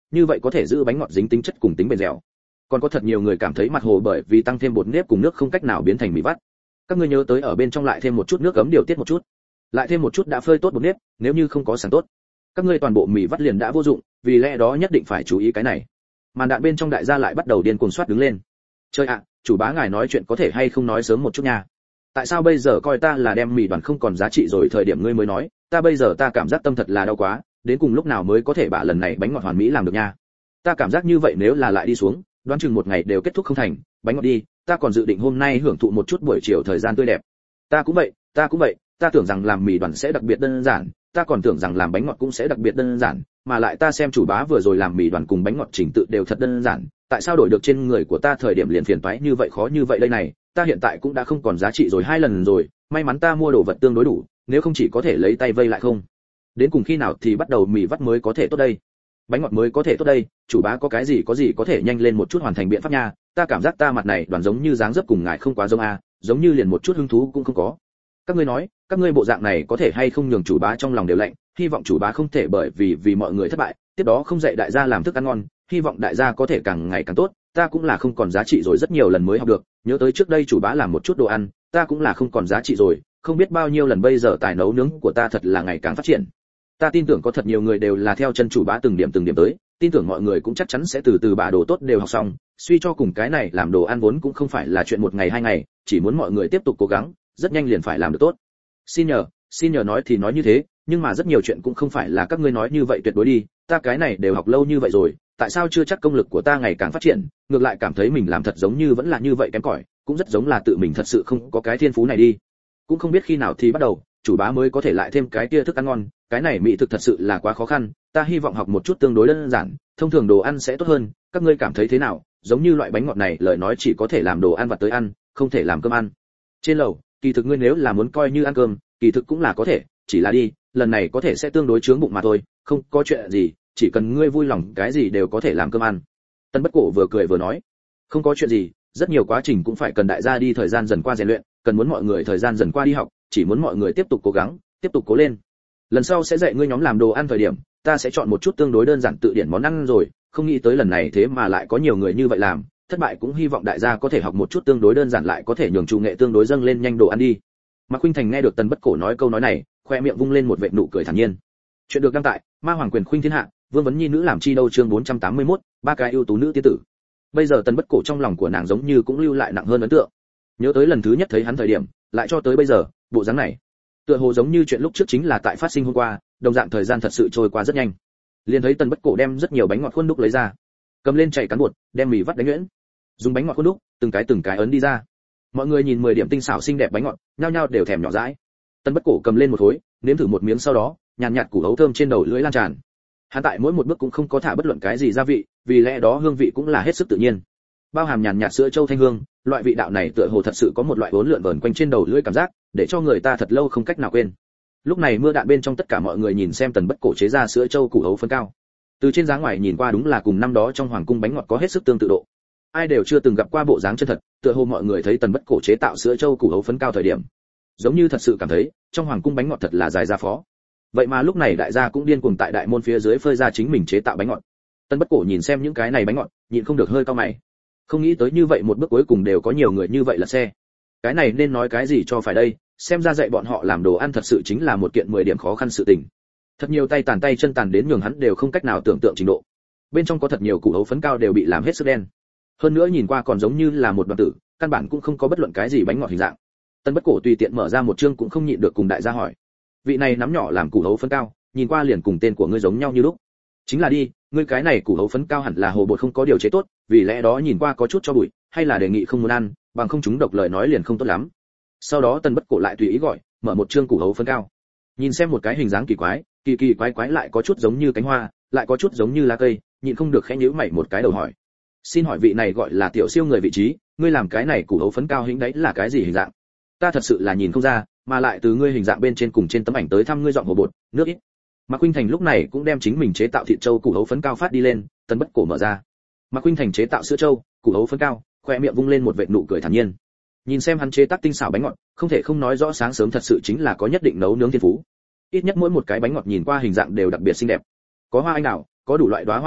như vậy có thể giữ bánh ngọt dính tính chất cùng tính bền dẻo. Còn có thật nhiều người cảm thấy mặt hồ bởi vì tăng thêm bột nếp cùng nước không cách nào biến thành mì vắt. Các ngươi nhớ tới ở bên trong lại thêm một chút nước ấm điều tiết một chút, lại thêm một chút đã phơi tốt bột nếp, nếu như không có sẵn tốt, các ngươi toàn bộ mì vắt liền đã vô dụng, vì lẽ đó nhất định phải chú ý cái này. Màn đạn bên trong đại gia lại bắt đầu điên cuồng soát đứng lên. Chơi ạ, à, chủ bá ngài nói chuyện có thể hay không nói sớm một chút nha. Tại sao bây giờ coi ta là đem mì đoàn không còn giá trị rồi thời điểm ngươi mới nói, ta bây giờ ta cảm giác tâm thật là đau quá, đến cùng lúc nào mới có thể bả lần này bánh ngọt hoàn mỹ làm được nha. Ta cảm giác như vậy nếu là lại đi xuống, đoán chừng một ngày đều kết thúc không thành, bánh ngọt đi, ta còn dự định hôm nay hưởng thụ một chút buổi chiều thời gian tươi đẹp. Ta cũng vậy, ta cũng vậy, ta tưởng rằng làm mì đoàn sẽ đặc biệt đơn giản, ta còn tưởng rằng làm bánh ngọt cũng sẽ đặc biệt đơn giản, mà lại ta xem chủ bá vừa rồi làm mì đoàn cùng bánh ngọt trình tự đều thật đơn giản, tại sao đổi được trên người của ta thời điểm liền phiền toái như vậy khó như vậy đây này, ta hiện tại cũng đã không còn giá trị rồi hai lần rồi, may mắn ta mua đồ vật tương đối đủ, nếu không chỉ có thể lấy tay vây lại không. Đến cùng khi nào thì bắt đầu mì vắt mới có thể tốt đây? Bánh ngọt mới có thể tốt đây, chủ bá có cái gì có gì có thể nhanh lên một chút hoàn thành biện pháp nha, ta cảm giác ta mặt này đoàn giống như dáng dấp cùng ngài không quá giống a, giống như liền một chút hứng thú cũng không có. Các ngươi nói, các ngươi bộ dạng này có thể hay không nhường chủ bá trong lòng đều lạnh, hy vọng chủ bá không thể bởi vì vì mọi người thất bại, tiếp đó không dạy đại gia làm thức ăn ngon, hy vọng đại gia có thể càng ngày càng tốt, ta cũng là không còn giá trị rồi rất nhiều lần mới học được, nhớ tới trước đây chủ bá làm một chút đồ ăn, ta cũng là không còn giá trị rồi, không biết bao nhiêu lần bây giờ tài nấu nướng của ta thật là ngày càng phát triển. Ta tin tưởng có thật nhiều người đều là theo chân chủ bá từng điểm từng điểm tới, tin tưởng mọi người cũng chắc chắn sẽ từ từ bà đồ tốt đều học xong, suy cho cùng cái này làm đồ ăn vốn cũng không phải là chuyện một ngày hai ngày, chỉ muốn mọi người tiếp tục cố gắng, rất nhanh liền phải làm được tốt. Xin nhờ, xin nhờ nói thì nói như thế, nhưng mà rất nhiều chuyện cũng không phải là các ngươi nói như vậy tuyệt đối đi, ta cái này đều học lâu như vậy rồi, tại sao chưa chắc công lực của ta ngày càng phát triển, ngược lại cảm thấy mình làm thật giống như vẫn là như vậy kém cỏi, cũng rất giống là tự mình thật sự không có cái thiên phú này đi. Cũng không biết khi nào thì bắt đầu, chủ bá mới có thể lại thêm cái kia thức ăn ngon, cái này mỹ thực thật sự là quá khó khăn, ta hy vọng học một chút tương đối đơn giản, thông thường đồ ăn sẽ tốt hơn, các ngươi cảm thấy thế nào? Giống như loại bánh ngọt này lời nói chỉ có thể làm đồ ăn vặt tới ăn, không thể làm cơm ăn. Trên lầu, kỳ thực ngươi nếu là muốn coi như ăn cơm, kỳ thực cũng là có thể, chỉ là đi, lần này có thể sẽ tương đối chướng bụng mà thôi, không có chuyện gì, chỉ cần ngươi vui lòng cái gì đều có thể làm cơm ăn. Tân Bất Cổ vừa cười vừa nói, không có chuyện gì, rất nhiều quá trình cũng phải cần đại gia đi thời gian dần qua rèn luyện, cần muốn mọi người thời gian dần qua đi học, chỉ muốn mọi người tiếp tục cố gắng, tiếp tục cố lên. Lần sau sẽ dạy ngươi nhóm làm đồ ăn thời điểm, ta sẽ chọn một chút tương đối đơn giản tự điển món ăn rồi, không nghĩ tới lần này thế mà lại có nhiều người như vậy làm, thất bại cũng hy vọng đại gia có thể học một chút tương đối đơn giản lại có thể nhường chủ nghệ tương đối dâng lên nhanh đồ ăn đi. Mạc Khuynh Thành nghe được Tân Bất Cổ nói câu nói này, khoe miệng vung lên một vệt nụ cười thản nhiên. Chuyện được đăng tại Ma Hoàng Quyền Khuynh Thiên Hạ, Vương vấn nhi nữ làm chi đâu chương bốn trăm tám mươi mốt, ba cái ưu tú nữ tiên tử. Bây giờ Tân Bất Cổ trong lòng của nàng giống như cũng lưu lại nặng hơn ấn tượng. Nhớ tới lần thứ nhất thấy hắn thời điểm, lại cho tới bây giờ, bộ dáng này, tựa hồ giống như chuyện lúc trước chính là tại phát sinh hôm qua, đồng dạng thời gian thật sự trôi qua rất nhanh. Liền thấy Tân Bất Cổ đem rất nhiều bánh ngọt khuôn đúc lấy ra, cầm lên chạy cán bột, đem mì vắt đánh nhuyễn, dùng bánh ngọt khuôn đúc, từng cái từng cái ấn đi ra. Mọi người nhìn mười điểm tinh xảo xinh đẹp bánh ngọt, nhao nhao đều thèm nhỏ dãi. Tân Bất Cổ cầm lên một khối, nếm thử một miếng sau đó, nhàn nhạt củ hấu thơm trên đầu lưỡi lan tràn. Hắn tại mỗi một bước cũng không có thả bất luận cái gì gia vị, vì lẽ đó hương vị cũng là hết sức tự nhiên. Bao hàm nhàn nhạt sữa châu thanh hương, loại vị đạo này tựa hồ thật sự có một loại vốn lượn vờn quanh trên đầu lưỡi cảm giác, để cho người ta thật lâu không cách nào quên. Lúc này mưa đạn bên trong tất cả mọi người nhìn xem Tần Bất Cổ chế ra sữa châu củ hấu phấn cao. Từ trên dáng ngoài nhìn qua đúng là cùng năm đó trong hoàng cung bánh ngọt có hết sức tương tự độ. Ai đều chưa từng gặp qua bộ dáng chân thật, tựa hồ mọi người thấy Tần Bất Cổ chế tạo sữa châu củ hấu phấn cao thời điểm, giống như thật sự cảm thấy trong hoàng cung bánh ngọt thật là dài ra phó. Vậy mà lúc này đại gia cũng điên cuồng tại đại môn phía dưới phơi ra chính mình chế tạo bánh ngọt. Tần Bất Cổ nhìn xem những cái này bánh ngọt, nhịn không được hơi cau mày. Không nghĩ tới như vậy một bước cuối cùng đều có nhiều người như vậy là xe. Cái này nên nói cái gì cho phải đây, xem ra dạy bọn họ làm đồ ăn thật sự chính là một kiện mười điểm khó khăn sự tình. Thật nhiều tay tàn tay chân tàn đến nhường hắn đều không cách nào tưởng tượng trình độ. Bên trong có thật nhiều củ hấu phấn cao đều bị làm hết sức đen. Hơn nữa nhìn qua còn giống như là một đoàn tử, căn bản cũng không có bất luận cái gì bánh ngọt hình dạng. Tân Bất Cổ tùy tiện mở ra một chương cũng không nhịn được cùng đại gia hỏi. Vị này nắm nhỏ làm củ hấu phấn cao, nhìn qua liền cùng tên của ngươi giống nhau như lúc. Chính là đi, ngươi cái này củ hấu phấn cao hẳn là hồ bột không có điều chế tốt, vì lẽ đó nhìn qua có chút cho bụi, hay là đề nghị không muốn ăn, bằng không chúng độc lời nói liền không tốt lắm. Sau đó Tân Bất Cổ lại tùy ý gọi, mở một chương củ hấu phấn cao. Nhìn xem một cái hình dáng kỳ quái, kỳ kỳ quái quái lại có chút giống như cánh hoa, lại có chút giống như lá cây, nhịn không được khẽ nhíu mày một cái đầu hỏi. Xin hỏi vị này gọi là tiểu siêu người vị trí, ngươi làm cái này củ hấu phấn cao hình đấy là cái gì hình dạng? Ta thật sự là nhìn không ra, mà lại từ ngươi hình dạng bên trên cùng trên tấm ảnh tới thăm ngươi dọn hồ bột, nước ít. Mạc Khuynh Thành lúc này cũng đem chính mình chế tạo thịt châu củ hấu phấn cao phát đi lên, Tân Bất Cổ mở ra. Mạc Khuynh Thành chế tạo sữa châu, củ hấu phấn cao, khoe miệng vung lên một vệt nụ cười thản nhiên. Nhìn xem hắn chế tác tinh xảo bánh ngọt, không thể không nói rõ sáng sớm thật sự chính là có nhất định nấu nướng thiên phú. Ít nhất mỗi một cái bánh ngọt nhìn qua hình dạng đều đặc biệt xinh đẹp. Có hoa anh đào, có đủ loại đóa hoa hình dạng,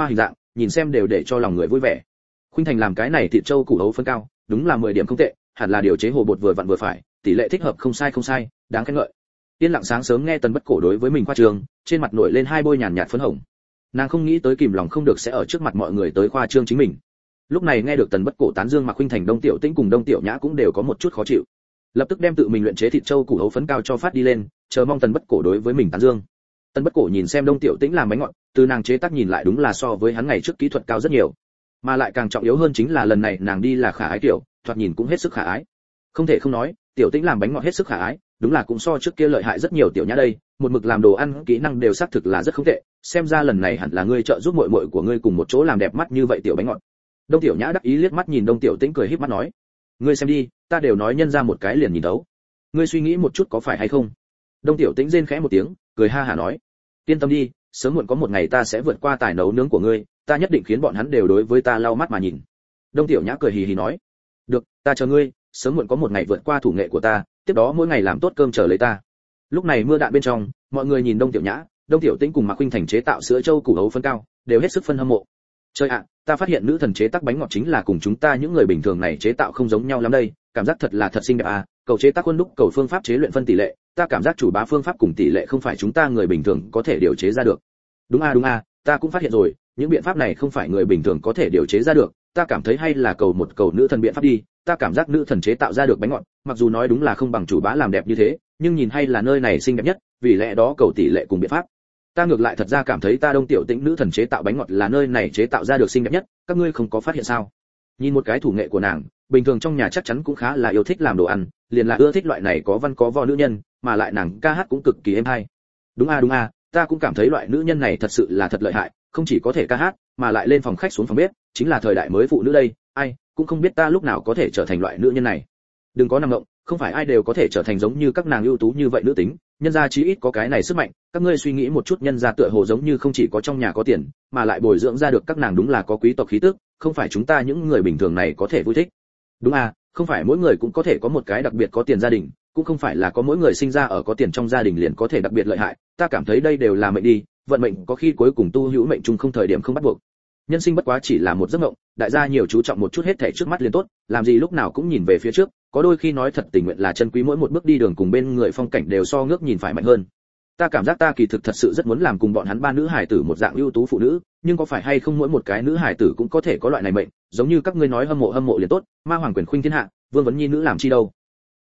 nhìn xem đều để cho lòng người vui vẻ. Khuynh Thành làm cái này thịt châu củ hấu phân cao, đúng là mười điểm không tệ, hẳn là điều chế hồ bột vừa vặn vừa phải, tỷ lệ thích hợp không sai không sai, đáng khen ngợi. Tiên Lặng sáng sớm nghe Tần Bất Cổ đối với mình khoa trương, trên mặt nổi lên hai bôi nhàn nhạt phấn hồng. Nàng không nghĩ tới kìm lòng không được sẽ ở trước mặt mọi người tới khoa trương chính mình. Lúc này nghe được Tần Bất Cổ tán dương Mạc Khuynh Thành, Đông Tiểu Tĩnh cùng Đông Tiểu Nhã cũng đều có một chút khó chịu. Lập tức đem tự mình luyện chế thịt châu củ hấu phấn cao cho phát đi lên, chờ mong Tần Bất Cổ đối với mình tán dương. Tần Bất Cổ nhìn xem Đông Tiểu Tĩnh làm bánh ngọt, từ nàng chế tác nhìn lại đúng là so với hắn ngày trước kỹ thuật cao rất nhiều. Mà lại càng trọng yếu hơn chính là lần này nàng đi là khả ái tiểu, thoạt nhìn cũng hết sức khả ái. Không thể không nói, Tiểu Tĩnh làm bánh ngọt hết sức khả ái, đúng là cũng so trước kia lợi hại rất nhiều. Tiểu Nhã đây, một mực làm đồ ăn kỹ năng đều xác thực là rất không tệ, xem ra lần này hẳn là ngươi trợ giúp muội muội của ngươi cùng một chỗ làm đẹp mắt như vậy tiểu bánh ngọt. Đông Tiểu Nhã đắc ý liếc mắt nhìn Đông Tiểu Tĩnh cười híp mắt nói, ngươi xem đi, ta đều nói nhân ra một cái liền nhìn đấu, ngươi suy nghĩ một chút có phải hay không? Đông Tiểu Tĩnh rên khẽ một tiếng, cười ha hả nói, yên tâm đi, sớm muộn có một ngày ta sẽ vượt qua tài nấu nướng của ngươi, ta nhất định khiến bọn hắn đều đối với ta lau mắt mà nhìn. Đông Tiểu Nhã cười hì hì nói, được, ta chờ ngươi, sớm muộn có một ngày vượt qua thủ nghệ của ta, tiếp đó mỗi ngày làm tốt cơm chờ lấy ta. Lúc này mưa đạn bên trong, mọi người nhìn Đông Tiểu Nhã, Đông Tiểu Tĩnh cùng Mạc Khuynh Thành chế tạo sữa châu củ hấu phân cao, đều hết sức phân hâm mộ. Trời ạ, ta phát hiện nữ thần chế tác bánh ngọt chính là cùng chúng ta những người bình thường này chế tạo không giống nhau lắm đây, cảm giác thật là thật xinh đẹp à, cầu chế tác quân đúc, cầu phương pháp chế luyện phân tỷ lệ, ta cảm giác chủ bá phương pháp cùng tỷ lệ không phải chúng ta người bình thường có thể điều chế ra được. Đúng a đúng a, ta cũng phát hiện rồi, những biện pháp này không phải người bình thường có thể điều chế ra được, ta cảm thấy hay là cầu một cầu nữ thần biện pháp đi, ta cảm giác nữ thần chế tạo ra được bánh ngọt, mặc dù nói đúng là không bằng chủ bá làm đẹp như thế, nhưng nhìn hay là nơi này xinh đẹp nhất, vì lẽ đó cầu tỷ lệ cùng biện pháp. Ta ngược lại thật ra cảm thấy ta Đông Tiểu Tĩnh nữ thần chế tạo bánh ngọt là nơi này chế tạo ra được xinh đẹp nhất, các ngươi không có phát hiện sao? Nhìn một cái thủ nghệ của nàng, bình thường trong nhà chắc chắn cũng khá là yêu thích làm đồ ăn, liền là ưa thích loại này có văn có võ nữ nhân, mà lại nàng ca hát cũng cực kỳ êm hay. Đúng a đúng a, ta cũng cảm thấy loại nữ nhân này thật sự là thật lợi hại, không chỉ có thể ca hát, mà lại lên phòng khách xuống phòng bếp, chính là thời đại mới phụ nữ đây, ai cũng không biết ta lúc nào có thể trở thành loại nữ nhân này. Đừng có nằm ngộng, không phải ai đều có thể trở thành giống như các nàng ưu tú như vậy nữ tính, nhân gia chí ít có cái này sức mạnh, các ngươi suy nghĩ một chút, nhân gia tựa hồ giống như không chỉ có trong nhà có tiền, mà lại bồi dưỡng ra được các nàng đúng là có quý tộc khí tức, không phải chúng ta những người bình thường này có thể vui thích. Đúng à, không phải mỗi người cũng có thể có một cái đặc biệt có tiền gia đình, cũng không phải là có mỗi người sinh ra ở có tiền trong gia đình liền có thể đặc biệt lợi hại, ta cảm thấy đây đều là mệnh đi, vận mệnh có khi cuối cùng tu hữu mệnh chung không thời điểm không bắt buộc. Nhân sinh bất quá chỉ là một giấc mộng, đại gia nhiều chú trọng một chút hết thảy trước mắt liền tốt, làm gì lúc nào cũng nhìn về phía trước, có đôi khi nói thật tình nguyện là chân quý mỗi một bước đi đường cùng bên người phong cảnh đều so ngước nhìn phải mạnh hơn. Ta cảm giác ta kỳ thực thật sự rất muốn làm cùng bọn hắn ba nữ hải tử một dạng ưu tú phụ nữ, nhưng có phải hay không mỗi một cái nữ hải tử cũng có thể có loại này mệnh, giống như các ngươi nói hâm mộ hâm mộ liền tốt, ma hoàng quyền khuynh thiên hạ, vương vấn nhi nữ làm chi đâu.